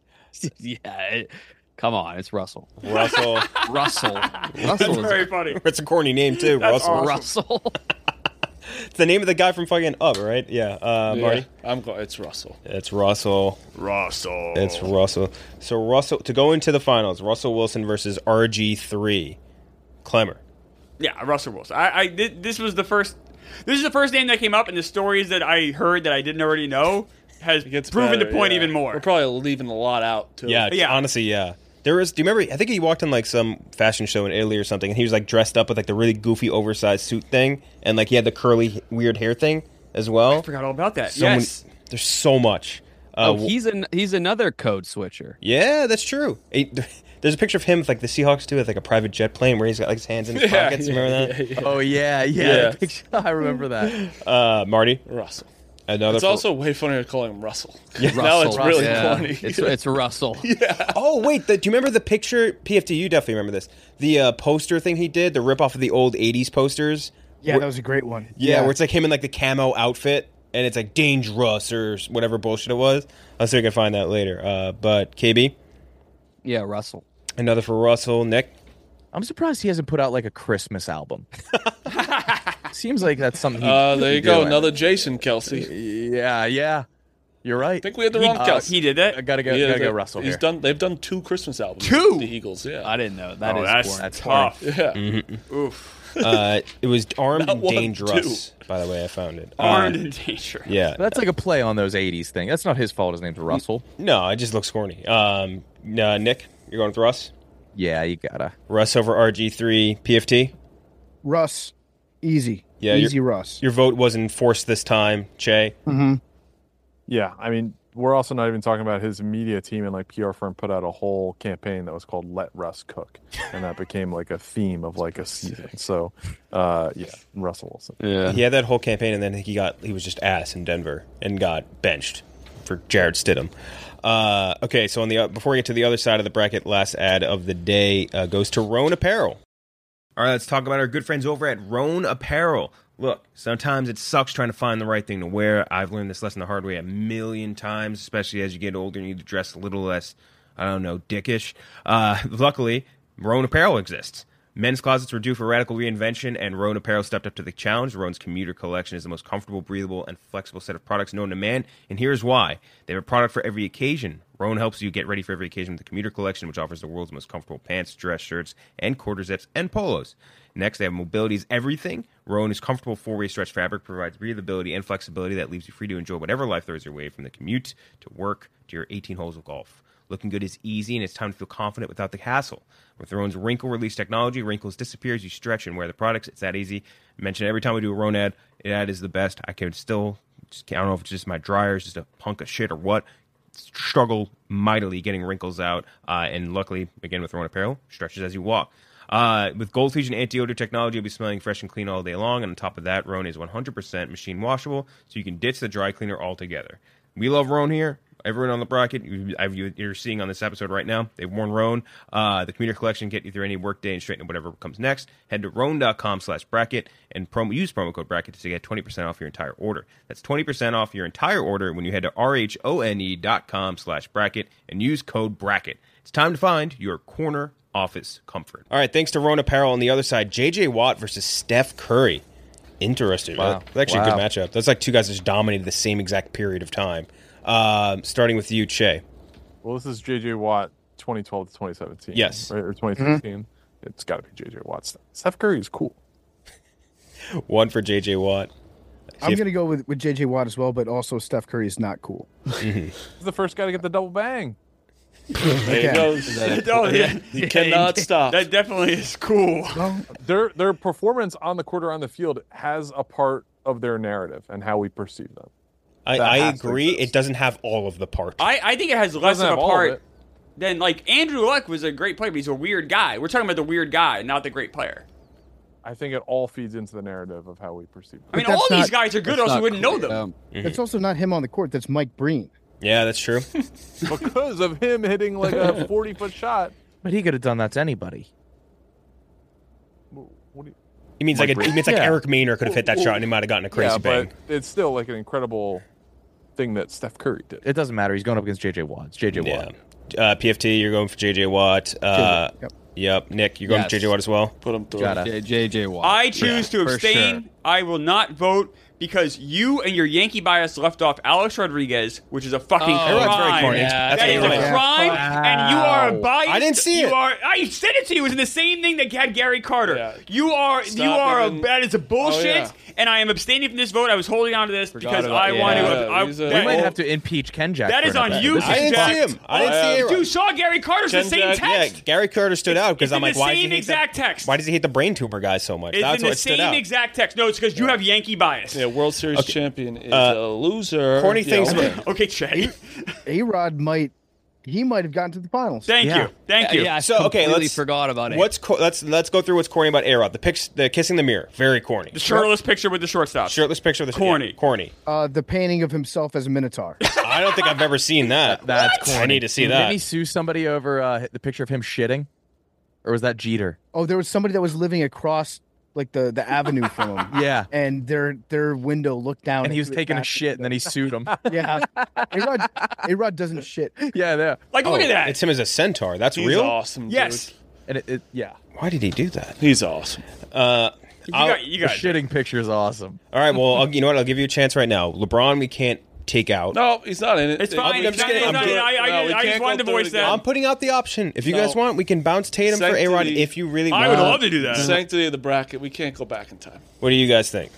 Yeah. Come on, it's Russell. Russell. That's very funny. It's a corny name, too. That's Russell. awesome. Russell. It's the name of the guy from fucking Up, right? Yeah. Marty? It's Russell. It's Russell. Russell. It's Russell. So Russell, to go into the finals, Russell Wilson versus RG3. Clemmer. Yeah, Russell Wilson. This is the first name that came up in the stories that I heard that I didn't already know has proven the point even more. We're probably leaving a lot out, too. Yeah, honestly, yeah. Do you remember, I think he walked in like some fashion show in Italy or something, and he was like dressed up with like the really goofy oversized suit thing, and like he had the curly weird hair thing as well. I forgot all about that. There's so much. He's another code switcher. Yeah, that's true. There's a picture of him with like the Seahawks too, with like a private jet plane where he's got like his hands in his pockets. Remember that? Yeah. Oh yeah. I remember that. Marty? Russell. Another it's also way funnier calling him Russell. Yeah. Now it's really corny. It's Russell. Yeah. Oh wait, do you remember the picture? PFT, you definitely remember this. The poster thing he did, the rip off of the old '80s posters. Yeah, that was a great one. Yeah, where it's like him in like the camo outfit, and it's like dangerous or whatever bullshit it was. I'll see if I can find that later. But KB. Yeah, Russell. Another for Russell. Nick? I'm surprised he hasn't put out like a Christmas album. Seems like that's something there you go. Another Jason Kelce. Yeah. You're right. I think we had the wrong Kelce. He did that? I gotta go Russell here. They've done 2 Christmas albums. 2? The Eagles, yeah. I didn't know. That's tough. Yeah. Mm-hmm. Oof. It was Armed Not and 1, Dangerous, 2. by the way, I found it. Armed and Dangerous. Yeah. That's like a play on those 80s thing. That's not his fault. His name's Russell. No, it just looks corny. Nick, you're going with Russ? Yeah, you gotta. Russ over RG3. PFT? Russ. Easy. Yeah, Easy Russ. Your vote wasn't forced this time, Che. Mm-hmm. Yeah, I mean, we're also not even talking about his media team and like PR firm put out a whole campaign that was called Let Russ Cook. And that became like a theme of like a season. So, Russell Wilson. Yeah. He had that whole campaign, and then he was just ass in Denver and got benched for Jared Stidham. Okay, so before we get to the other side of the bracket, last ad of the day goes to Roan Apparel. All right, let's talk about our good friends over at Roan Apparel. Look, sometimes it sucks trying to find the right thing to wear. I've learned this lesson the hard way a million times, especially as you get older and you need to dress a little less, I don't know, dickish. Luckily, Roan Apparel exists. Men's closets were due for radical reinvention, and Roan Apparel stepped up to the challenge. Roan's commuter collection is the most comfortable, breathable, and flexible set of products known to man, and here's why. They have a product for every occasion. Roan helps you get ready for every occasion with the commuter collection, which offers the world's most comfortable pants, dress shirts, and quarter zips, and polos. Next, they have mobility is everything. Roan is comfortable four-way stretch fabric, provides breathability and flexibility that leaves you free to enjoy whatever life throws your way, from the commute to work to your 18 holes of golf. Looking good is easy, and it's time to feel confident without the hassle. With Roan's wrinkle release technology, wrinkles disappear as you stretch and wear the products. It's that easy. I mention every time we do a Roan ad, ad is the best. I can still, I don't know if it's just my dryer, it's just a hunk of shit or what, struggle mightily getting wrinkles out. And luckily, again, with Roan Apparel, stretches as you walk. With Gold Fusion anti-odor technology, you'll be smelling fresh and clean all day long. And on top of that, Roan is 100% machine washable, so you can ditch the dry cleaner altogether. We love Roan here. Everyone on the bracket you're seeing on this episode right now, they've worn Roan. The commuter collection get you through any workday and straighten up whatever comes next. Head to roan.com/bracket and use promo code bracket to get 20% off your entire order. That's 20% off your entire order when you head to RHONE.com/bracket and use code bracket. It's time to find your corner office comfort. All right, thanks to Roan Apparel. On the other side, J.J. Watt versus Steph Curry. Interesting. Wow. That's actually a good matchup. That's like two guys that just dominated the same exact period of time. Starting with you, Che. Well, this is J.J. Watt, 2012 to 2017. Yes. Right? Or 2016. It's got to be J.J. Watt. Steph Curry is cool. One for J.J. Watt. I'm going to go with J.J. Watt as well, but also Steph Curry is not cool. He's the first guy to get the double bang. There he goes. You cannot stop. That definitely is cool. Well, their performance on the court or on the field has a part of their narrative and how we perceive them. I agree. It doesn't have all of the parts. I think it has less of a part than, like, Andrew Luck was a great player, but he's a weird guy. We're talking about the weird guy, not the great player. I think it all feeds into the narrative of how we perceive them. I mean, all these guys are good, or else we wouldn't know them. It's also not him on the court. That's Mike Breen. Yeah, that's true. Because of him hitting like a 40-foot shot. But he could have done that to anybody. What do you... He means like Eric Maynor could have hit that shot and he might have gotten a crazy bang. But it's still like an incredible thing that Steph Curry did. It doesn't matter. He's going up against J.J. Watt. It's J.J. Watt. PFT, you're going for J.J. Watt. Yep. Nick, you're going for J.J. Watt as well? Put him through. J.J. Watt. I choose to abstain. Sure. I will not vote because you and your Yankee bias left off Alex Rodriguez, which is a fucking crime. That is a crime, and you are a biased. I didn't see it. I said it to you. It was in the same thing that had Gary Carter. Yeah. That is a bullshit, and I am abstaining from this vote. I was holding on to this because I want to. We might have to impeach Ken Jack. That is on you. I didn't see him. I didn't see it. You saw Gary Carter's the same text. Yeah, Gary Carter stood out because I'm like, why does he hate the brain tumor guy so much? It's in the same exact text. No, it's because you have Yankee bias. Yeah, World Series champion is a loser. Corny things. Okay, Che. A-Rod might have gotten to the finals. Thank you. Yeah, let's forgot about it. Let's go through what's corny about A-Rod. The kissing the mirror, very corny. The shirtless picture with the shortstop. Corny. The painting of himself as a minotaur. I don't think I've ever seen that. That's corny. I need to see that. Didn't he sue somebody over the picture of him shitting, or was that Jeter? Oh, there was somebody that was living across like the avenue from him. Yeah. And their window looked down. And he was taking a shit, and then he sued him. Yeah. A-Rod doesn't shit. Yeah. Like, look at that. It's him as a centaur. That's He's real? awesome, dude. Yes. And yeah. Why did he do that? He's awesome. You got the shitting picture is awesome. All right, well, you know what? I'll give you a chance right now. LeBron, we can't take out. No, he's not in it. It's fine. I just wanted to voice that. I'm putting out the option. If you guys want, we can bounce Tatum for A-Rod if you really want. I would love to do that. Sanctity of the bracket. We can't go back in time. What do you guys think?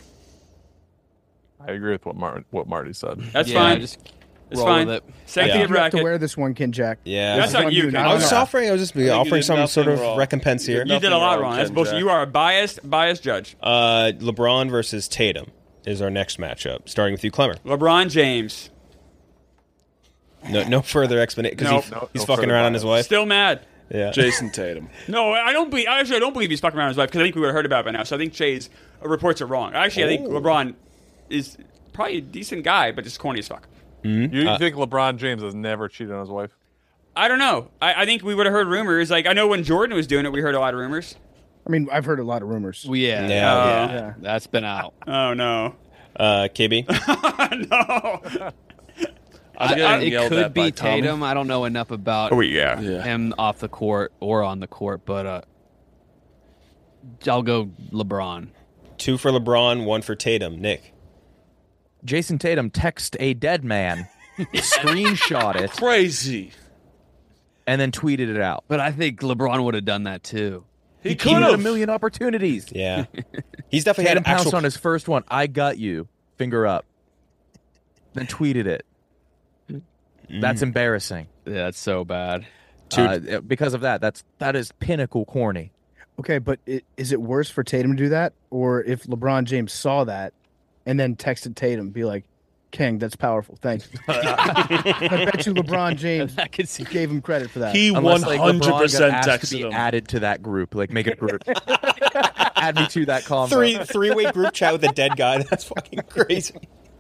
I agree with what Marty said. That's fine. Just it's fine. with it. Sanctity of the bracket. You have to wear this one, Ken Jack. Yeah. That's not you, Ken. I was offering some sort of recompense here. You did a lot wrong. That's bullshit. You are a biased judge. LeBron versus Tatum is our next matchup. Starting with you, Clemmer. LeBron James. No further explanation because he's fucking around on his wife. Still mad. Yeah. Jason Tatum. No, I don't believe he's fucking around his wife because I think we would have heard about it by now. So I think Che's reports are wrong. Actually, I think LeBron is probably a decent guy, but just corny as fuck. Mm-hmm. You think LeBron James has never cheated on his wife? I don't know. I think we would have heard rumors. Like, I know when Jordan was doing it, we heard a lot of rumors. I mean, I've heard a lot of rumors. Well, yeah. Yeah. That's been out. Oh no. KB. No. It could be Tatum. I don't know enough about yeah. him off the court or on the court, but I'll go LeBron. 2 for LeBron, 1 for Tatum. Nick. Jason Tatum text a dead man, screenshot it, Crazy. and then tweeted it out. But I think LeBron would have done that too. He He could had a have. million opportunities. Yeah. He's definitely Tatum had pounced actual... on his first one. I got you. Finger up. Then tweeted it. That's embarrassing. Yeah, that's so bad. Because of that, that is pinnacle corny. Okay, but is it worse for Tatum to do that, or if LeBron James saw that and then texted Tatum, be like, "King, that's powerful. Thanks." I bet you LeBron James gave him credit for that. He Unless, like, LeBron got 100% asked to texted be him. added to that group. Like, make a group. Add me to that combo. Three-way group chat with a dead guy. That's fucking crazy.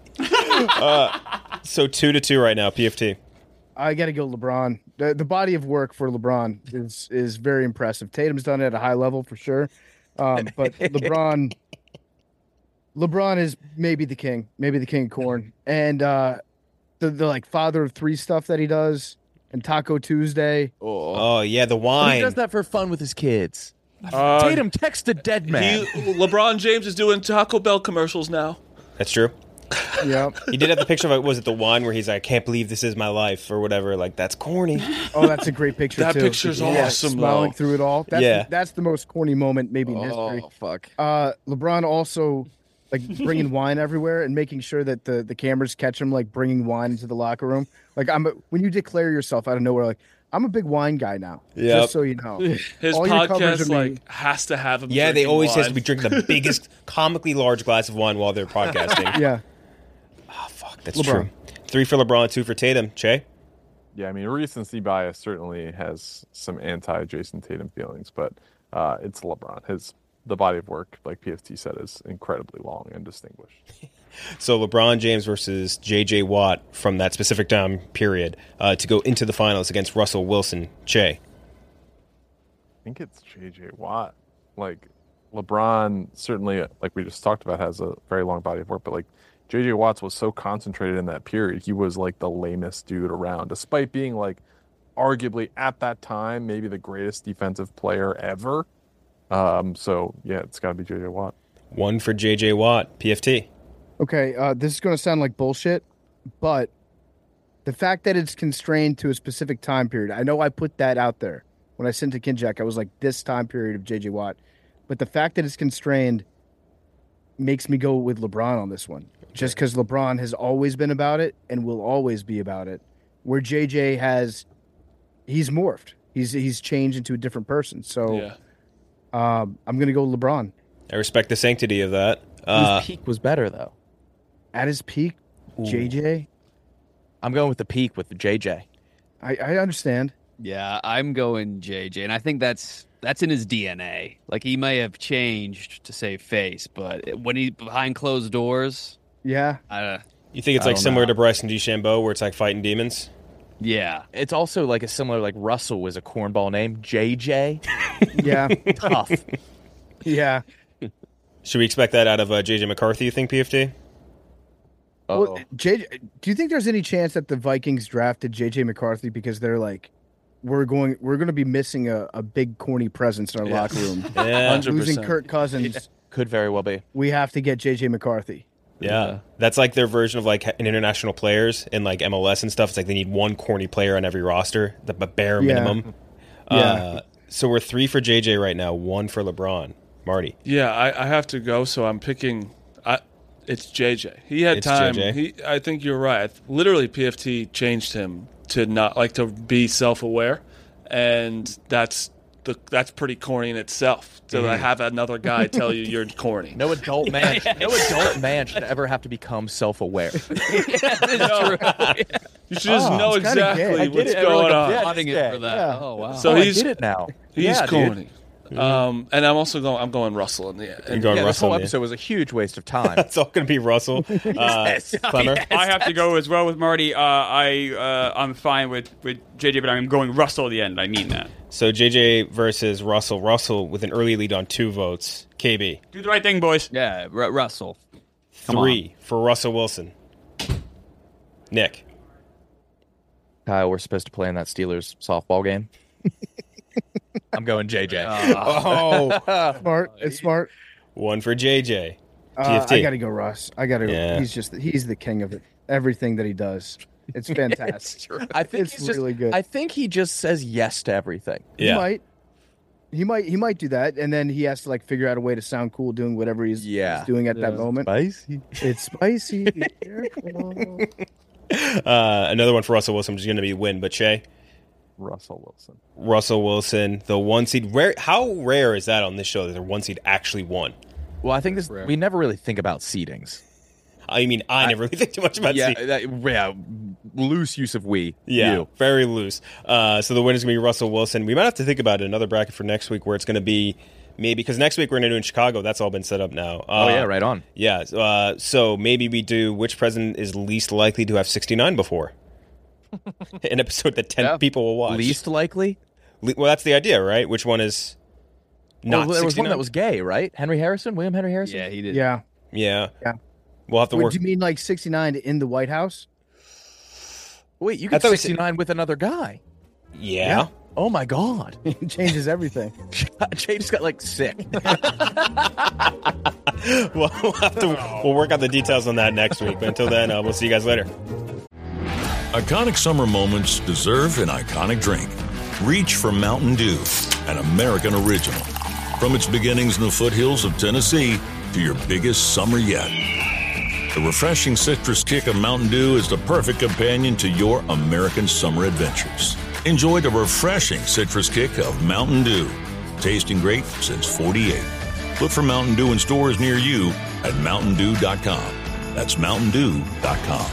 So 2-2 right now, PFT. I got to go LeBron. The body of work for LeBron is very impressive. Tatum's done it at a high level for sure, but LeBron is maybe the king of corn, and the like father of 3 stuff that he does, and Taco Tuesday. Oh yeah, the He wine. does that for fun with his kids. Tatum text a dead man. LeBron James is doing Taco Bell commercials now. That's true. Yeah. He did have the picture of, was it the wine where he's like, I can't believe this is my life or whatever. Like, that's corny. Oh, that's a great picture That too. picture's awesome, Smiling though. through it all. That's the most corny moment maybe in history. Oh, fuck. LeBron also like bringing wine everywhere and making sure that the cameras catch him like bringing wine into the locker room. Like when you declare yourself out of nowhere, like I'm a big wine guy now. Yep. Just so you know. His All your coverage podcast of me- has to have him. Yeah, they drinking always wine. has to be drinking the biggest, comically large glass of wine while they're podcasting. Yeah. Oh, fuck, that's LeBron. true. 3 for LeBron, 2 for Tatum. Che? Yeah, I mean, recency bias certainly has some anti-Jason Tatum feelings, but it's LeBron. The body of work, like PFT said, is incredibly long and distinguished. So LeBron James versus J.J. Watt from that specific time period to go into the finals against Russell Wilson. Che? I think it's J.J. Watt. Like, LeBron certainly, like we just talked about, has a very long body of work, but like J.J. Watt was so concentrated in that period. He was like the lamest dude around, despite being like arguably at that time maybe the greatest defensive player ever. So yeah, it's got to be J.J. Watt. 1 for J.J. Watt. PFT. Okay, this is going to sound like bullshit, but the fact that it's constrained to a specific time period, I know I put that out there. When I sent to Kinjack, I was like, this time period of J.J. Watt. But the fact that it's constrained makes me go with LeBron on this one. Just because LeBron has always been about it and will always be about it. Where J.J. he's morphed. He's changed into a different person. So I'm going to go LeBron. I respect the sanctity of that. Whose peak was better, though? At his peak, JJ? I'm going with the peak with the JJ. I understand. Yeah, I'm going JJ, and I think that's in his DNA. Like, he may have changed to save face, but when he's behind closed doors, yeah. You think it's like similar to Bryson DeChambeau, where it's like fighting demons? Yeah. It's also like a similar, like Russell was a cornball name. JJ? Yeah. Tough. Yeah. Should we expect that out of J.J. McCarthy, you think, PFT? Well, do you think there's any chance that the Vikings drafted J.J. McCarthy because they're like, we're going to be missing a big corny presence in our locker room. Yeah, 100%. Losing Kirk Cousins. Could very well be. We have to get J.J. McCarthy. Yeah. That's like their version of like an international players in like MLS and stuff. It's like they need one corny player on every roster, the bare minimum. Yeah. So we're 3 for JJ right now, 1 for LeBron. Marty. Yeah, I have to go, so I'm picking. It's JJ. He had It's time. JJ. I think you're right. Literally, PFT changed him to not like to be self-aware, and that's pretty corny in itself. To have another guy tell you you're corny. No adult man should ever have to become self-aware. You should just know exactly what's going on. Applauding it for that. Yeah. Oh wow! So I get it now. He's Yeah, corny. And I'm also going Russell in the end. You're going This Russell. whole in the- episode was a huge waste of time. It's all going to be Russell. Clemmer? I have to go as well with Marty. I'm fine with JJ, but I'm going Russell at the end. I mean that. So JJ versus Russell. Russell with an early lead on 2 votes. KB. Do the right thing, boys. Yeah, Russell. Come 3 for Russell Wilson. Nick. Kyle, we're supposed to play in that Steelers softball game. I'm going JJ. Smart. It's smart. 1 for JJ. I TFT. got to go Russ. I got to. Yeah. He's the king of it. Everything that he does, it's fantastic. I think it's he's just, really good. I think he just says yes to everything. Yeah. He might do that, and then he has to like figure out a way to sound cool doing whatever he's doing at that moment. Spicy. It's spicy. Be careful. Another one for Russell Wilson, which is going to be win. But Shay? Russell Wilson, the 1 seed. How rare is that on this show that the 1 seed actually won? Well, I think we never really think about seedings. I mean, I never really think too much about seedings. Loose use of we. Yeah, you. very loose. So the winner's going to be Russell Wilson. We might have to think about another bracket for next week where it's going to be maybe, because next week we're going to do in Chicago. That's all been set up now. Right on. Yeah, so maybe we do which president is least likely to have 69 before. An episode that 10 people will watch. Least likely? Well, that's the idea, right? Which one is not 69? There was one that was gay, right? William Henry Harrison? Yeah, he did. Yeah. We'll have to work. Do you mean like 69 in the White House? Wait, you got 69 with another guy? Yeah. Oh my God. It changes everything. Jay just got like sick. We'll work out the details on that next week. But until then, we'll see you guys later. Iconic summer moments deserve an iconic drink. Reach for Mountain Dew, an American original. From its beginnings in the foothills of Tennessee to your biggest summer yet. The refreshing citrus kick of Mountain Dew is the perfect companion to your American summer adventures. Enjoy the refreshing citrus kick of Mountain Dew. Tasting great since '48. Look for Mountain Dew in stores near you at MountainDew.com. That's MountainDew.com.